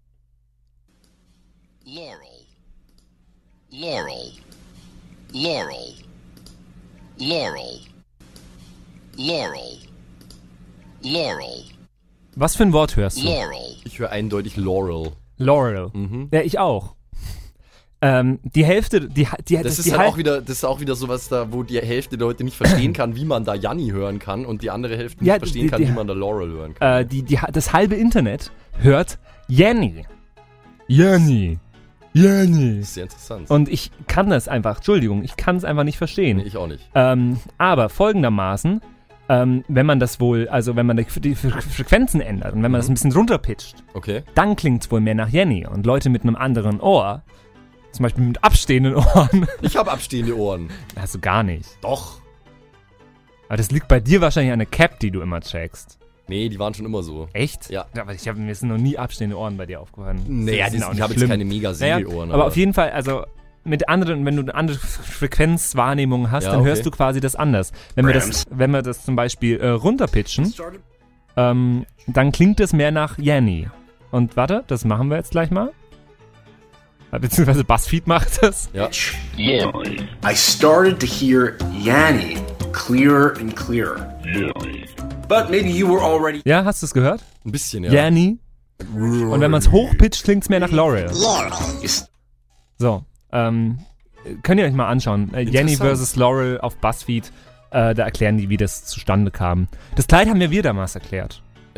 Laurel, Laurel, Laurel, Laurel, Laurel, Laurel, Was für ein Wort hörst du? Laurel, Ich höre eindeutig Laurel. Laurel. Mhm. Ja, ich auch. Ähm, die Hälfte, die, die, Das die ist halt Hal- auch wieder, das ist auch wieder sowas da, wo die Hälfte der Leute nicht verstehen kann, wie man da Janni hören kann und die andere Hälfte nicht Ja, verstehen die- kann, die- wie man da Laurel hören kann. äh, die, die, das halbe Internet hört Jenny. Jenny. Jenny. das ist sehr interessant. Und ich kann das einfach, Entschuldigung, ich kann es einfach nicht verstehen. nee, ich auch nicht. Ähm, aber folgendermaßen, ähm, wenn man das wohl, also wenn man die, die Fre- Frequenzen ändert und wenn man Mhm. das ein bisschen runterpitcht, Okay. dann klingt es wohl mehr nach Jenny. Und Leute mit einem anderen Ohr, zum Beispiel mit abstehenden Ohren, Ich habe abstehende Ohren. hast du gar nicht. Doch. Aber das liegt bei dir wahrscheinlich an der Cap, die du immer checkst. Nee, die waren schon immer so. Echt? Ja. Aber ich habe mir sind noch nie abstehende Ohren bei dir aufgefallen. Naja, sind das, auch ich nicht habe jetzt schlimm. keine mega Naja, Segelohren. aber auf jeden Fall, also mit anderen, wenn du eine andere Frequenzwahrnehmung hast, Ja, dann okay. hörst du quasi das anders. Wenn wir das, wenn wir das zum Beispiel äh, runterpitchen, ähm, dann klingt es mehr nach Yanny. Und warte, das machen wir jetzt gleich mal. Äh, Beziehungsweise BuzzFeed macht das. Ja. I started to hear Yanny clearer and clearer. But maybe you were already. Ja, hast du es gehört? Ein bisschen, ja. Yanny. Und wenn man es hochpitcht, klingt es mehr nach Laurel. Is- So, ähm, könnt ihr euch mal anschauen. Äh, Jenny Interessant. versus Laurel auf BuzzFeed. Äh, da erklären die, wie das zustande kam. Das Kleid haben ja wir damals erklärt. Ja.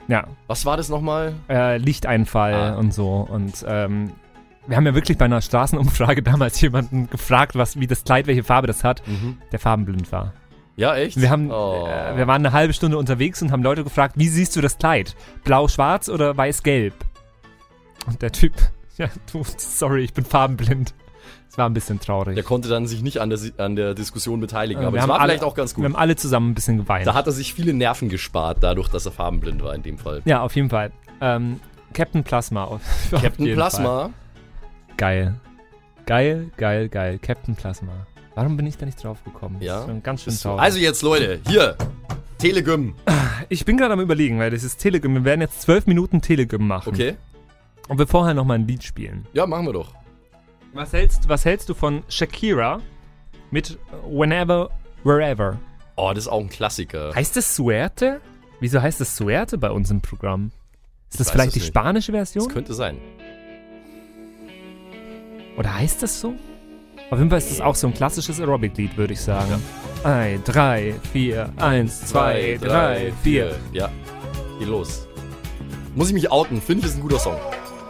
Ja. Was war das nochmal? Äh, Lichteinfall Ah. und so. Und ähm, wir haben ja wirklich bei einer Straßenumfrage damals jemanden gefragt, was, wie das Kleid, welche Farbe das hat, Mhm. der farbenblind war. Ja, echt? Wir, haben, Oh. äh, wir waren eine halbe Stunde unterwegs und haben Leute gefragt, wie siehst du das Kleid? Blau-schwarz oder weiß-gelb? Und der Typ, ja, du, sorry, ich bin farbenblind. Es war ein bisschen traurig. Der konnte dann sich nicht an der, Si- an der Diskussion beteiligen, Äh, aber wir das haben war alle- vielleicht auch ganz Wir gut. haben alle zusammen ein bisschen geweint. Da hat er sich viele Nerven gespart, dadurch, dass er farbenblind war in dem Fall. Ja, auf jeden Fall. Ähm, Captain Plasma. auf- auf Captain jeden Fall. Plasma. Geil. Geil, geil, geil. Captain Plasma. Warum bin ich da nicht drauf gekommen? Das Ja. ist schon ganz schön Ist so. traurig. Also jetzt, Leute, hier. Telegym. ich bin gerade am Überlegen, weil das ist Telegym. Wir werden jetzt zwölf Minuten Telegym machen. Okay. Und wir vorher nochmal ein Lied spielen. Ja, machen wir doch. Was hältst, was hältst du von Shakira mit Whenever, Wherever? Oh, das ist auch ein Klassiker. Heißt das Suerte? Wieso heißt das Suerte bei uns im Programm? Ist das weiß vielleicht es die nicht. spanische Version? Das könnte sein. Oder heißt das so? Auf jeden Fall ist das auch so ein klassisches Aerobic-Lied, würde ich sagen. Ein, drei, vier, eins, zwei, drei, vier. Ja, geh los. Muss ich mich outen? Finde ich, ist ein guter Song.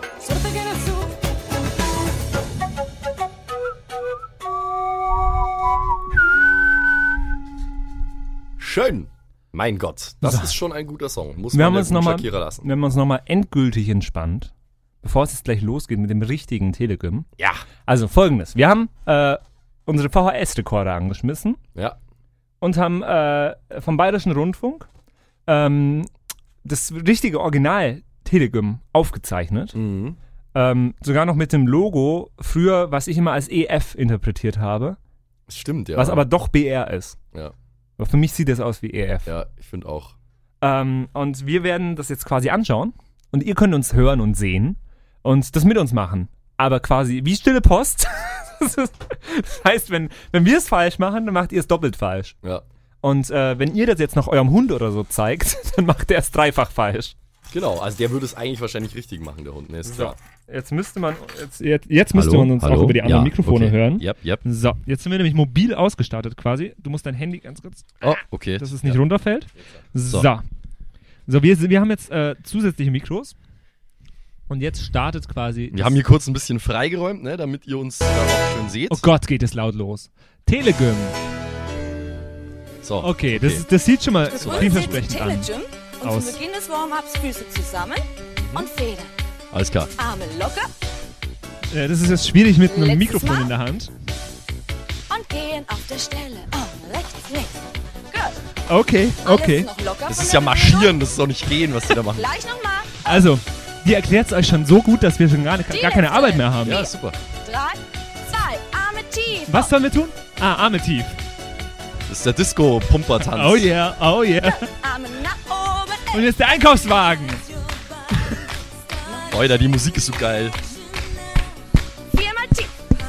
Schön. Mein Gott, das So. ist schon ein guter Song. Muss Wir man haben, der uns guten noch mal, Shakira lassen. wir haben uns nochmal endgültig entspannt, bevor es jetzt gleich losgeht mit dem richtigen Telegym. Ja. Also folgendes. Wir haben äh, unsere V H S-Rekorder angeschmissen Ja. und haben äh, vom Bayerischen Rundfunk ähm, das richtige Original Telegym aufgezeichnet. Mhm. Ähm, sogar noch mit dem Logo früher, was ich immer als E F interpretiert habe, Stimmt, ja. was aber doch B R ist. Ja. Aber für mich sieht das aus wie E F. Ja, ich finde auch. Ähm, und wir werden das jetzt quasi anschauen und ihr könnt uns hören und sehen und das mit uns machen. Aber quasi wie stille Post. Das ist- das heißt, wenn, wenn wir es falsch machen, dann macht ihr es doppelt falsch. Ja. Und äh, wenn ihr das jetzt noch eurem Hund oder so zeigt, dann macht er es dreifach falsch. Genau, also der würde es eigentlich wahrscheinlich richtig machen, der Hund. Ne, ist klar. Jetzt müsste man jetzt, jetzt, jetzt müsste man uns auch über die anderen Ja, Mikrofone okay. hören. Yep, yep. So, jetzt sind wir nämlich mobil ausgestattet quasi. Du musst dein Handy ganz kurz, Oh, okay. dass es nicht ja. runterfällt. So. So. So, wir, wir haben jetzt äh, zusätzliche Mikros. Und jetzt startet quasi. Wir haben hier kurz ein bisschen freigeräumt, ne, damit ihr uns da auch schön seht. Oh Gott, geht es laut los. Telegym. So. Okay, das, ist- das sieht schon mal Begrüßen Sie vielversprechend zum an. Telegym und Aus. zum Beginn des Warm-ups Füße zusammen und Federn. Alles klar. Arme locker Äh, das ist jetzt schwierig mit einem Letztes Mikrofon Mal. in der Hand. und gehen auf der Stelle. Arme rechts, links. Gut. Okay, Alles okay. noch locker Das von ist der ja marschieren, das ist doch nicht gehen, was die da machen. Gleich nochmal. Also, die erklärt es euch schon so gut, dass wir schon gar, gar keine Hälfte. Arbeit mehr haben. Ja, super. Drei, zwei, Arme tief. Was sollen wir tun? Ah, Arme tief. Das ist der Disco-Pumper-Tanz. Oh yeah, oh yeah. Arme nach oben. Und jetzt der Einkaufswagen. Alter, die Musik ist so geil. Viermal tief.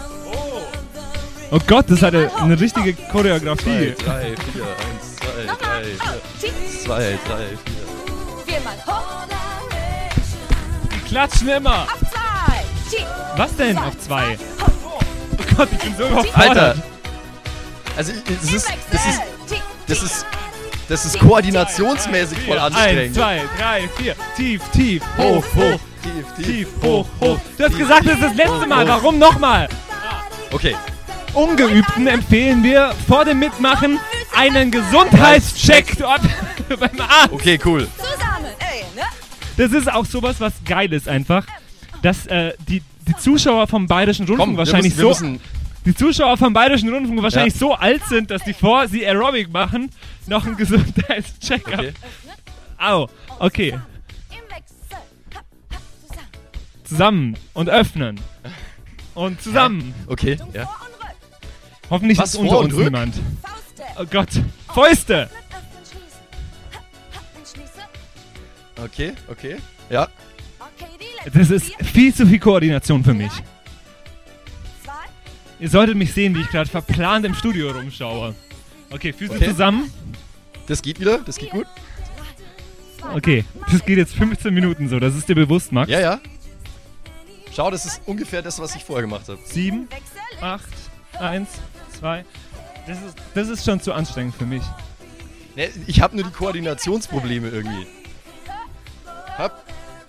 Oh Gott, das hatte eine richtige Choreografie. Zwei, drei, vier, eins, zwei, Nochmal. drei, Oh, tief. vier, zwei, drei, vier. Viermal hoch. Klatschen immer. Auf zwei. Tief. Was denn auf zwei? Oh Gott, ich bin so überfordert. Alter! Also, das ist, das ist, Tief. das ist, das ist koordinationsmäßig voll Eins, anstrengend. zwei, drei, vier. Tief, tief, hoch, hoch. tief, Tief, hoch, hoch. Du hast Tief, gesagt, das ist das tief, letzte hoch, Mal. hoch. Warum nochmal? Okay, Ungeübten empfehlen wir vor dem Mitmachen einen Gesundheitscheck dort beim Arzt. okay, cool. Zusammen. Ey, ne? Das ist auch sowas, was geil ist einfach, dass äh, die, die Zuschauer vom Bayerischen Rundfunk Komm, wir wahrscheinlich müssen, wir so müssen, die Zuschauer vom Bayerischen Rundfunk wahrscheinlich Ja. so alt sind, dass die vor sie Aerobic machen noch einen Gesundheitscheck haben. okay. Au, okay, Im Wechsel. Hab, hab, zusammen. zusammen und öffnen und zusammen. Okay, ja. Vor und rück. Hoffentlich Was, ist unter vor und uns rück? niemand. Fauste. Oh Gott, Fäuste. Öffnen, schließen. Hab, hab, schließen. Okay, okay. Ja, Okay, die letzte. Das ist Vier, viel zu viel Koordination für mich. zwei, Ihr solltet mich sehen, wie ich gerade verplant im Studio rumschaue. Okay, Füße Okay. zusammen. das geht wieder, das geht gut. Okay, das geht jetzt fünfzehn Minuten so, das ist dir bewusst, Max? Ja, ja. Schau, das ist ungefähr das, was ich vorher gemacht habe. Sieben, Wechsel. acht, eins, zwei. Das ist, das ist schon zu anstrengend für mich. Ne, ich habe nur die Koordinationsprobleme irgendwie.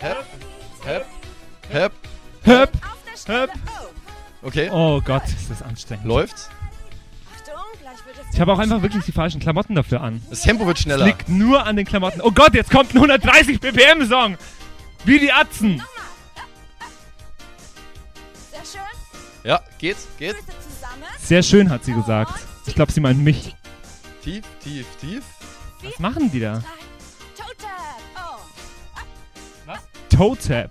Hep. Hep. Hep. Höp. Auf der Stelle. Höp. Oh. Okay. Oh Gott, ist das anstrengend. Läuft's? Achtung, gleich wird es. Ich habe auch einfach wirklich die falschen Klamotten dafür an. Das Tempo wird schneller. Liegt nur an den Klamotten. Oh Gott, jetzt kommt ein hundertdreißig B P M-Song. Wie die Atzen. Sehr schön. Ja, geht, geht. Füße zusammen. Sehr schön, hat sie gesagt. Ich glaube, sie meint mich. Tief, tief, tief. Was machen die da? Drei. Toe tap. Oh. Toe Tap.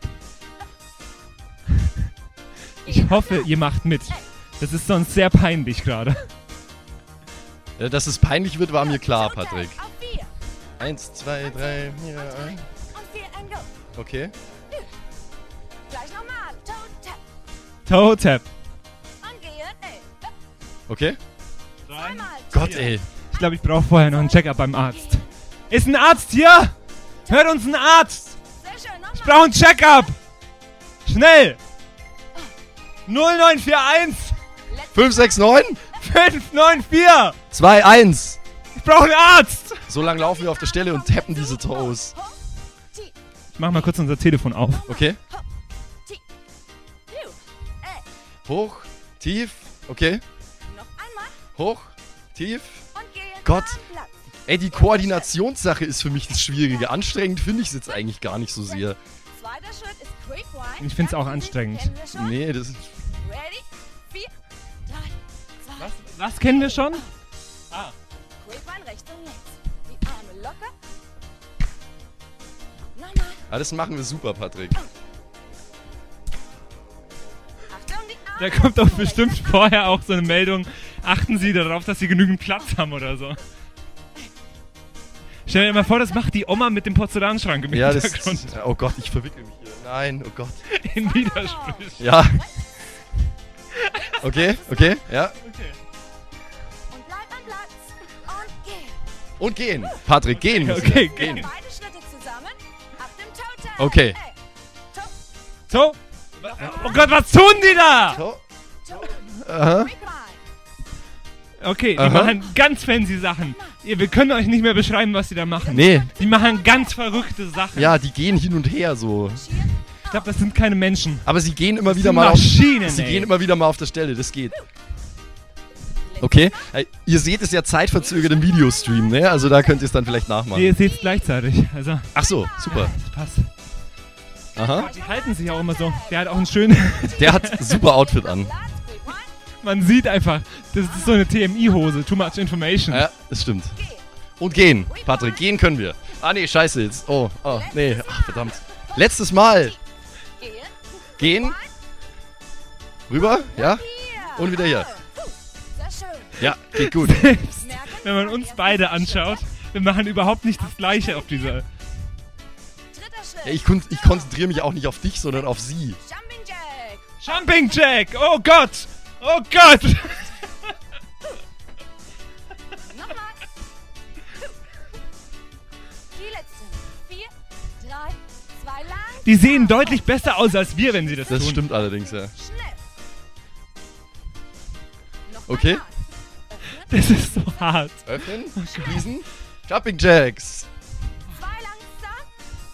Ich hoffe, ihr macht mit. Das ist sonst sehr peinlich gerade. Ja, dass es peinlich wird, war mir klar, Toe tap. Patrick. Auf vier. Eins, zwei, drei, vier, Drei. ein. Und vier, ein Go. Okay. Gleich nochmal. Toe tap. Toe Tap. Und gehen. Ey. Okay. Zweimal. Gott, ey. Ich glaube, ich brauche vorher noch einen Check-up beim Arzt. Ist ein Arzt hier? Hört uns ein Arzt. Sehr schön. Ich Nochmal. brauche einen Check-up. Schnell. null neun vier eins fünf, sechs, neun, fünf neun vier. zwei, eins. Ich brauche einen Arzt. So lange laufen wir auf der Stelle und tappen diese Toes. Hoch. Tief. Ich mach mal kurz unser Telefon auf. Okay. Tief. Juh. Ey. Hoch, tief. Okay. Noch einmal. Hoch, tief. Und gehen. Gott. Am Platz. Ey, die Koordinationssache ist für mich das Schwierige. Anstrengend finde ich es jetzt eigentlich gar nicht so sehr. Zweiter Schritt ist Quick Wine. Ich find's auch Ganz anstrengend. kennen wir schon. Nee, das ist... Ready? Vier, drei, zwei. Was kennen wir schon? Quick Wine rechts und links. Die Arme locker. Nochmal. Ah, das machen wir super, Patrick. Achtung, die Arme. Da kommt doch rechts und bestimmt links. vorher auch so eine Meldung. Achten Sie darauf, dass Sie genügend Platz haben oder so. Stell dir mal vor, das macht die Oma mit dem Porzellanschrank im Ja, das... Hintergrund. Oh Gott, ich verwickel mich hier. Nein, oh Gott. In Widersprüchen. Ja. Okay, okay, ja. Und bleib am Platz. Und geh. Und gehen. Patrick, gehen müssen Okay, wir. gehen. Gehen. Beide Schritte zusammen. Ab dem Toe Tap. Okay. Ey. Toe, So. Oh Gott, was tun die da? So. Toe. Aha. Quick Wine. Okay, die Aha. machen ganz fancy Sachen. Ihr, wir können euch nicht mehr beschreiben, was die da machen. Nee. Die machen ganz verrückte Sachen. Ja, die gehen hin und her so. Marschieren. Ich glaube, das sind keine Menschen. Aber sie gehen immer wieder sind mal auf, Maschinen, Sie ey. gehen immer wieder mal auf der Stelle, das geht. Okay, äh, ihr seht es ja zeitverzögert im Videostream, ne? Also da könnt ihr es dann vielleicht nachmachen. Nee, ihr seht es gleichzeitig. Also, Ach so, super. das passt. Aha. Die halten sich auch immer so. Der hat auch einen schönen... Der hat super Outfit an. Platz. Quick Wine. Man sieht einfach, das ist so eine T M I-Hose. Too much information. Ja, das stimmt. Geh. Und gehen. Patrick, gehen können wir. Ah nee, scheiße jetzt. Oh, oh, nee. Ach, verdammt. Letztes Mal. Gehen. Gehen. Rüber, ja. Hier. Und wieder hier. Puh. Sehr schön. Ja, geht gut. Selbst Merken, wenn man uns beide anschaut, wir machen überhaupt nicht das Gleiche auf dieser... Dritter Schritt. Ja, ich, kon ich konzentriere mich auch nicht auf dich, sondern auf sie. Jumping Jack. Jumping Jack! Oh Gott! Oh Gott! Nochmal. Die letzten. Vier, drei, zwei, lang. Die sehen deutlich besser aus als wir, wenn sie das, Das tun. stimmt allerdings, ja. Schnell. Noch Okay. einmal. Das ist so hart. Öffnen, schließen. Jumping Jacks. Zwei langsam.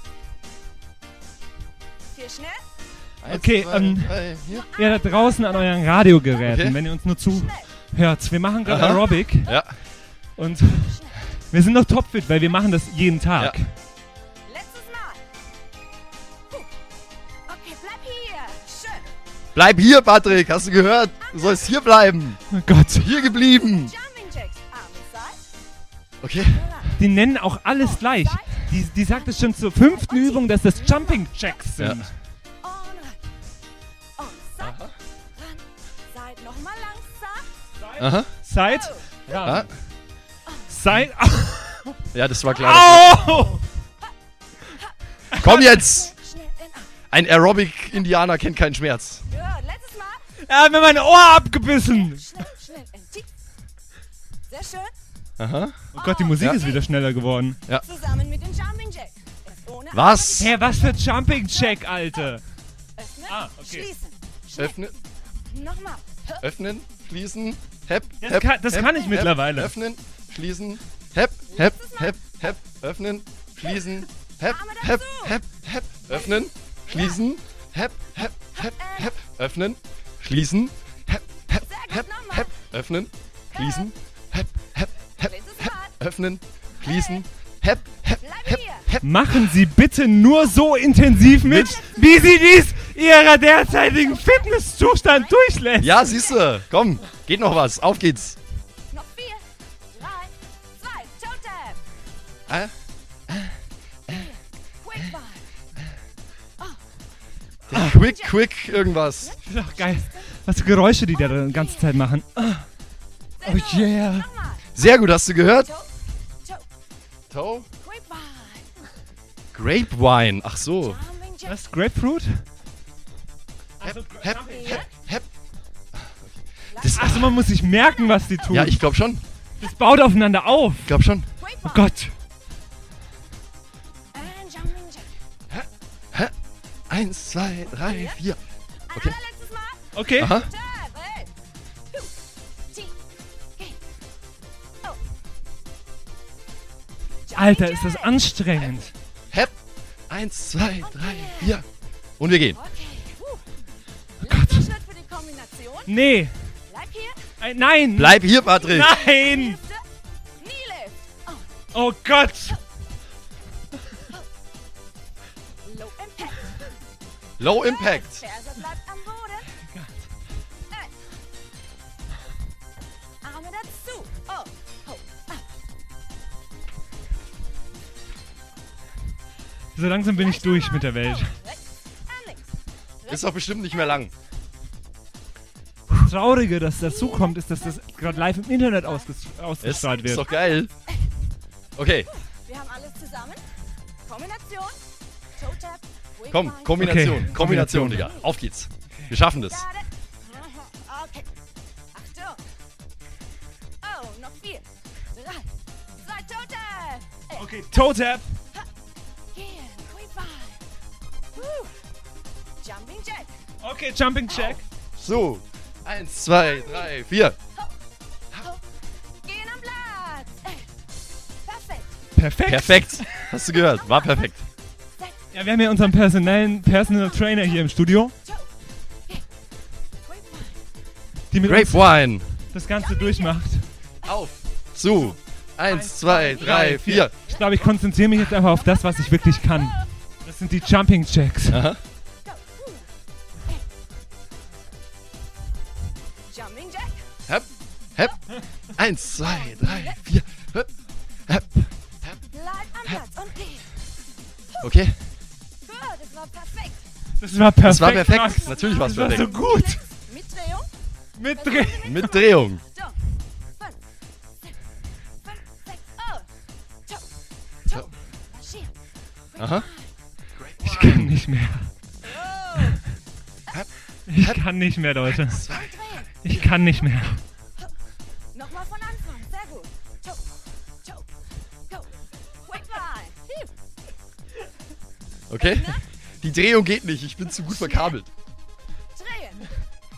Vier schnell. Eins, Okay, zwei, ähm, drei, hier. Ja, da draußen an euren Radiogeräten, Okay. wenn ihr uns nur zuhört. Wir machen gerade Aha. Aerobic Ja, und wir sind noch topfit, weil wir machen das jeden Tag. Ja. Letztes Mal. Puh. Okay, bleib hier. Schön. bleib hier, Patrick. Hast du gehört? Du sollst hier bleiben. Oh Gott. Hier geblieben. Jumping Jacks. Arme Seite. Okay. Die nennen auch alles gleich. Die, die sagt es schon zur fünften Übung, dass das Jumping Jacks sind. Ja. Und rein. Und Seite. Ran. Seite. Nochmal langsam. Aha. Side. Ja, Side. ja das war klar. Au! Komm jetzt. Schnell in Arm. Ein Aerobic-Indianer kennt keinen Schmerz. Ja, letztes Mal. Er hat mir mein Ohr abgebissen. Schnell, schnell in tief. Sehr schön. Aha. Oh Gott, die Musik Ja. ist wieder schneller geworden. Zusammen mit dem Jumping Jack. Erst ohne Was? Hä, was für Jumping Jack, Alter? Öffnen. Ah, okay. Schließen. Schnell. Öffnen, Nochmal. öffnen, schließen. Hep, Das hep, kann- das hep, kann ich hep, mittlerweile. Öffnen, schließen. Hep, hep, hep, hep. Öffnen, schließen. Hep, hep, hep, hep, Öffnen, schließen, hep, hep, hep, hep, öffnen, schließen, hep, hep, hep, hep, öffnen, schließen, hep, hep, hep, hep, öffnen, schließen, hep, hep, hep, hep. Machen Sie bitte nur so intensiv mit, wie Sie dies Ihrer derzeitigen Fitnesszustand durchlässt. Ja, siehst du, komm, geht noch was, auf geht's. Noch vier, drei, zwei, Toe Tap. Äh, Quick Five. der quick, quick, irgendwas. Das ist doch geil. Was für Geräusche die da die ganze Zeit machen. Oh yeah. Nochmal. Sehr gut, hast du gehört? Toe, Toe, Toe? Quick Five. Grapevine, ach so. Jumping Jack. Was? Grapefruit? Hep, hep, hep, hep. Das, Achso, man muss sich merken, was die tun. ja, ich glaub schon, Das baut aufeinander auf. ich glaub schon. Quick Oh Five. Gott. And Jumping Jack. Hä? Eins, zwei, drei, vier. Ein Okay. allerletztes Mal. Okay. Aha. Tap. Hey. Two, T, G. Oh. Jumping Alter, ist das Jack. anstrengend. Hep. Eins, zwei, drei, vier. Und wir gehen. Okay. Puh. Oh Gott. Letzter Schritt für die Kombination. Nee. Bleib hier. Äh, Nein. Bleib hier, Patrick. Nein. Hälfte. Knee Lift. Oh. Oh Gott. Low Impact. Low Impact. Ferse bleibt am Boden. Hey. Arme dazu. Oh. Ho. Ah. So langsam bin ich durch mit der Welt. Rechts. And links. Ist doch bestimmt nicht mehr lang. Das Traurige, dass dazu kommt, ist, dass das gerade live im Internet ausges Ist, ausgestrahlt ist wird. doch geil. Okay, Wir haben alles zusammen. Kombination. Toe Tap. Quick komm, Five. Kombination. Okay, Kombination, Kombination. Digga. Auf geht's. Wir schaffen das. Got it. Okay. Achtung. Oh, noch vier. Drei. Zwei Toe Tap. Ey. Okay, Toe Tap. Gehen. Quick Five. Woo. Jumping Jack. Okay, Jumping Jack. So. Eins, zwei, drei, vier. Ho. Gehen am Platz. Ey. Perfekt. Perfekt. Perfekt. Hast du gehört? War perfekt. Sechs. Ja, wir haben ja unseren personellen Personal Trainer hier im Studio, Toe. Geh. Quick Five. die mit uns Grapevine. das Ganze durchmacht. Auf. Zu. Eins, zwei, drei, vier. Ich glaube, ich konzentriere mich jetzt einfach auf das, was ich wirklich kann. Das sind die Jumping Jacks. Aha. Go. Uh. Ey. Jumping Jack. Hep. Hep. Eins, zwei, drei, vier. Hep. Hep. Bleib am Platz und geh. Okay. Gut, das war perfekt. Das war perfekt. Das war perfekt. Max. Natürlich war es Das war so perfekt. gut. Mit Drehung. Mit Dreh. Mit Drehung. So. Fünf. Sechs. Fünf, sechs. Oh. Toe. Toe. Marschieren. Aha. Ich kann nicht mehr. Oh. Ich kann nicht mehr, Leute. Zwei. Und drehen. Ich kann nicht mehr. Nochmal von Anfang. Sehr gut. Toe. Toe. Go. Quick Five. Hiep. Okay. Die Drehung geht nicht. Ich bin zu gut verkabelt. Drehen.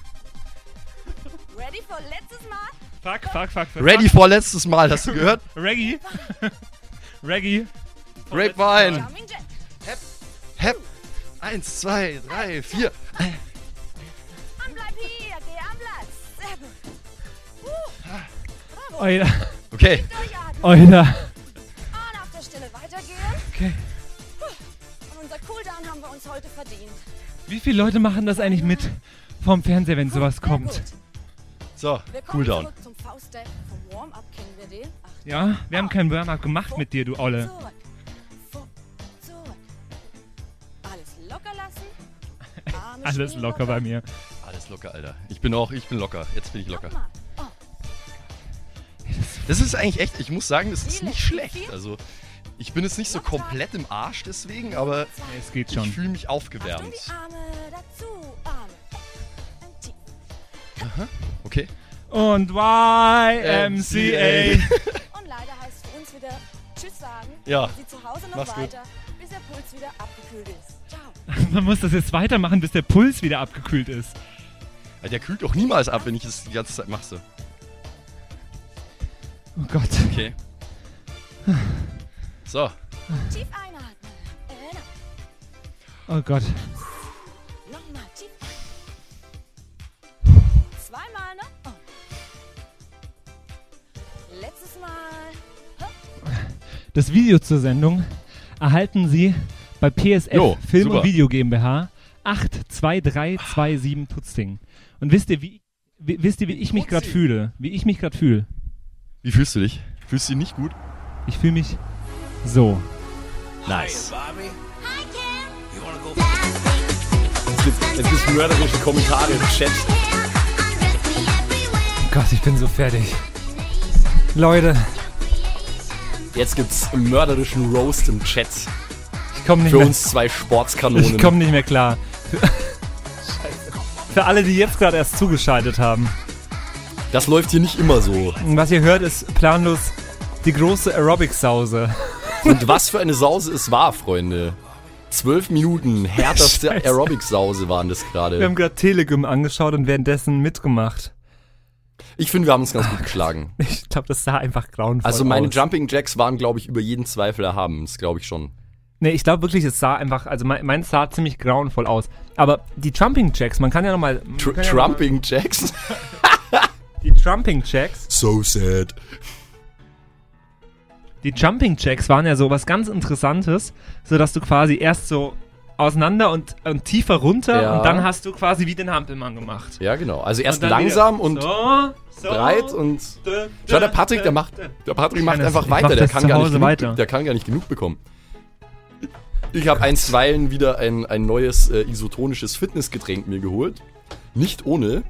Ready for letztes Mal? Fuck, fuck, fuck, fuck. Ready for letztes Mal. Hast du gehört? Reggae. Reggae. Grapevine. Jumping Jack. Hep. Eins, zwei, drei, vier. Und bleib hier. Geh am Platz. Sehr gut. Uh. Bravo. Alter. Okay. Durchatmen. Alter. Und auf der Stelle weitergehen. Okay. Und unser Cooldown haben wir uns heute verdient. Wie viele Leute machen das eigentlich mit vom Fernseher, wenn sowas Sehr kommt? gut. So, Wir kommen Cooldown. zurück zum Fauststep. Vom Warm-Up kennen wir den. Achtung. Ja, wir haben keinen Warm-up gemacht mit dir, du Olle. Zurück. Vor, zurück. Alles locker lassen. Arme Alles schwingen locker bei mir. Alles locker, Alter. Ich bin auch, ich bin locker. Jetzt bin ich locker. Nochmal. Oh. Das ist eigentlich echt, ich muss sagen, das ist nicht schlecht. Also, ich bin jetzt nicht so komplett im Arsch deswegen, aber Es geht ich schon. fühle mich Achtung, aufgewärmt. die Arme dazu. Arme. Und tief. Okay. Und Y M C A. Und leider heißt es für uns wieder Tschüss sagen. Ja. Sie zu Hause noch Mach's gut. weiter, bis der Puls wieder abgekühlt ist. Ciao. Man muss das jetzt weitermachen, bis der Puls wieder abgekühlt ist. Ja, der kühlt doch niemals ab, wenn ich es die ganze Zeit mache. So. Oh Gott. Okay. So. Tief einatmen. Oh Gott. Nochmal tief. Zweimal, ne? Oh. Letztes Mal. Das Video zur Sendung erhalten Sie bei P S F Jo, Film super. und Video GmbH acht zwei drei zwei sieben Tutzing. Und wisst ihr, wie, wie, wisst ihr, wie ich mich gerade fühle? Wie ich mich gerade fühle? Wie fühlst du dich? Fühlst du dich nicht gut? Ich fühle mich so. Nice. Es gibt, es gibt mörderische Kommentare im Chat. Gott, ich bin so fertig. Leute, Jetzt gibt's einen mörderischen Roast im Chat. ich komme nicht Für mehr. uns zwei Sportskanonen. Ich komme nicht mehr klar. Scheiße. Für alle, die jetzt gerade erst zugeschaltet haben. Das läuft hier nicht immer so. Was ihr hört, ist planlos die große Aerobic-Sause. Und was für eine Sause es war, Freunde. Zwölf Minuten härterste Scheiße. Aerobic-Sause waren das Wir haben gerade. gerade Telegym angeschaut und währenddessen mitgemacht. Ich finde, wir haben uns ganz gut geschlagen. Ich glaube, das sah einfach grauenvoll Also meine aus. Jumping Jacks waren, glaube ich, über jeden Zweifel erhaben. Das glaube ich schon. Nee, ich glaube wirklich, es sah einfach, also mein, mein sah ziemlich grauenvoll aus. Aber die Jumping Jacks, man kann ja nochmal... Tr Trumping Jacks? Die Jumping Jacks, So sad. die Jumping Jacks waren ja so was ganz Interessantes, sodass du quasi erst so auseinander und, und tiefer runter Ja. und dann hast du quasi wie den Hampelmann gemacht. Ja, genau. Also erst Und dann langsam wieder und so, so, breit und... dö, Schau, dö, der Patrick, der dö, macht, dö. der Patrick macht kann das- einfach ich weiter. mach Der das kann, zu gar nicht Hause genug, weiter. der kann gar nicht genug bekommen. Ich habe einstweilen wieder ein, ein neues äh, isotonisches Fitnessgetränk mir geholt. Nicht ohne.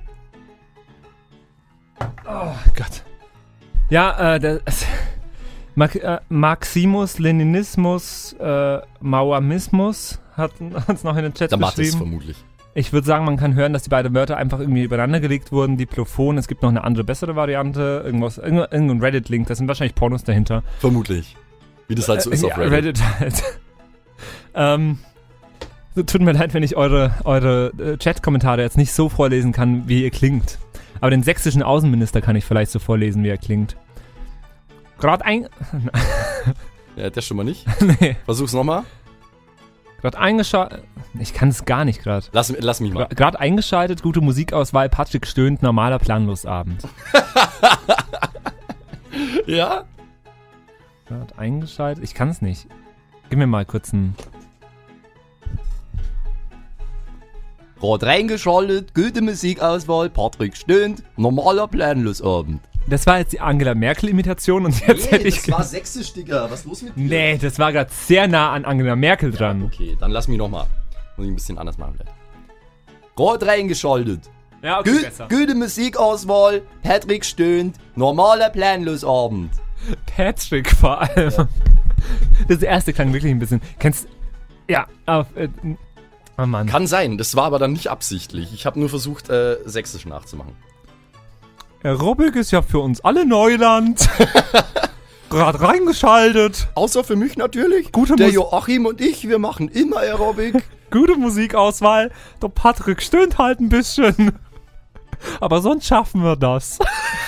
Oh Gott. Ja, äh, das, Mar äh, Marximus, Leninismus, äh, Maoismus hat uns noch in den Chat Der Mathis geschrieben. vermutlich. Ich würde sagen, man kann hören, dass die beiden Wörter einfach irgendwie übereinander gelegt wurden. Diplophon, es gibt noch eine andere, bessere Variante. Irgendwas, irgend- irgendein Reddit-Link, da sind wahrscheinlich Pornos dahinter. Vermutlich. Wie das halt so ist Äh, auf ja, Reddit. Reddit halt. ähm, so, tut mir leid, wenn ich eure, eure äh, Chat-Kommentare jetzt nicht so vorlesen kann, wie ihr klingt. Aber den sächsischen Außenminister kann ich vielleicht so vorlesen, wie er klingt. Gerade ein... Ja, der schon mal nicht. nee. Versuch's nochmal. Gerade eingeschaltet... Ich kann es gar nicht gerade. Lass, lass mich mal. Gerade eingeschaltet, gute Musikauswahl, Patrick stöhnt, normaler Planlosabend. Ja? Gerade eingeschaltet, ich kann es nicht. Gib mir mal kurz einen... Rot reingeschaltet, gute Musikauswahl, Patrick stöhnt, normaler Planlosabend. Das war jetzt die Angela Merkel-Imitation und jetzt hätte ich... war sächsisch, Digga. Was ist los mit dir? Nee, das war gerade sehr nah an Angela Merkel dran. Okay, dann lass mich nochmal. Muss ich ein bisschen anders machen vielleicht. Rot reingeschaltet. Ja, Gü gute Musikauswahl, Patrick stöhnt, normaler Planlosabend. Patrick vor allem. Das erste klang wirklich ein bisschen... Kennst... Ja, auf... Äh, oh Mann. Kann sein, das war aber dann nicht absichtlich. Ich habe nur versucht, äh, sächsisch nachzumachen. Aerobic ist ja für uns alle Neuland. Gerade reingeschaltet. Außer für mich natürlich. Gute Der Mus- Joachim und ich, wir machen immer Aerobic. Gute Musikauswahl. Der Patrick stöhnt halt ein bisschen. Aber sonst schaffen wir das.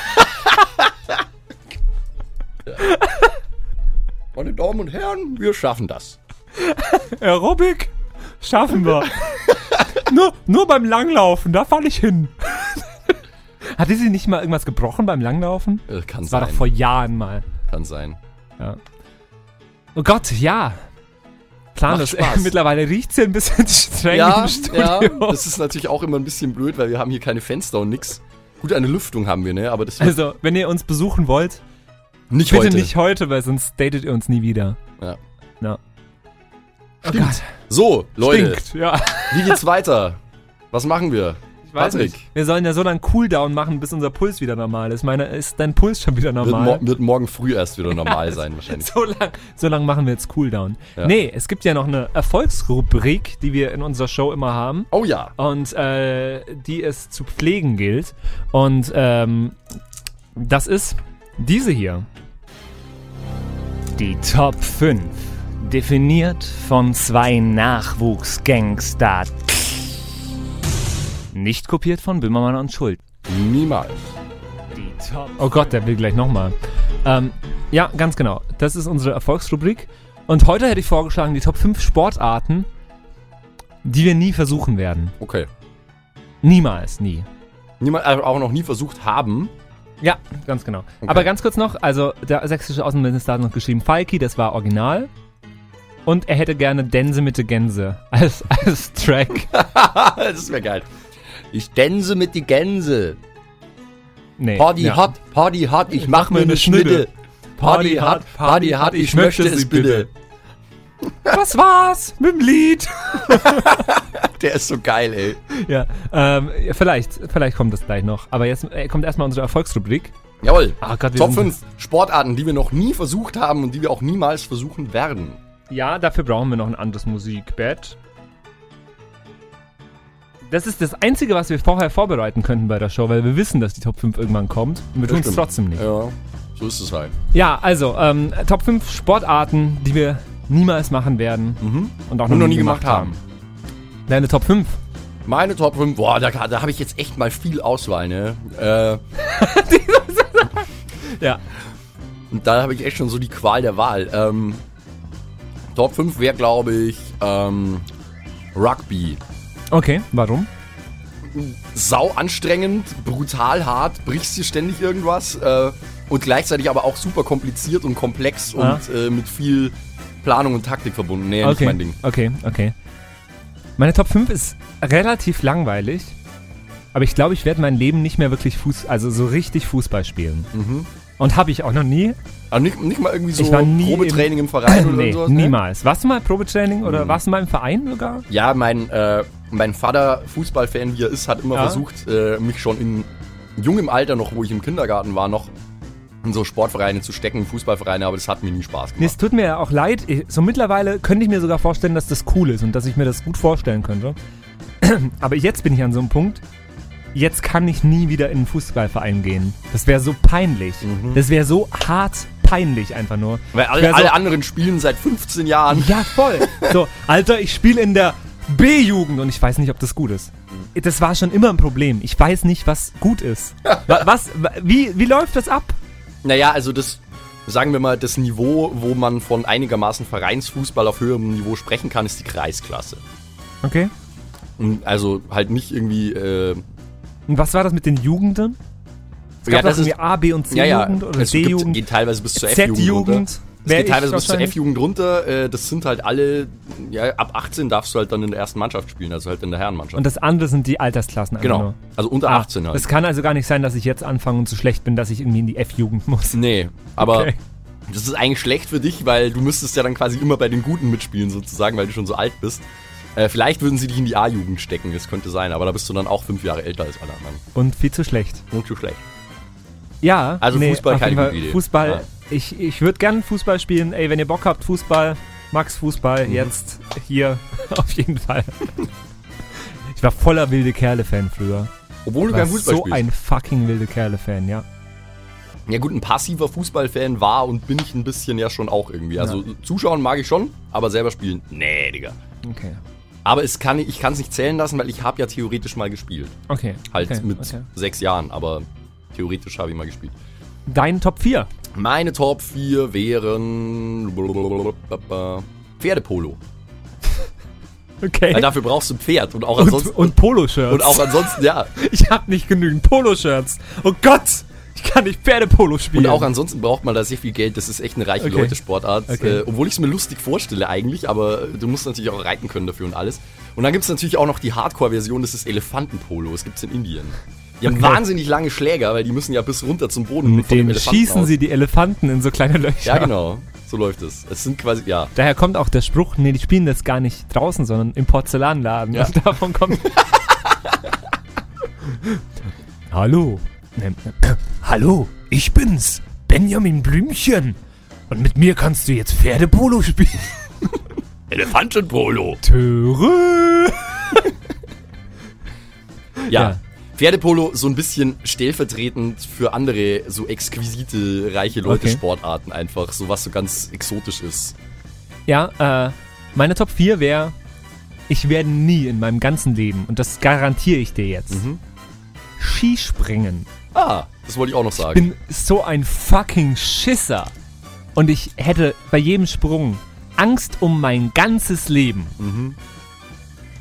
Meine Damen und Herren, wir schaffen das. Aerobic schaffen wir. nur, nur beim Langlaufen, da falle ich hin. Hatte sie nicht mal irgendwas gebrochen beim Langlaufen? Äh, kann Das war sein. doch vor Jahren mal. Kann sein. Ja. Oh Gott, ja. Planlos. Macht Spaß. Mittlerweile riecht sie ein bisschen streng Ja, im Studio. ja, das ist natürlich auch immer ein bisschen blöd, weil wir haben hier keine Fenster und nix. Gut, eine Lüftung haben wir, ne? Aber das wird Also, wenn ihr uns besuchen wollt, nicht bitte heute. nicht heute, weil sonst datet ihr uns nie wieder. Ja. Ja. Stimmt. Oh Gott. So, Leute, Stinkt, ja. wie geht's weiter? Was machen wir? Ich weiß Patrick. nicht. Wir sollen ja so lange Cooldown machen, bis unser Puls wieder normal ist. Meine, ist dein Puls schon wieder Wird, normal? mo wird morgen früh erst wieder normal Ja, sein, wahrscheinlich. So lang, so lang machen wir jetzt Cooldown. Ja. Nee, es gibt ja noch eine Erfolgsrubrik, die wir in unserer Show immer haben. Oh ja. Und äh, die es zu pflegen gilt. Und ähm, das ist diese hier. Die Top fünf. Definiert von zwei Nachwuchsgangster. Nicht kopiert von Böhmermann und Schuld. Niemals. Die Top. Oh Gott, der will gleich nochmal. Ähm, ja, ganz genau. Das ist unsere Erfolgsrubrik. Und heute hätte ich vorgeschlagen, die Top fünf Sportarten die wir nie versuchen werden. Okay. Niemals, nie. Niemand, also auch noch nie versucht haben. Ja, ganz genau. Okay. Aber ganz kurz noch, also der sächsische Außenminister hat noch geschrieben, Falki, das war original. Und er hätte gerne Dänse mit de Gänse als, als Track. Das wäre geil. Ich dänse mit die Gänse. Nee. Party ja. hot, Party hot, ich mach mir eine Schnitte. Party hot, Party hot, ich möchte es bitte. Das war's mit dem Lied. Der ist so geil, ey. Ja, ähm, vielleicht, vielleicht kommt das gleich noch. Aber jetzt äh, kommt erstmal unsere Erfolgsrubrik. Jawohl. Ah Gott, wir Top sind- fünf Sportarten, die wir noch nie versucht haben und die wir auch niemals versuchen werden. Ja, dafür brauchen wir noch ein anderes Musikbett. Das ist das Einzige, was wir vorher vorbereiten könnten bei der Show, weil wir wissen, dass die Top fünf irgendwann kommt. Und wir tun es stimmt. trotzdem nicht. Ja, so ist es halt. Ja, also, ähm, Top fünf Sportarten, die wir niemals machen werden. Mhm. Und auch Und noch nie gemacht haben. Deine Top fünf. Meine Top fünf, boah, da, da habe ich jetzt echt mal viel Auswahl, ne? Äh, Ja. und da habe ich echt schon so die Qual der Wahl. Ähm, Top fünf wäre, glaube ich, ähm, Rugby. Okay, warum? Sau anstrengend, brutal hart, brichst dir ständig irgendwas äh, und gleichzeitig aber auch super kompliziert und komplex Ah. und äh, mit viel Planung und Taktik verbunden. Nee, nicht Okay, mein Ding. okay, okay. Meine Top fünf ist relativ langweilig, aber ich glaube, ich werde mein Leben nicht mehr wirklich Fuß, also so richtig Fußball spielen. Mhm. Und habe ich auch noch nie. Aber nicht, nicht mal irgendwie so Ich war nie Probetraining im, Verein oder Nee, sowas? ne? niemals. Warst du mal Probetraining oder Mhm. warst du mal im Verein sogar? Ja, mein, äh, mein Vater, Fußballfan wie er ist, hat immer Ja. versucht, äh, mich schon in jungem Alter noch, wo ich im Kindergarten war, noch in so Sportvereine zu stecken, Fußballvereine, aber das hat mir nie Spaß Nee, es gemacht. tut mir ja auch leid. Ich, so mittlerweile könnte ich mir sogar vorstellen, dass das cool ist und dass ich mir das gut vorstellen könnte. Aber jetzt bin ich an so einem Punkt, jetzt kann ich nie wieder in einen Fußballverein gehen. Das wäre so peinlich. Mhm. Das wäre so hart peinlich einfach nur. Weil alle, wär so- alle anderen spielen seit fünfzehn Jahren. Ja, voll. So, Alter, ich spiele in der B-Jugend und ich weiß nicht, ob das gut ist. Das war schon immer ein Problem. Ich weiß nicht, was gut ist. Wa- Was, wa- wie, wie läuft das ab? Naja, also das, sagen wir mal, das Niveau, wo man von einigermaßen Vereinsfußball auf höherem Niveau sprechen kann, ist die Kreisklasse. Okay. Und also halt nicht irgendwie, äh, Und was war das mit den Jugenden? Es gab Ja, doch das ist- irgendwie A, B und ja, ja, C-Jugend oder es gibt, D-Jugend, geht teilweise bis zur F-Jugend runter. Z-Jugend. Es wär geht ich teilweise bis zur wahrscheinlich. F-Jugend runter. Äh, das sind halt alle, ja, ab achtzehn darfst du halt dann in der ersten Mannschaft spielen, also halt in der Herrenmannschaft. Und das andere sind die Altersklassen. einfach genau, nur. also unter Ah, achtzehn halt. Es kann also gar nicht sein, dass ich jetzt anfange und so schlecht bin, dass ich irgendwie in die F-Jugend muss. Nee, aber Okay. das ist eigentlich schlecht für dich, weil du müsstest ja dann quasi immer bei den Guten mitspielen sozusagen, weil du schon so alt bist. Äh, vielleicht würden sie dich in die A-Jugend stecken, das könnte sein, aber da bist du dann auch fünf Jahre älter als alle anderen. Und viel zu schlecht. Nicht so schlecht. Ja, Also Fußball auf keine jeden Fall. gute Idee. Fußball, Ja. ich, ich würde gerne Fußball spielen. Ey, wenn ihr Bock habt, Fußball, Max Fußball, Mhm. jetzt hier auf jeden Fall. Ich war voller wilde Kerle-Fan früher. Obwohl du War kein Fußball so spielst. ein fucking wilde Kerle-Fan, ja. Ja gut, ein passiver Fußballfan war und bin ich ein bisschen ja schon auch irgendwie. Also zuschauen mag ich schon, aber selber spielen, nee, Digga. Okay. Aber es kann, ich kann es nicht zählen lassen, weil ich habe ja theoretisch mal gespielt. Okay. Halt okay. mit okay. sechs Jahren, aber theoretisch habe ich mal gespielt. Dein Top vier. Meine Top vier wären Pferdepolo. Okay. Weil dafür brauchst du ein Pferd und auch und, ansonsten... und Poloshirts. und auch ansonsten, ja. Ich hab nicht genügend Poloshirts. Oh Gott! Ich kann nicht Pferdepolo spielen. Und auch ansonsten braucht man da sehr viel Geld. Das ist echt eine reiche Okay. Leute-Sportart. Okay. Äh, obwohl ich es mir lustig vorstelle eigentlich, aber du musst natürlich auch reiten können dafür und alles. Und dann gibt es natürlich auch noch die Hardcore-Version, das ist Elefantenpolo. Das gibt es in Indien. Die haben Okay. wahnsinnig lange Schläger, weil die müssen ja bis runter zum Boden. Mit von dem denen Elefanten schießen aus. sie die Elefanten in so kleine Löcher. Ja, genau. So läuft es. Es sind quasi, ja. Daher kommt auch der Spruch, nee, die spielen das gar nicht draußen, sondern im Porzellanladen. Ja. Und davon kommt... Hallo. Ähm, Hallo, ich bin's, Benjamin Blümchen. Und mit mir kannst du jetzt Pferdepolo spielen. Elefantenpolo. Töre. Ja. Ja. Pferdepolo so ein bisschen stellvertretend für andere so exquisite, reiche Leute-Sportarten einfach. So was so ganz exotisch ist. Ja, äh, meine Top vier wäre, ich werde nie in meinem ganzen Leben, und das garantiere ich dir jetzt, Mhm. Skispringen. Ah, das wollte ich auch noch Ich sagen. bin so ein fucking Schisser. Und ich hätte bei jedem Sprung Angst um mein ganzes Leben.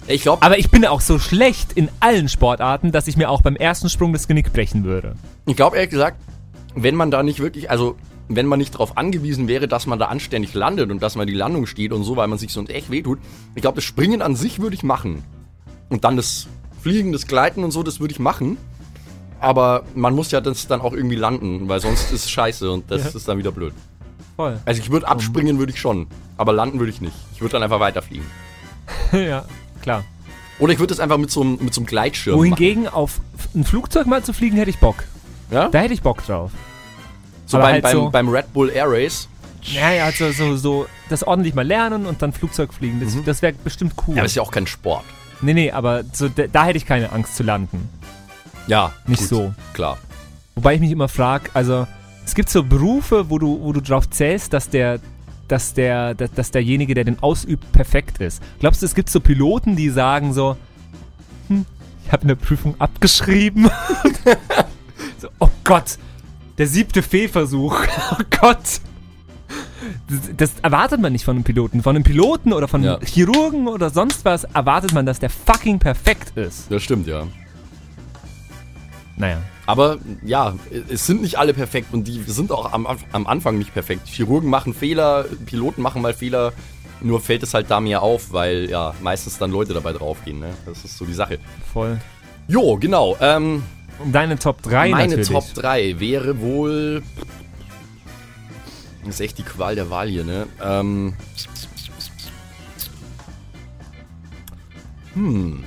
Ich glaube, Aber ich bin auch so schlecht in allen Sportarten, dass ich mir auch beim ersten Sprung das Genick brechen würde. ich glaube ehrlich gesagt, wenn man da nicht wirklich, also wenn man nicht darauf angewiesen wäre, dass man da anständig landet und dass man die Landung steht und so, weil man sich sonst echt wehtut, ich glaube, das Springen an sich würde ich machen. Und dann das Fliegen, das Gleiten und so, das würde ich machen. Aber man muss ja das dann auch irgendwie landen, weil sonst ist es scheiße und das Ja. ist dann wieder blöd. Voll. Also ich würde abspringen, würde ich schon, aber landen würde ich nicht. Ich würde dann einfach weiterfliegen. Ja, klar. Oder ich würde das einfach mit so einem, mit so einem Gleitschirm Wohingegen auf ein Flugzeug mal zu fliegen, hätte ich Bock. machen. Ja? Da hätte ich Bock drauf. So aber beim, halt beim, so- beim Red Bull Air Race. Naja, also so, so das ordentlich mal lernen und dann Flugzeug fliegen. Das, Mhm. das wäre bestimmt cool. Ja, das ist ja auch kein Sport. nee, nee, aber so, da, da hätte ich keine Angst zu landen. Ja, Nicht gut, so. Klar. Wobei ich mich immer frage, also es gibt so Berufe, wo du, wo du drauf zählst, dass der, dass der, dass, dass derjenige, der den ausübt, perfekt ist. Glaubst du, es gibt so Piloten, die sagen so, hm, ich habe eine Prüfung abgeschrieben. so, oh Gott, der siebte Fehlversuch. Oh Gott. Das, das erwartet man nicht von einem Piloten. Von einem Piloten oder von einem Ja. Chirurgen oder sonst was erwartet man, dass der fucking perfekt ist. Das stimmt, ja. Naja. Aber ja, es sind nicht alle perfekt und die sind auch am, am Anfang nicht perfekt. Chirurgen machen Fehler, Piloten machen mal Fehler, nur fällt es halt da mehr auf, weil ja meistens dann Leute dabei draufgehen, ne? Das ist so die Sache. Voll. Jo, genau. Ähm, Und deine Top drei meine natürlich. Top drei wäre wohl... Das ist echt die Qual der Wahl hier, ne? Ähm, hm...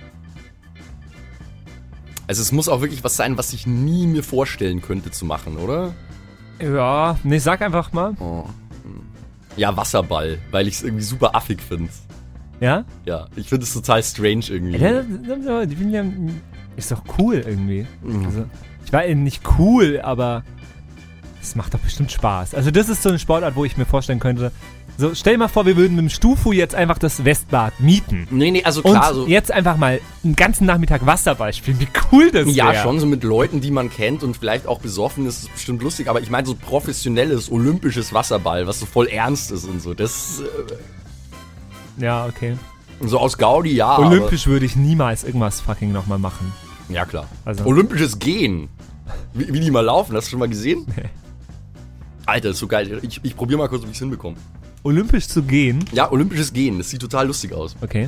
Also es muss auch wirklich was sein, was ich nie mir vorstellen könnte zu machen, oder? Ja, nee, sag einfach mal. Oh. Ja, Wasserball, weil ich es irgendwie super affig finde. Ja? Ja, ich finde es total strange irgendwie. Ja, die finden ja, ist doch cool irgendwie. Mhm. Also, ich war eben nicht cool, aber es macht doch bestimmt Spaß. Also das ist so eine Sportart, wo ich mir vorstellen könnte, so stell dir mal vor, wir würden mit dem Stufu jetzt einfach das Westbad mieten. Nee, nee, also klar, und so. jetzt einfach mal einen ganzen Nachmittag Wasserball spielen. Wie cool das Ja, wär. schon so mit Leuten, die man kennt und vielleicht auch besoffen ist, ist bestimmt lustig, aber ich meine so professionelles, olympisches Wasserball, was so voll ernst ist und so, das Ja, okay. äh, so aus Gaudi, ja. Olympisch würde ich niemals irgendwas fucking nochmal machen. Aber, ja, klar. Also- Olympisches Gehen. Wie, wie die mal laufen, hast du schon mal gesehen? Nee. Alter, ist so geil. Ich, ich probiere mal kurz, ob ich es hinbekomme. Olympisch zu gehen? Ja, olympisches Gehen, das sieht total lustig aus. Okay.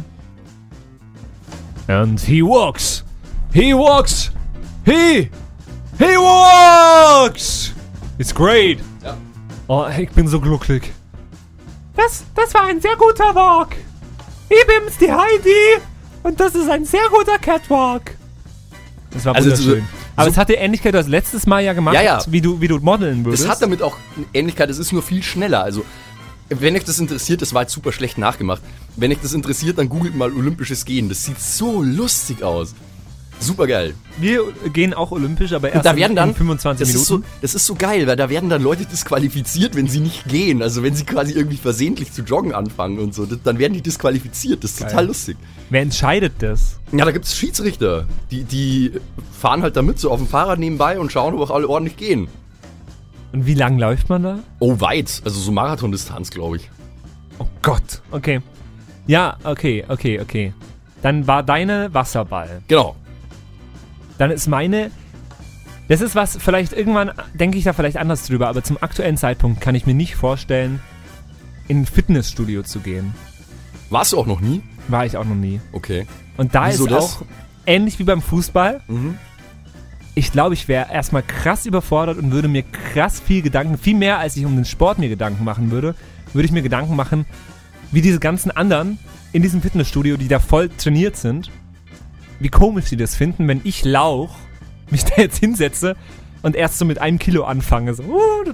And he walks. He walks. He. He walks. It's great. Ja. Oh, ich bin so glücklich. Das, das war ein sehr guter Walk. Ich bin's, die Heidi. Und das ist ein sehr guter Catwalk. Das war Also, wunderschön. so- Aber so- es hatte Ähnlichkeit, du hast letztes Mal ja gemacht, Ja, ja. Wie, du, wie du modeln würdest. Das hat damit auch eine Ähnlichkeit, es ist nur viel schneller. Also, wenn euch das interessiert, das war jetzt super schlecht nachgemacht. Wenn euch das interessiert, dann googelt mal olympisches Gehen. Das sieht so lustig aus. Super geil. Wir gehen auch olympisch, aber Und erst da werden dann in fünfundzwanzig das ist, so, Minuten. das ist so geil, weil da werden dann Leute disqualifiziert, wenn sie nicht gehen. Also wenn sie quasi irgendwie versehentlich zu joggen anfangen und so, das, dann werden die disqualifiziert. Das ist Geil. total lustig. Wer entscheidet das? Ja, da gibt's Schiedsrichter. Die, die fahren halt damit so auf dem Fahrrad nebenbei und schauen, ob auch alle ordentlich gehen. Und wie lang läuft man da? Oh, weit. Also so Marathondistanz, glaube ich. Oh Gott. Okay. Ja, okay, okay, okay. Dann war deine Wasserball. Genau. Dann ist meine... Das ist was, vielleicht irgendwann denke ich da vielleicht anders drüber, aber zum aktuellen Zeitpunkt kann ich mir nicht vorstellen, in ein Fitnessstudio zu gehen. Warst du auch noch nie? War ich auch noch nie. Okay. Und da Wieso ist das? auch ähnlich wie beim Fußball. Mhm. Ich glaube, ich wäre erstmal krass überfordert und würde mir krass viel Gedanken, viel mehr als ich um den Sport mir Gedanken machen würde, würde ich mir Gedanken machen, wie diese ganzen anderen in diesem Fitnessstudio, die da voll trainiert sind, wie komisch die das finden, wenn ich Lauch mich da jetzt hinsetze und erst so mit einem Kilo anfange. So.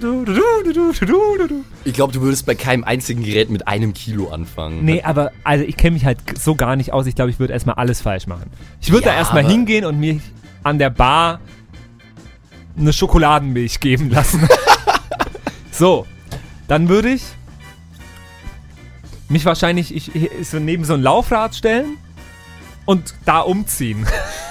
Ich glaube, du würdest bei keinem einzigen Gerät mit einem Kilo anfangen. Nee, aber also ich kenne mich halt so gar nicht aus. Ich glaube, ich würde erstmal alles falsch machen. Ich würde Ja, da erstmal aber- hingehen und mir an der Bar eine Schokoladenmilch geben lassen. So, dann würde ich mich wahrscheinlich ich, ich, so neben so ein Laufrad stellen und da umziehen.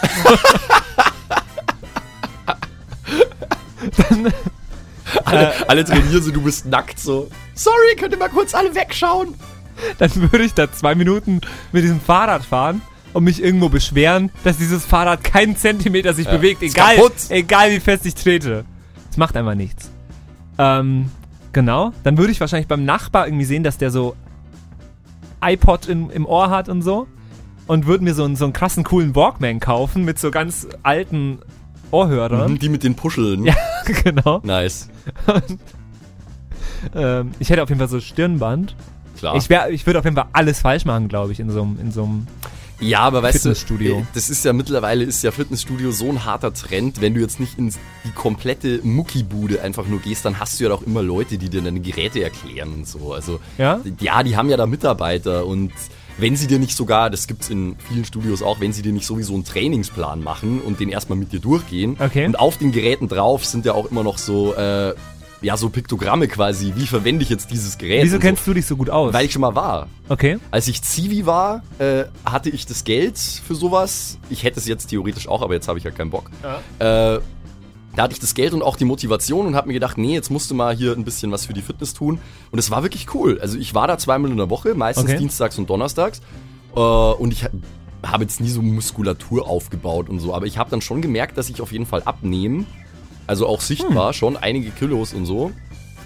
Dann, Alle, alle trainieren so, du bist nackt so. Sorry, könnt ihr mal kurz alle wegschauen? dann würde ich da zwei Minuten mit diesem Fahrrad fahren und mich irgendwo beschweren, dass dieses Fahrrad keinen Zentimeter sich Ja, bewegt, ist egal, kaputt. egal wie fest ich trete. Es macht einfach nichts. Ähm, genau. Dann würde ich wahrscheinlich beim Nachbar irgendwie sehen, dass der so iPod in, im Ohr hat und so. Und würde mir so einen, so einen krassen, coolen Walkman kaufen mit so ganz alten Ohrhörern. Mhm, die mit den Puscheln. Ja, genau. Nice. Und, ähm, ich hätte auf jeden Fall so Stirnband. Klar. Ich, wär, ich würde auf jeden Fall alles falsch machen, glaube ich, in so einem in so einem Ja, aber weißt Fitnessstudio. du, das ist ja mittlerweile ist ja Fitnessstudio so ein harter Trend. Wenn du jetzt nicht in die komplette Muckibude einfach nur gehst, dann hast du ja doch immer Leute, die dir deine Geräte erklären und so. Also Ja? ja, die haben ja da Mitarbeiter und wenn sie dir nicht sogar, das gibt's in vielen Studios auch, wenn sie dir nicht sowieso einen Trainingsplan machen und den erstmal mit dir durchgehen. Okay. Und auf den Geräten drauf sind ja auch immer noch so, äh, ja, so Piktogramme quasi. Wie verwende ich jetzt dieses Gerät? Wieso und kennst so. du dich so gut aus? Weil ich schon mal war. Okay. Als ich Zivi war, äh, hatte ich das Geld für sowas. Ich hätte es jetzt theoretisch auch, aber jetzt habe ich ja keinen Bock. Ja. Äh, da hatte ich das Geld und auch die Motivation und habe mir gedacht, nee, jetzt musst du mal hier ein bisschen was für die Fitness tun. Und es war wirklich cool. Also ich war da zweimal in der Woche, meistens Okay. dienstags und donnerstags. Äh, und ich habe jetzt nie so Muskulatur aufgebaut und so. Aber ich habe dann schon gemerkt, dass ich auf jeden Fall abnehme. Also auch sichtbar, Hm. schon einige Kilos und so.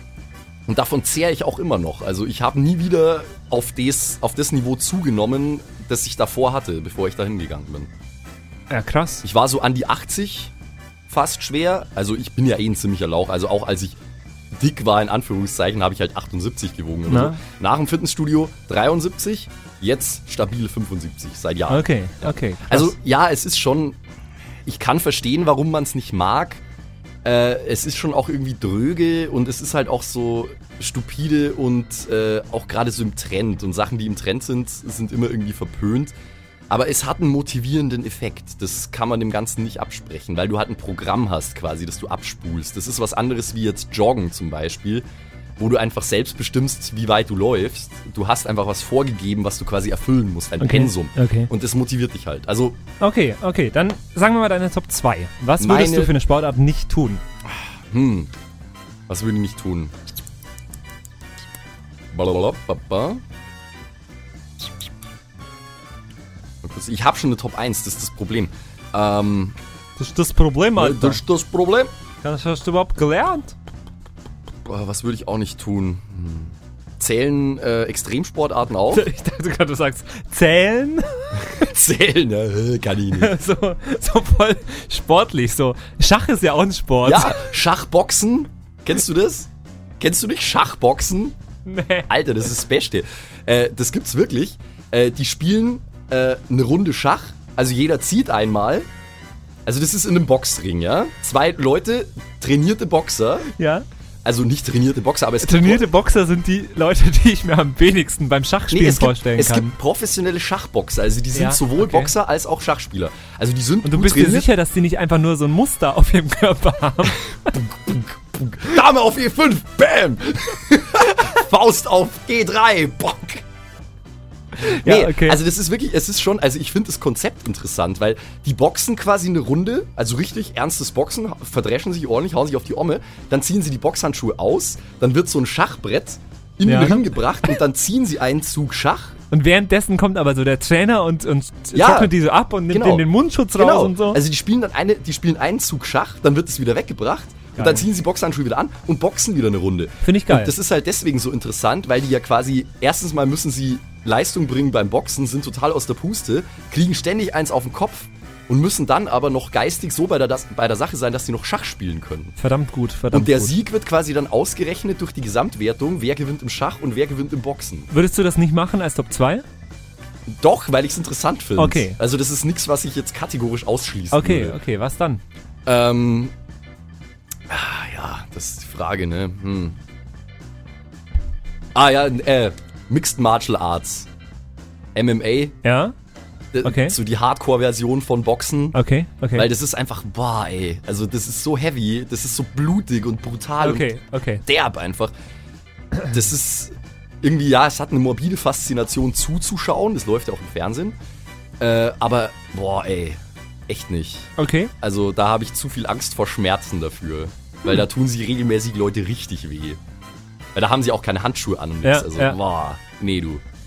Und davon zehre ich auch immer noch. Also ich habe nie wieder auf das, auf das Niveau zugenommen, das ich davor hatte, bevor ich da hingegangen bin. Ja, krass. Ich war so an die achtzig fast schwer. Also ich bin ja eh ein ziemlicher Lauch. Also auch als ich dick war, in Anführungszeichen, habe ich halt achtundsiebzig gewogen oder Na? so. Nach dem Fitnessstudio dreiundsiebzig, jetzt stabile fünfundsiebzig seit Jahren. Okay, okay. Krass. Also ja, es ist schon, ich kann verstehen, warum man es nicht mag. Äh, es ist schon auch irgendwie dröge und es ist halt auch so stupide und äh, auch gerade so im Trend. Und Sachen, die im Trend sind, sind immer irgendwie verpönt. Aber es hat einen motivierenden Effekt. Das kann man dem Ganzen nicht absprechen, weil du halt ein Programm hast quasi, das du abspulst. Das ist was anderes wie jetzt Joggen zum Beispiel, wo du einfach selbst bestimmst, wie weit du läufst. Du hast einfach was vorgegeben, was du quasi erfüllen musst, ein Okay, Pensum. okay. Und das motiviert dich halt. Also Okay, okay. Dann sagen wir mal deine Top zwei. Was würdest Meine- du für eine Sportart nicht tun? Hm. Was würde ich nicht tun? Blablabla. Mal kurz, ich habe schon eine Top eins, das ist das Problem. Ähm, Das ist das Problem, Alter. das ist das Problem. Das hast du überhaupt gelernt? Boah, was würde ich auch nicht tun? Hm. Zählen äh, Extremsportarten auf? Ich dachte gerade, du sagst zählen. Zählen, ja, kann ich nicht. so, so voll sportlich. So. Schach ist ja auch ein Sport. Ja, Schachboxen. Kennst du das? Kennst du nicht Schachboxen? Nee. Alter, das ist das Beste. Äh, das gibt's wirklich. Äh, die spielen äh, eine Runde Schach. Also jeder zieht einmal. Also das ist in einem Boxring, ja? Zwei Leute, trainierte Boxer. Ja. Also nicht trainierte Boxer, aber es gibt... Trainierte Boxer sind die Leute, die ich mir am wenigsten beim Schachspielen Nee, es gibt, vorstellen es kann. gibt professionelle Schachboxer. Also die sind Ja, sowohl okay. Boxer als auch Schachspieler. Also die sind Und du gut bist dir trainiert. sicher, dass die nicht einfach nur so ein Muster auf ihrem Körper haben? Dame auf E fünf, bam! Faust auf G drei, bock! Nee, Ja, okay. also das ist wirklich, es ist schon, also ich finde das Konzept interessant, weil die boxen quasi eine Runde, also richtig ernstes Boxen, verdreschen sich ordentlich, hauen sich auf die Omme, dann ziehen sie die Boxhandschuhe aus, dann wird so ein Schachbrett in Ja. den Ring gebracht und dann ziehen sie einen Zug Schach. Und währenddessen kommt aber so der Trainer und, und Ja, trocknet die so ab und nimmt genau. denen den Mundschutz raus und so. Also die spielen dann eine, die spielen einen Zug Schach, dann wird es wieder weggebracht und Geil. dann ziehen sie Boxhandschuhe wieder an und boxen wieder eine Runde. Finde ich geil. Und das ist halt deswegen so interessant, weil die ja quasi, erstens mal müssen sie Leistung bringen beim Boxen, sind total aus der Puste, kriegen ständig eins auf den Kopf und müssen dann aber noch geistig so bei der, das, bei der Sache sein, dass sie noch Schach spielen können. Verdammt gut, verdammt Und der gut. Sieg wird quasi dann ausgerechnet durch die Gesamtwertung, wer gewinnt im Schach und wer gewinnt im Boxen. Würdest du das nicht machen als Top zwei? Doch, weil ich es interessant finde. Okay. Also das ist nichts, was ich jetzt kategorisch ausschließen Okay, würde. okay, was dann? Ähm. Ah, ja, das ist die Frage, ne? Hm. Ah, ja, äh, Mixed Martial Arts. M M A. Ja? äh, Okay. So die Hardcore-Version von Boxen. Okay, okay. Weil das ist einfach, boah, ey. Also, das ist so heavy, das ist so blutig und brutal okay, okay. und derb einfach. Das ist irgendwie, ja, es hat eine morbide Faszination zuzuschauen. Das läuft ja auch im Fernsehen. Äh, aber, boah, ey. Echt nicht. Okay. Also da habe ich zu viel Angst vor Schmerzen dafür. Weil Hm. da tun sich regelmäßig Leute richtig weh. Weil da haben sie auch keine Handschuhe an und Ja, nichts. Also, ja. boah, nee, du.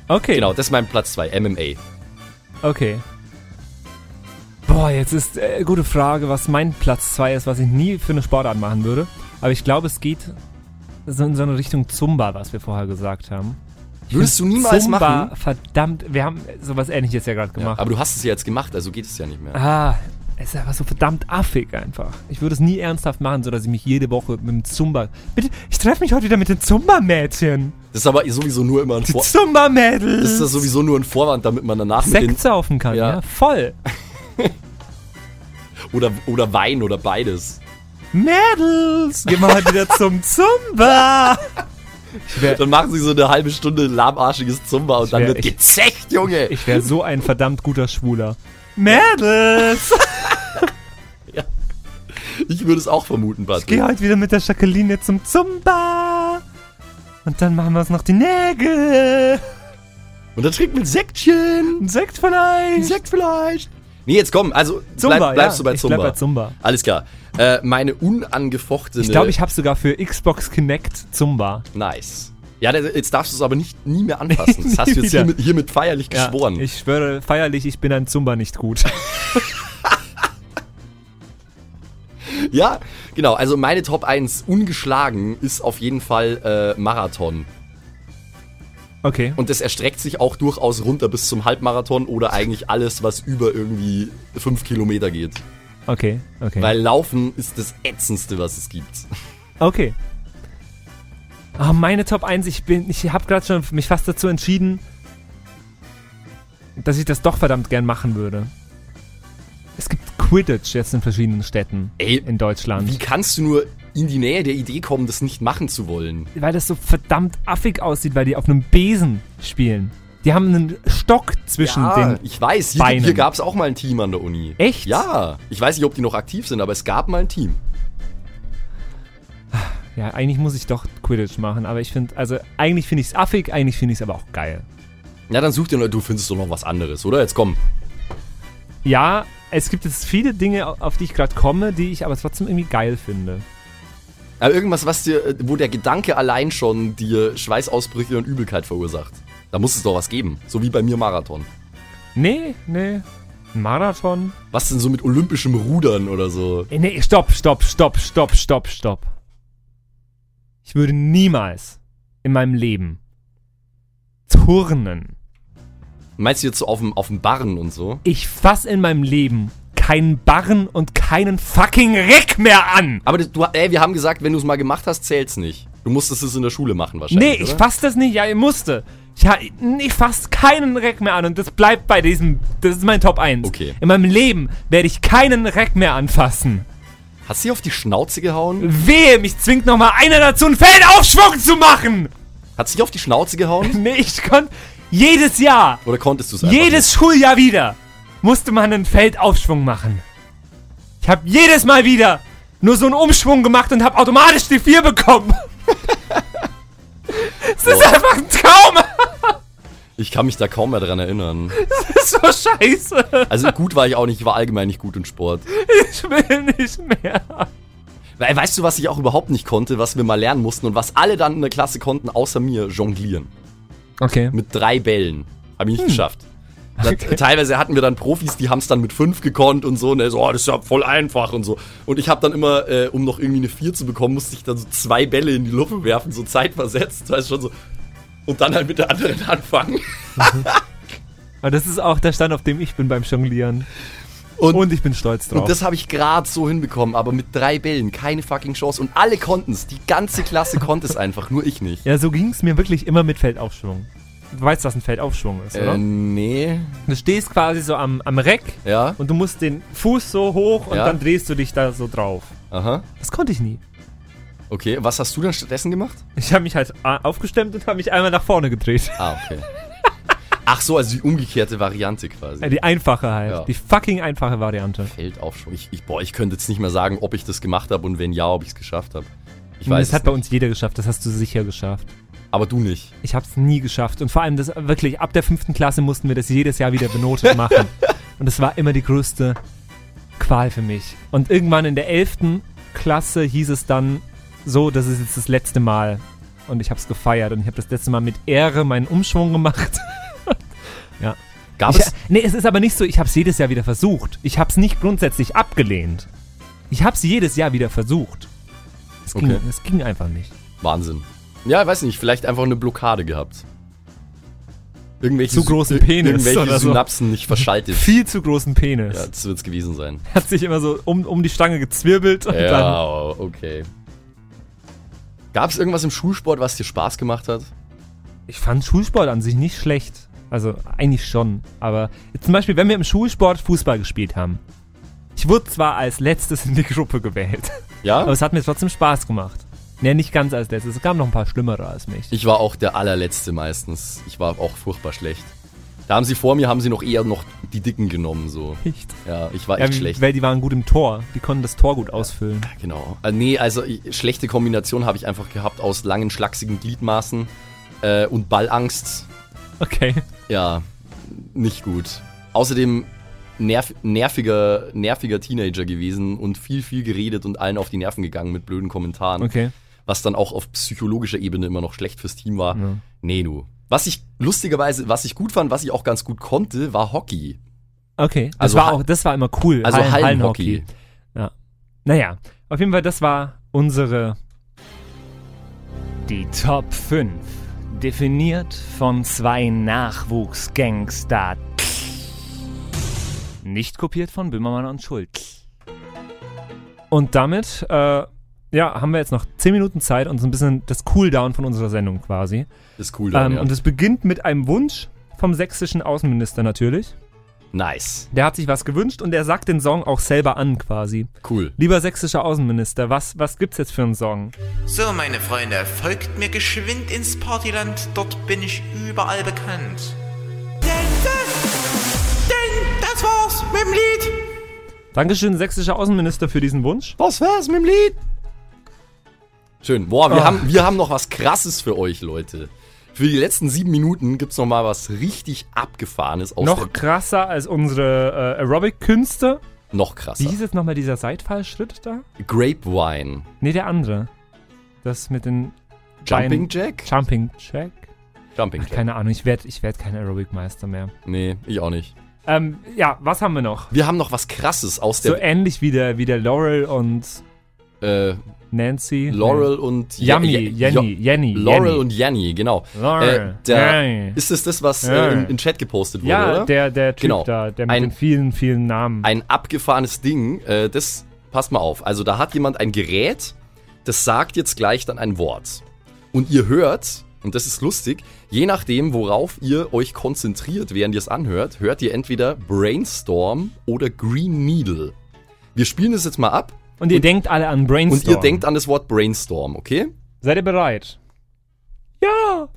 Okay. Genau, das ist mein Platz zwei, M M A. Okay. Boah, jetzt ist äh, gute Frage, was mein Platz zwei ist, was ich nie für eine Sportart machen würde. Aber ich glaube, es geht so in so eine Richtung Zumba, was wir vorher gesagt haben. Würdest du niemals Zumba, machen? verdammt, wir haben sowas Ähnliches ja gerade Ja, gemacht. aber du hast es ja jetzt gemacht, also geht es ja nicht mehr. Ah, es ist einfach so verdammt affig einfach. Ich würde es nie ernsthaft machen, sodass ich mich jede Woche mit dem Zumba... Bitte, ich treffe mich heute wieder mit den Zumba-Mädchen. Das ist aber sowieso nur immer ein Die Vor... Zumba-Mädels. Das ist ja sowieso nur ein Vorwand, damit man danach mit den... Sekt saufen kann, ja, Ja. voll. Oder, oder Wein oder beides. Mädels, gehen wir heute wieder zum Zumba. Ich wär, Dann machen sie so eine halbe Stunde lahmarschiges Zumba und Ich dann wär- wird ich- gezecht, Junge! ich wäre so ein verdammt guter Schwuler. Mädels, Ich würde es auch vermuten, ich Patrick. gehe heute wieder mit der Jacqueline zum Zumba. Und dann machen wir uns noch die Nägel. Und dann trinkt man Sektchen. Ein Sekt vielleicht. Sekt vielleicht. Nee, jetzt komm, also Zumba, bleib, bleibst ja, du bei ich Zumba. bleib bei Zumba. Alles klar. Äh, meine unangefochtene... Ich glaube, ich habe sogar für Xbox Kinect Zumba. Nice. Ja, da- jetzt darfst du es aber nicht nie mehr anfassen. Das hast Nie du jetzt wieder. hiermit, hiermit feierlich geschworen. Ja, ich schwöre feierlich, ich bin ein Zumba nicht gut. Ja, genau. Also meine Top eins ungeschlagen ist auf jeden Fall äh, Marathon. Okay. Und das erstreckt sich auch durchaus runter bis zum Halbmarathon oder eigentlich alles, was über irgendwie fünf Kilometer geht. Okay, okay. Weil Laufen ist das Ätzendste, was es gibt. Okay. Ah, meine Top eins, ich bin, ich habe gerade schon mich fast dazu entschieden, dass ich das doch verdammt gern machen würde. Es gibt Quidditch jetzt in verschiedenen Städten Ey, in Deutschland. Wie kannst du nur in die Nähe der Idee kommen, das nicht machen zu wollen? Weil das so verdammt affig aussieht, weil die auf einem Besen spielen. Die haben einen Stock zwischen den... ich weiß. Hier, Beinen. hier gab es auch mal ein Team an der Uni. Echt? Ja. Ich weiß nicht, ob die noch aktiv sind, aber es gab mal ein Team. Ja, eigentlich muss ich doch Quidditch machen, aber ich finde, also eigentlich finde ich es affig, eigentlich finde ich es aber auch geil. Ja, dann such dir noch, du findest doch noch was anderes, oder? Jetzt komm. Ja, es gibt jetzt viele Dinge, auf die ich gerade komme, die ich aber trotzdem irgendwie geil finde. Aber irgendwas, was dir, äh, wo der Gedanke allein schon dir Schweißausbrüche und Übelkeit verursacht. Da muss es doch was geben. So wie bei mir Marathon. Nee, nee. Marathon? Was denn so mit olympischem Rudern oder so? Ey, nee, stopp, stopp, stopp, stopp, stopp, stopp. Ich würde niemals in meinem Leben turnen. Meinst du jetzt so auf dem, auf dem Barren und so? Ich fass in meinem Leben keinen Barren und keinen fucking Reck mehr an. Aber du, ey, wir haben gesagt, wenn du es mal gemacht hast, zählt's nicht. Du musstest es in der Schule machen wahrscheinlich, Nee, ich oder? fass das nicht. Ja, ich musste. Ich, ha- ich fass keinen Reck mehr an und das bleibt bei diesem, das ist mein Top eins. Okay. In meinem Leben werde ich keinen Reck mehr anfassen. Hast du dich auf die Schnauze gehauen? Wehe, mich zwingt noch mal einer dazu, einen Feldaufschwung zu machen. Hat sich auf die Schnauze gehauen? Nee, ich konnte jedes Jahr, Oder konntest du es einfach jedes Schuljahr wieder, musste man einen Feldaufschwung machen. Ich habe jedes Mal wieder nur so einen Umschwung gemacht und habe automatisch die vier bekommen. Es ist Boah. einfach ein Traum. nicht? Ich kann mich da kaum mehr dran erinnern. Das ist so scheiße. Also gut war ich auch nicht, ich war allgemein nicht gut in Sport. Ich will nicht mehr. Weil, weißt du, was ich auch überhaupt nicht konnte, was wir mal lernen mussten und was alle dann in der Klasse konnten, außer mir, jonglieren. Okay. Mit drei Bällen. Hab ich nicht geschafft. Da, Okay. Teilweise hatten wir dann Profis, die haben es dann mit fünf gekonnt und so. Und er so, oh, das ist ja voll einfach und so. Und ich habe dann immer, äh, um noch irgendwie eine vier zu bekommen, musste ich dann so zwei Bälle in die Luft werfen, so zeitversetzt. Weißt schon so. Und dann halt mit der anderen anfangen. Aber das ist auch der Stand, auf dem ich bin beim Jonglieren. Und, Und ich bin stolz drauf. und das habe ich gerade so hinbekommen, aber mit drei Bällen, keine fucking Chance. Und alle konnten es. Die ganze Klasse konnte es einfach, nur ich nicht. Ja, so ging es mir wirklich immer mit Feldaufschwung. Du weißt, was ein Feldaufschwung ist, oder? Äh, nee. Du stehst quasi so am, am Reck Ja? und du musst den Fuß so hoch und Ja. dann drehst du dich da so drauf. Aha. Das konnte ich nie. Okay, was hast du dann stattdessen gemacht? Ich habe mich halt a- aufgestemmt und habe mich einmal nach vorne gedreht. Ah, okay. Ach so, also die umgekehrte Variante quasi. Ja, die einfache halt. Ja. Die fucking einfache Variante. Feldaufschwung. Ich, ich, boah, ich könnte jetzt nicht mehr sagen, ob ich das gemacht habe und wenn ja, ob ich es geschafft habe. Ich weiß das hat es bei nicht. uns jeder geschafft. Das hast du sicher geschafft. Aber du nicht. Ich habe es nie geschafft. Und vor allem, das wirklich, ab der fünften Klasse mussten wir das jedes Jahr wieder benotet machen. Und das war immer die größte Qual für mich. Und irgendwann in der elften Klasse hieß es dann so, das ist jetzt das letzte Mal. und ich habe es gefeiert und ich habe das letzte Mal mit Ehre meinen Umschwung gemacht. Ja. Gab ich, es? Nee, es ist aber nicht so, ich habe es jedes Jahr wieder versucht. Ich habe es nicht grundsätzlich abgelehnt. Ich habe es jedes Jahr wieder versucht. Es ging, Okay. es ging einfach nicht. Wahnsinn. Ja, ich weiß nicht, vielleicht einfach eine Blockade gehabt. Irgendwelche Zu Sy- großen ir- Penis Irgendwelche oder so. Synapsen nicht verschaltet. Viel zu großen Penis. Ja, das wird's gewesen sein. Hat sich immer so um, um die Stange gezwirbelt und dann. Ja, okay. Gab es irgendwas im Schulsport, was dir Spaß gemacht hat? Ich fand Schulsport an sich nicht schlecht. Also eigentlich schon. Aber zum Beispiel, wenn wir im Schulsport Fußball gespielt haben. Ich wurde zwar als letztes in die Gruppe gewählt, Ja? aber es hat mir trotzdem Spaß gemacht. Ne, nicht ganz als letztes. Es gab noch ein paar Schlimmere als mich. Ich war auch der allerletzte meistens. Ich war auch furchtbar schlecht. Da haben sie vor mir, haben sie noch eher noch die Dicken genommen, so. Echt? Ja, ich war Ja, echt wie- schlecht. weil die waren gut im Tor. Die konnten das Tor gut ausfüllen. Genau. Äh, nee, also ich, schlechte Kombination habe ich einfach gehabt aus langen, schlachsigen Gliedmaßen äh, und Ballangst. Okay. Ja, nicht gut. Außerdem nerv, nerviger, nerviger Teenager gewesen und viel, viel geredet und allen auf die Nerven gegangen mit blöden Kommentaren. Okay. Was dann auch auf psychologischer Ebene immer noch schlecht fürs Team war. Ja. Nee, du. Was ich lustigerweise, was ich gut fand, was ich auch ganz gut konnte, war Hockey. Okay. Das Also war Ha- auch, das war immer cool. Also Hallen- Hallenhockey. Ja. Naja, auf jeden Fall, das war unsere die Top fünf. Definiert von zwei Nachwuchsgangster. Nicht kopiert von Böhmermann und Schulz. Und damit, äh, ja, haben wir jetzt noch zehn Minuten Zeit und so ein bisschen das Cooldown von unserer Sendung quasi. Ist cool dann, Ähm, ja. Und es beginnt mit einem Wunsch vom sächsischen Außenminister natürlich. Nice. Der hat sich was gewünscht und der sagt den Song auch selber an quasi. Cool. Lieber sächsischer Außenminister, was, was gibt's jetzt für einen Song? So, meine Freunde, folgt mir geschwind ins Partyland, dort bin ich überall bekannt. Denn das, denn das war's mit dem Lied. Dankeschön, sächsischer Außenminister, für diesen Wunsch. Was war's mit dem Lied? Schön. Boah, wir, Ah. haben, wir haben noch was Krasses für euch, Leute. Für die letzten sieben Minuten gibt's noch mal was richtig Abgefahrenes aus Noch der... krasser als unsere äh, Aerobic-Künste. Noch Wie krasser. hieß jetzt nochmal dieser Seitfallschritt da? Grapevine. Nee, der andere. Das mit den Jumping Beinen- Jack? Jumping Jack? Jumping Ach, Jack. keine Ahnung, ich werde ich werd kein Aerobic-Meister mehr. Nee, ich auch nicht. Ähm, ja, was haben wir noch? Wir haben noch was Krasses aus So der... ähnlich wie der, wie der Laurel und äh, Nancy. Laurel und... Yummy, Je- Je- Jenny, Jenny. Laurel Jenny. und Jenny, genau. Laurel, Äh, der, Jenny. ist es das, was Ja. äh, in, in Chat gepostet wurde, Ja, oder? der, der Typ Genau. da, der mit Ein- den vielen, vielen Namen. Ein abgefahrenes Ding, äh, das, passt mal auf, also da hat jemand ein Gerät, das sagt jetzt gleich dann ein Wort. Und ihr hört, und das ist lustig, je nachdem, worauf ihr euch konzentriert, während ihr es anhört, hört ihr entweder Brainstorm oder Green Needle. Wir spielen das jetzt mal ab und ihr denkt alle an Brainstorm. und ihr denkt an das Wort Brainstorm, okay? Seid ihr bereit? Ja!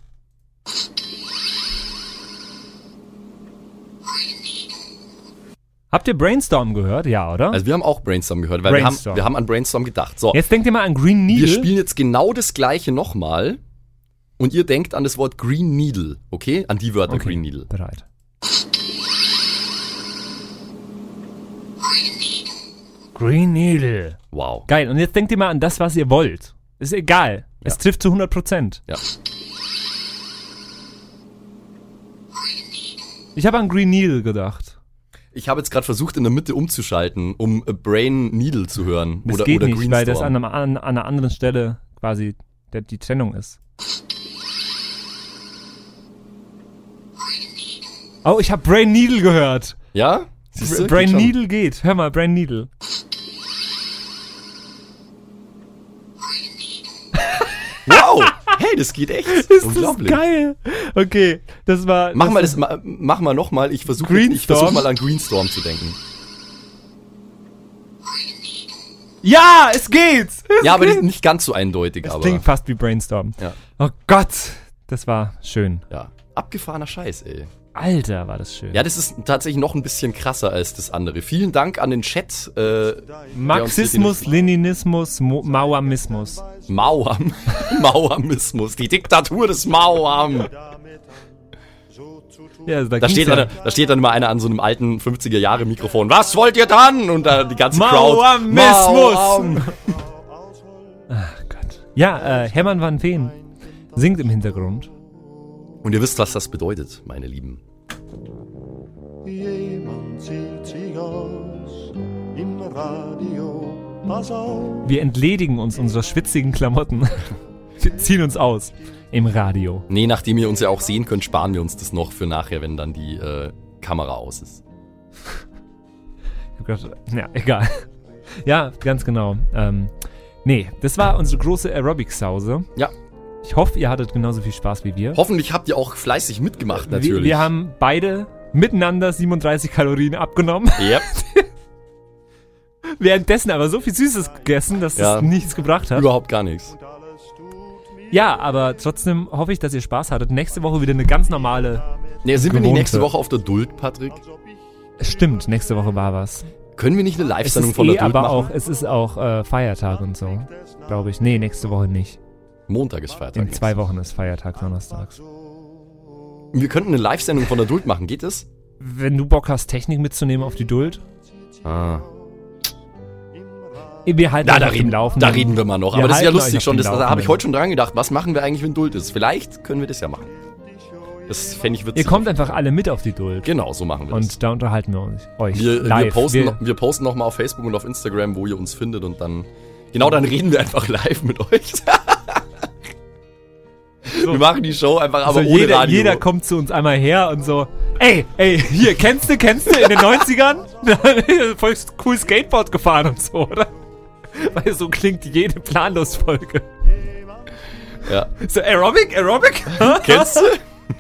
Habt ihr Brainstorm gehört? Ja, oder? Also wir haben auch Brainstorm gehört, weil Brainstorm. Wir, haben, wir haben an Brainstorm gedacht. So, Jetzt denkt ihr mal an Green Needle. wir spielen jetzt genau das gleiche nochmal und ihr denkt an das Wort Green Needle, okay? An die Wörter Okay, Green Needle. bereit. Green Needle. Wow. Geil, und jetzt denkt ihr mal an das, was ihr wollt. Ist egal. Es Ja. trifft zu hundert Prozent. Ja. Ich habe an Green Needle gedacht. Ich habe jetzt gerade versucht, in der Mitte umzuschalten, um a Brain Needle zu hören. Das oder geht oder nicht, Greenstorm. weil das an, einem, an, an einer anderen Stelle quasi der, die Trennung ist. Oh, ich habe Brain Needle gehört. Ja? Siehst du? Brain Geht schon. Needle geht. Hör mal, Brain Needle. Wow! Hey, das geht echt. Ist Unglaublich. das geil. Okay, das war... Mach mal das das, ma- mach mal nochmal. Ich versuche ich Greenstorm? versuch mal an Greenstorm zu denken. Ja, es geht! Es Ja, aber geht. nicht ganz so eindeutig, Das aber. klingt fast wie Brainstorm. Ja. Oh Gott, das war schön. Ja. Abgefahrener Scheiß, ey. Alter, war das schön. Ja, das ist tatsächlich noch ein bisschen krasser als das andere. Vielen Dank an den Chat. Äh, Marxismus, der uns Leninismus, Mo Mauamismus. hier- Mauam. Mauamismus. Die Diktatur des Mauam. Ja, also da, Da ging's steht, ja. dann, da steht dann immer einer an so einem alten fünfziger-Jahre-Mikrofon. Was wollt ihr dann? Und da die ganze Crowd. Mauamismus. Mauam. Ach Gott. Ja, äh, Hermann van Veen. singt im Hintergrund. Und ihr wisst, was das bedeutet, meine Lieben. Jemand zieht sich aus im Radio. Pass auf. Wir entledigen uns unserer schwitzigen Klamotten. Wir ziehen uns aus im Radio. Nee, nachdem ihr uns ja auch sehen könnt, sparen wir uns das noch für nachher, wenn dann die äh, Kamera aus ist. Ich hab grad, ja, egal. Ja, ganz genau. Ähm, nee, das war unsere große Aerobic-Sause. Ja. Ich hoffe, ihr hattet genauso viel Spaß wie wir. Hoffentlich habt ihr auch fleißig mitgemacht, natürlich. Wir, wir haben beide miteinander siebenunddreißig Kalorien abgenommen. Yep. Währenddessen aber so viel Süßes gegessen, dass Ja. das nichts gebracht hat. Überhaupt gar nichts. Ja, aber trotzdem hoffe ich, dass ihr Spaß hattet. Nächste Woche wieder eine ganz normale... Nee, sind wir nicht Gewohnte. nächste Woche auf der Duld, Patrick? Stimmt, nächste Woche war was. Können wir nicht eine Es Live-Sendung ist von eh der Duld aber machen? auch, es ist auch äh, Feiertag und so, glaube ich. Nee, nächste Woche nicht. Montag ist Feiertag. In zwei Wochen ist Feiertag, donnerstags. Wir könnten eine Live-Sendung von der Duld machen, geht das? Wenn du Bock hast, Technik mitzunehmen auf die Duld, Ah. wir halten Ja, euch da auf dem reden, Laufenden. da reden wir mal noch. Wir Aber das ist ja halten euch lustig auf schon. dem Das, da habe ich Laufenden. heute schon dran gedacht. Was machen wir eigentlich, wenn Duld ist? Vielleicht können wir das ja machen. Das fände ich witzig. Ihr kommt einfach alle mit auf die Duld. Genau, so machen wir das. Und da unterhalten wir uns, euch Wir, live. wir posten, Wir- noch, wir posten noch mal auf Facebook und auf Instagram, wo ihr uns findet und dann, genau, dann reden wir einfach live mit euch. So. Wir machen die Show einfach, aber so ohne jeder, Radio. jeder kommt zu uns einmal her und so, ey, ey, hier, kennst du, kennst du, in den neunzigern? Voll cool Skateboard gefahren und so, oder? Weil so klingt jede Planlos-Folge. Ja. So, Aerobic, Aerobic? Kennst du?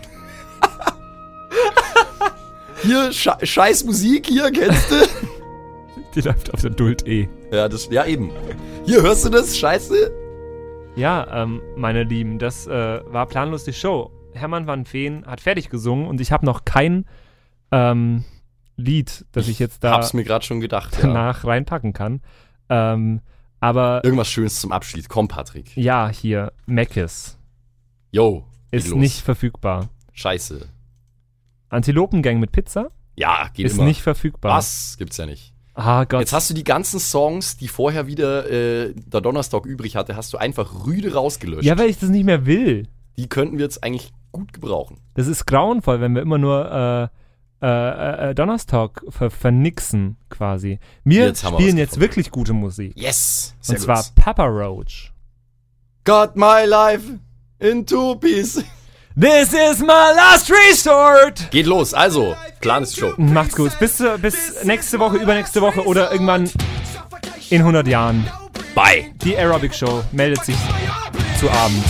Hier, Sche scheiß Musik, hier, kennst du? Die läuft auf der Duld eh. Ja, das, ja, eben. Hier, hörst du das? Scheiße? Ja, ähm, meine Lieben, das äh, war planlos die Show. Hermann van Veen hat fertig gesungen und ich habe noch kein ähm, Lied, das ich jetzt da Hab's mir gerade schon gedacht. Ja. danach reinpacken kann. Ähm, aber Irgendwas Schönes zum Abschied. Komm, Patrick. ja, hier, Meckes Yo, geht ist los. nicht verfügbar. Scheiße. Antilopengang mit Pizza Ja, geht ist immer. nicht verfügbar. Was? Gibt's ja nicht. Ah Gott. Jetzt hast du die ganzen Songs, die vorher wieder äh, der Donnerstag übrig hatte, hast du einfach rüde rausgelöscht. Ja, weil ich das nicht mehr will. Die könnten wir jetzt eigentlich gut gebrauchen. Das ist grauenvoll, wenn wir immer nur äh, äh, äh, Donnerstag ver vernixen quasi. Wir Jetzt haben wir spielen was jetzt gefunden. wirklich gute Musik. Yes! Und zwar Papa Roach. Got my life in two pieces. This is my last resort. Geht los, also, Plan ist Show. Macht's gut. Bis, äh, bis nächste Woche, übernächste Woche oder irgendwann in hundert Jahren. Bye. Die Aerobic Show meldet sich zu Abend.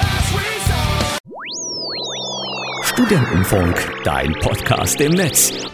Studentenfunk, dein Podcast im Netz.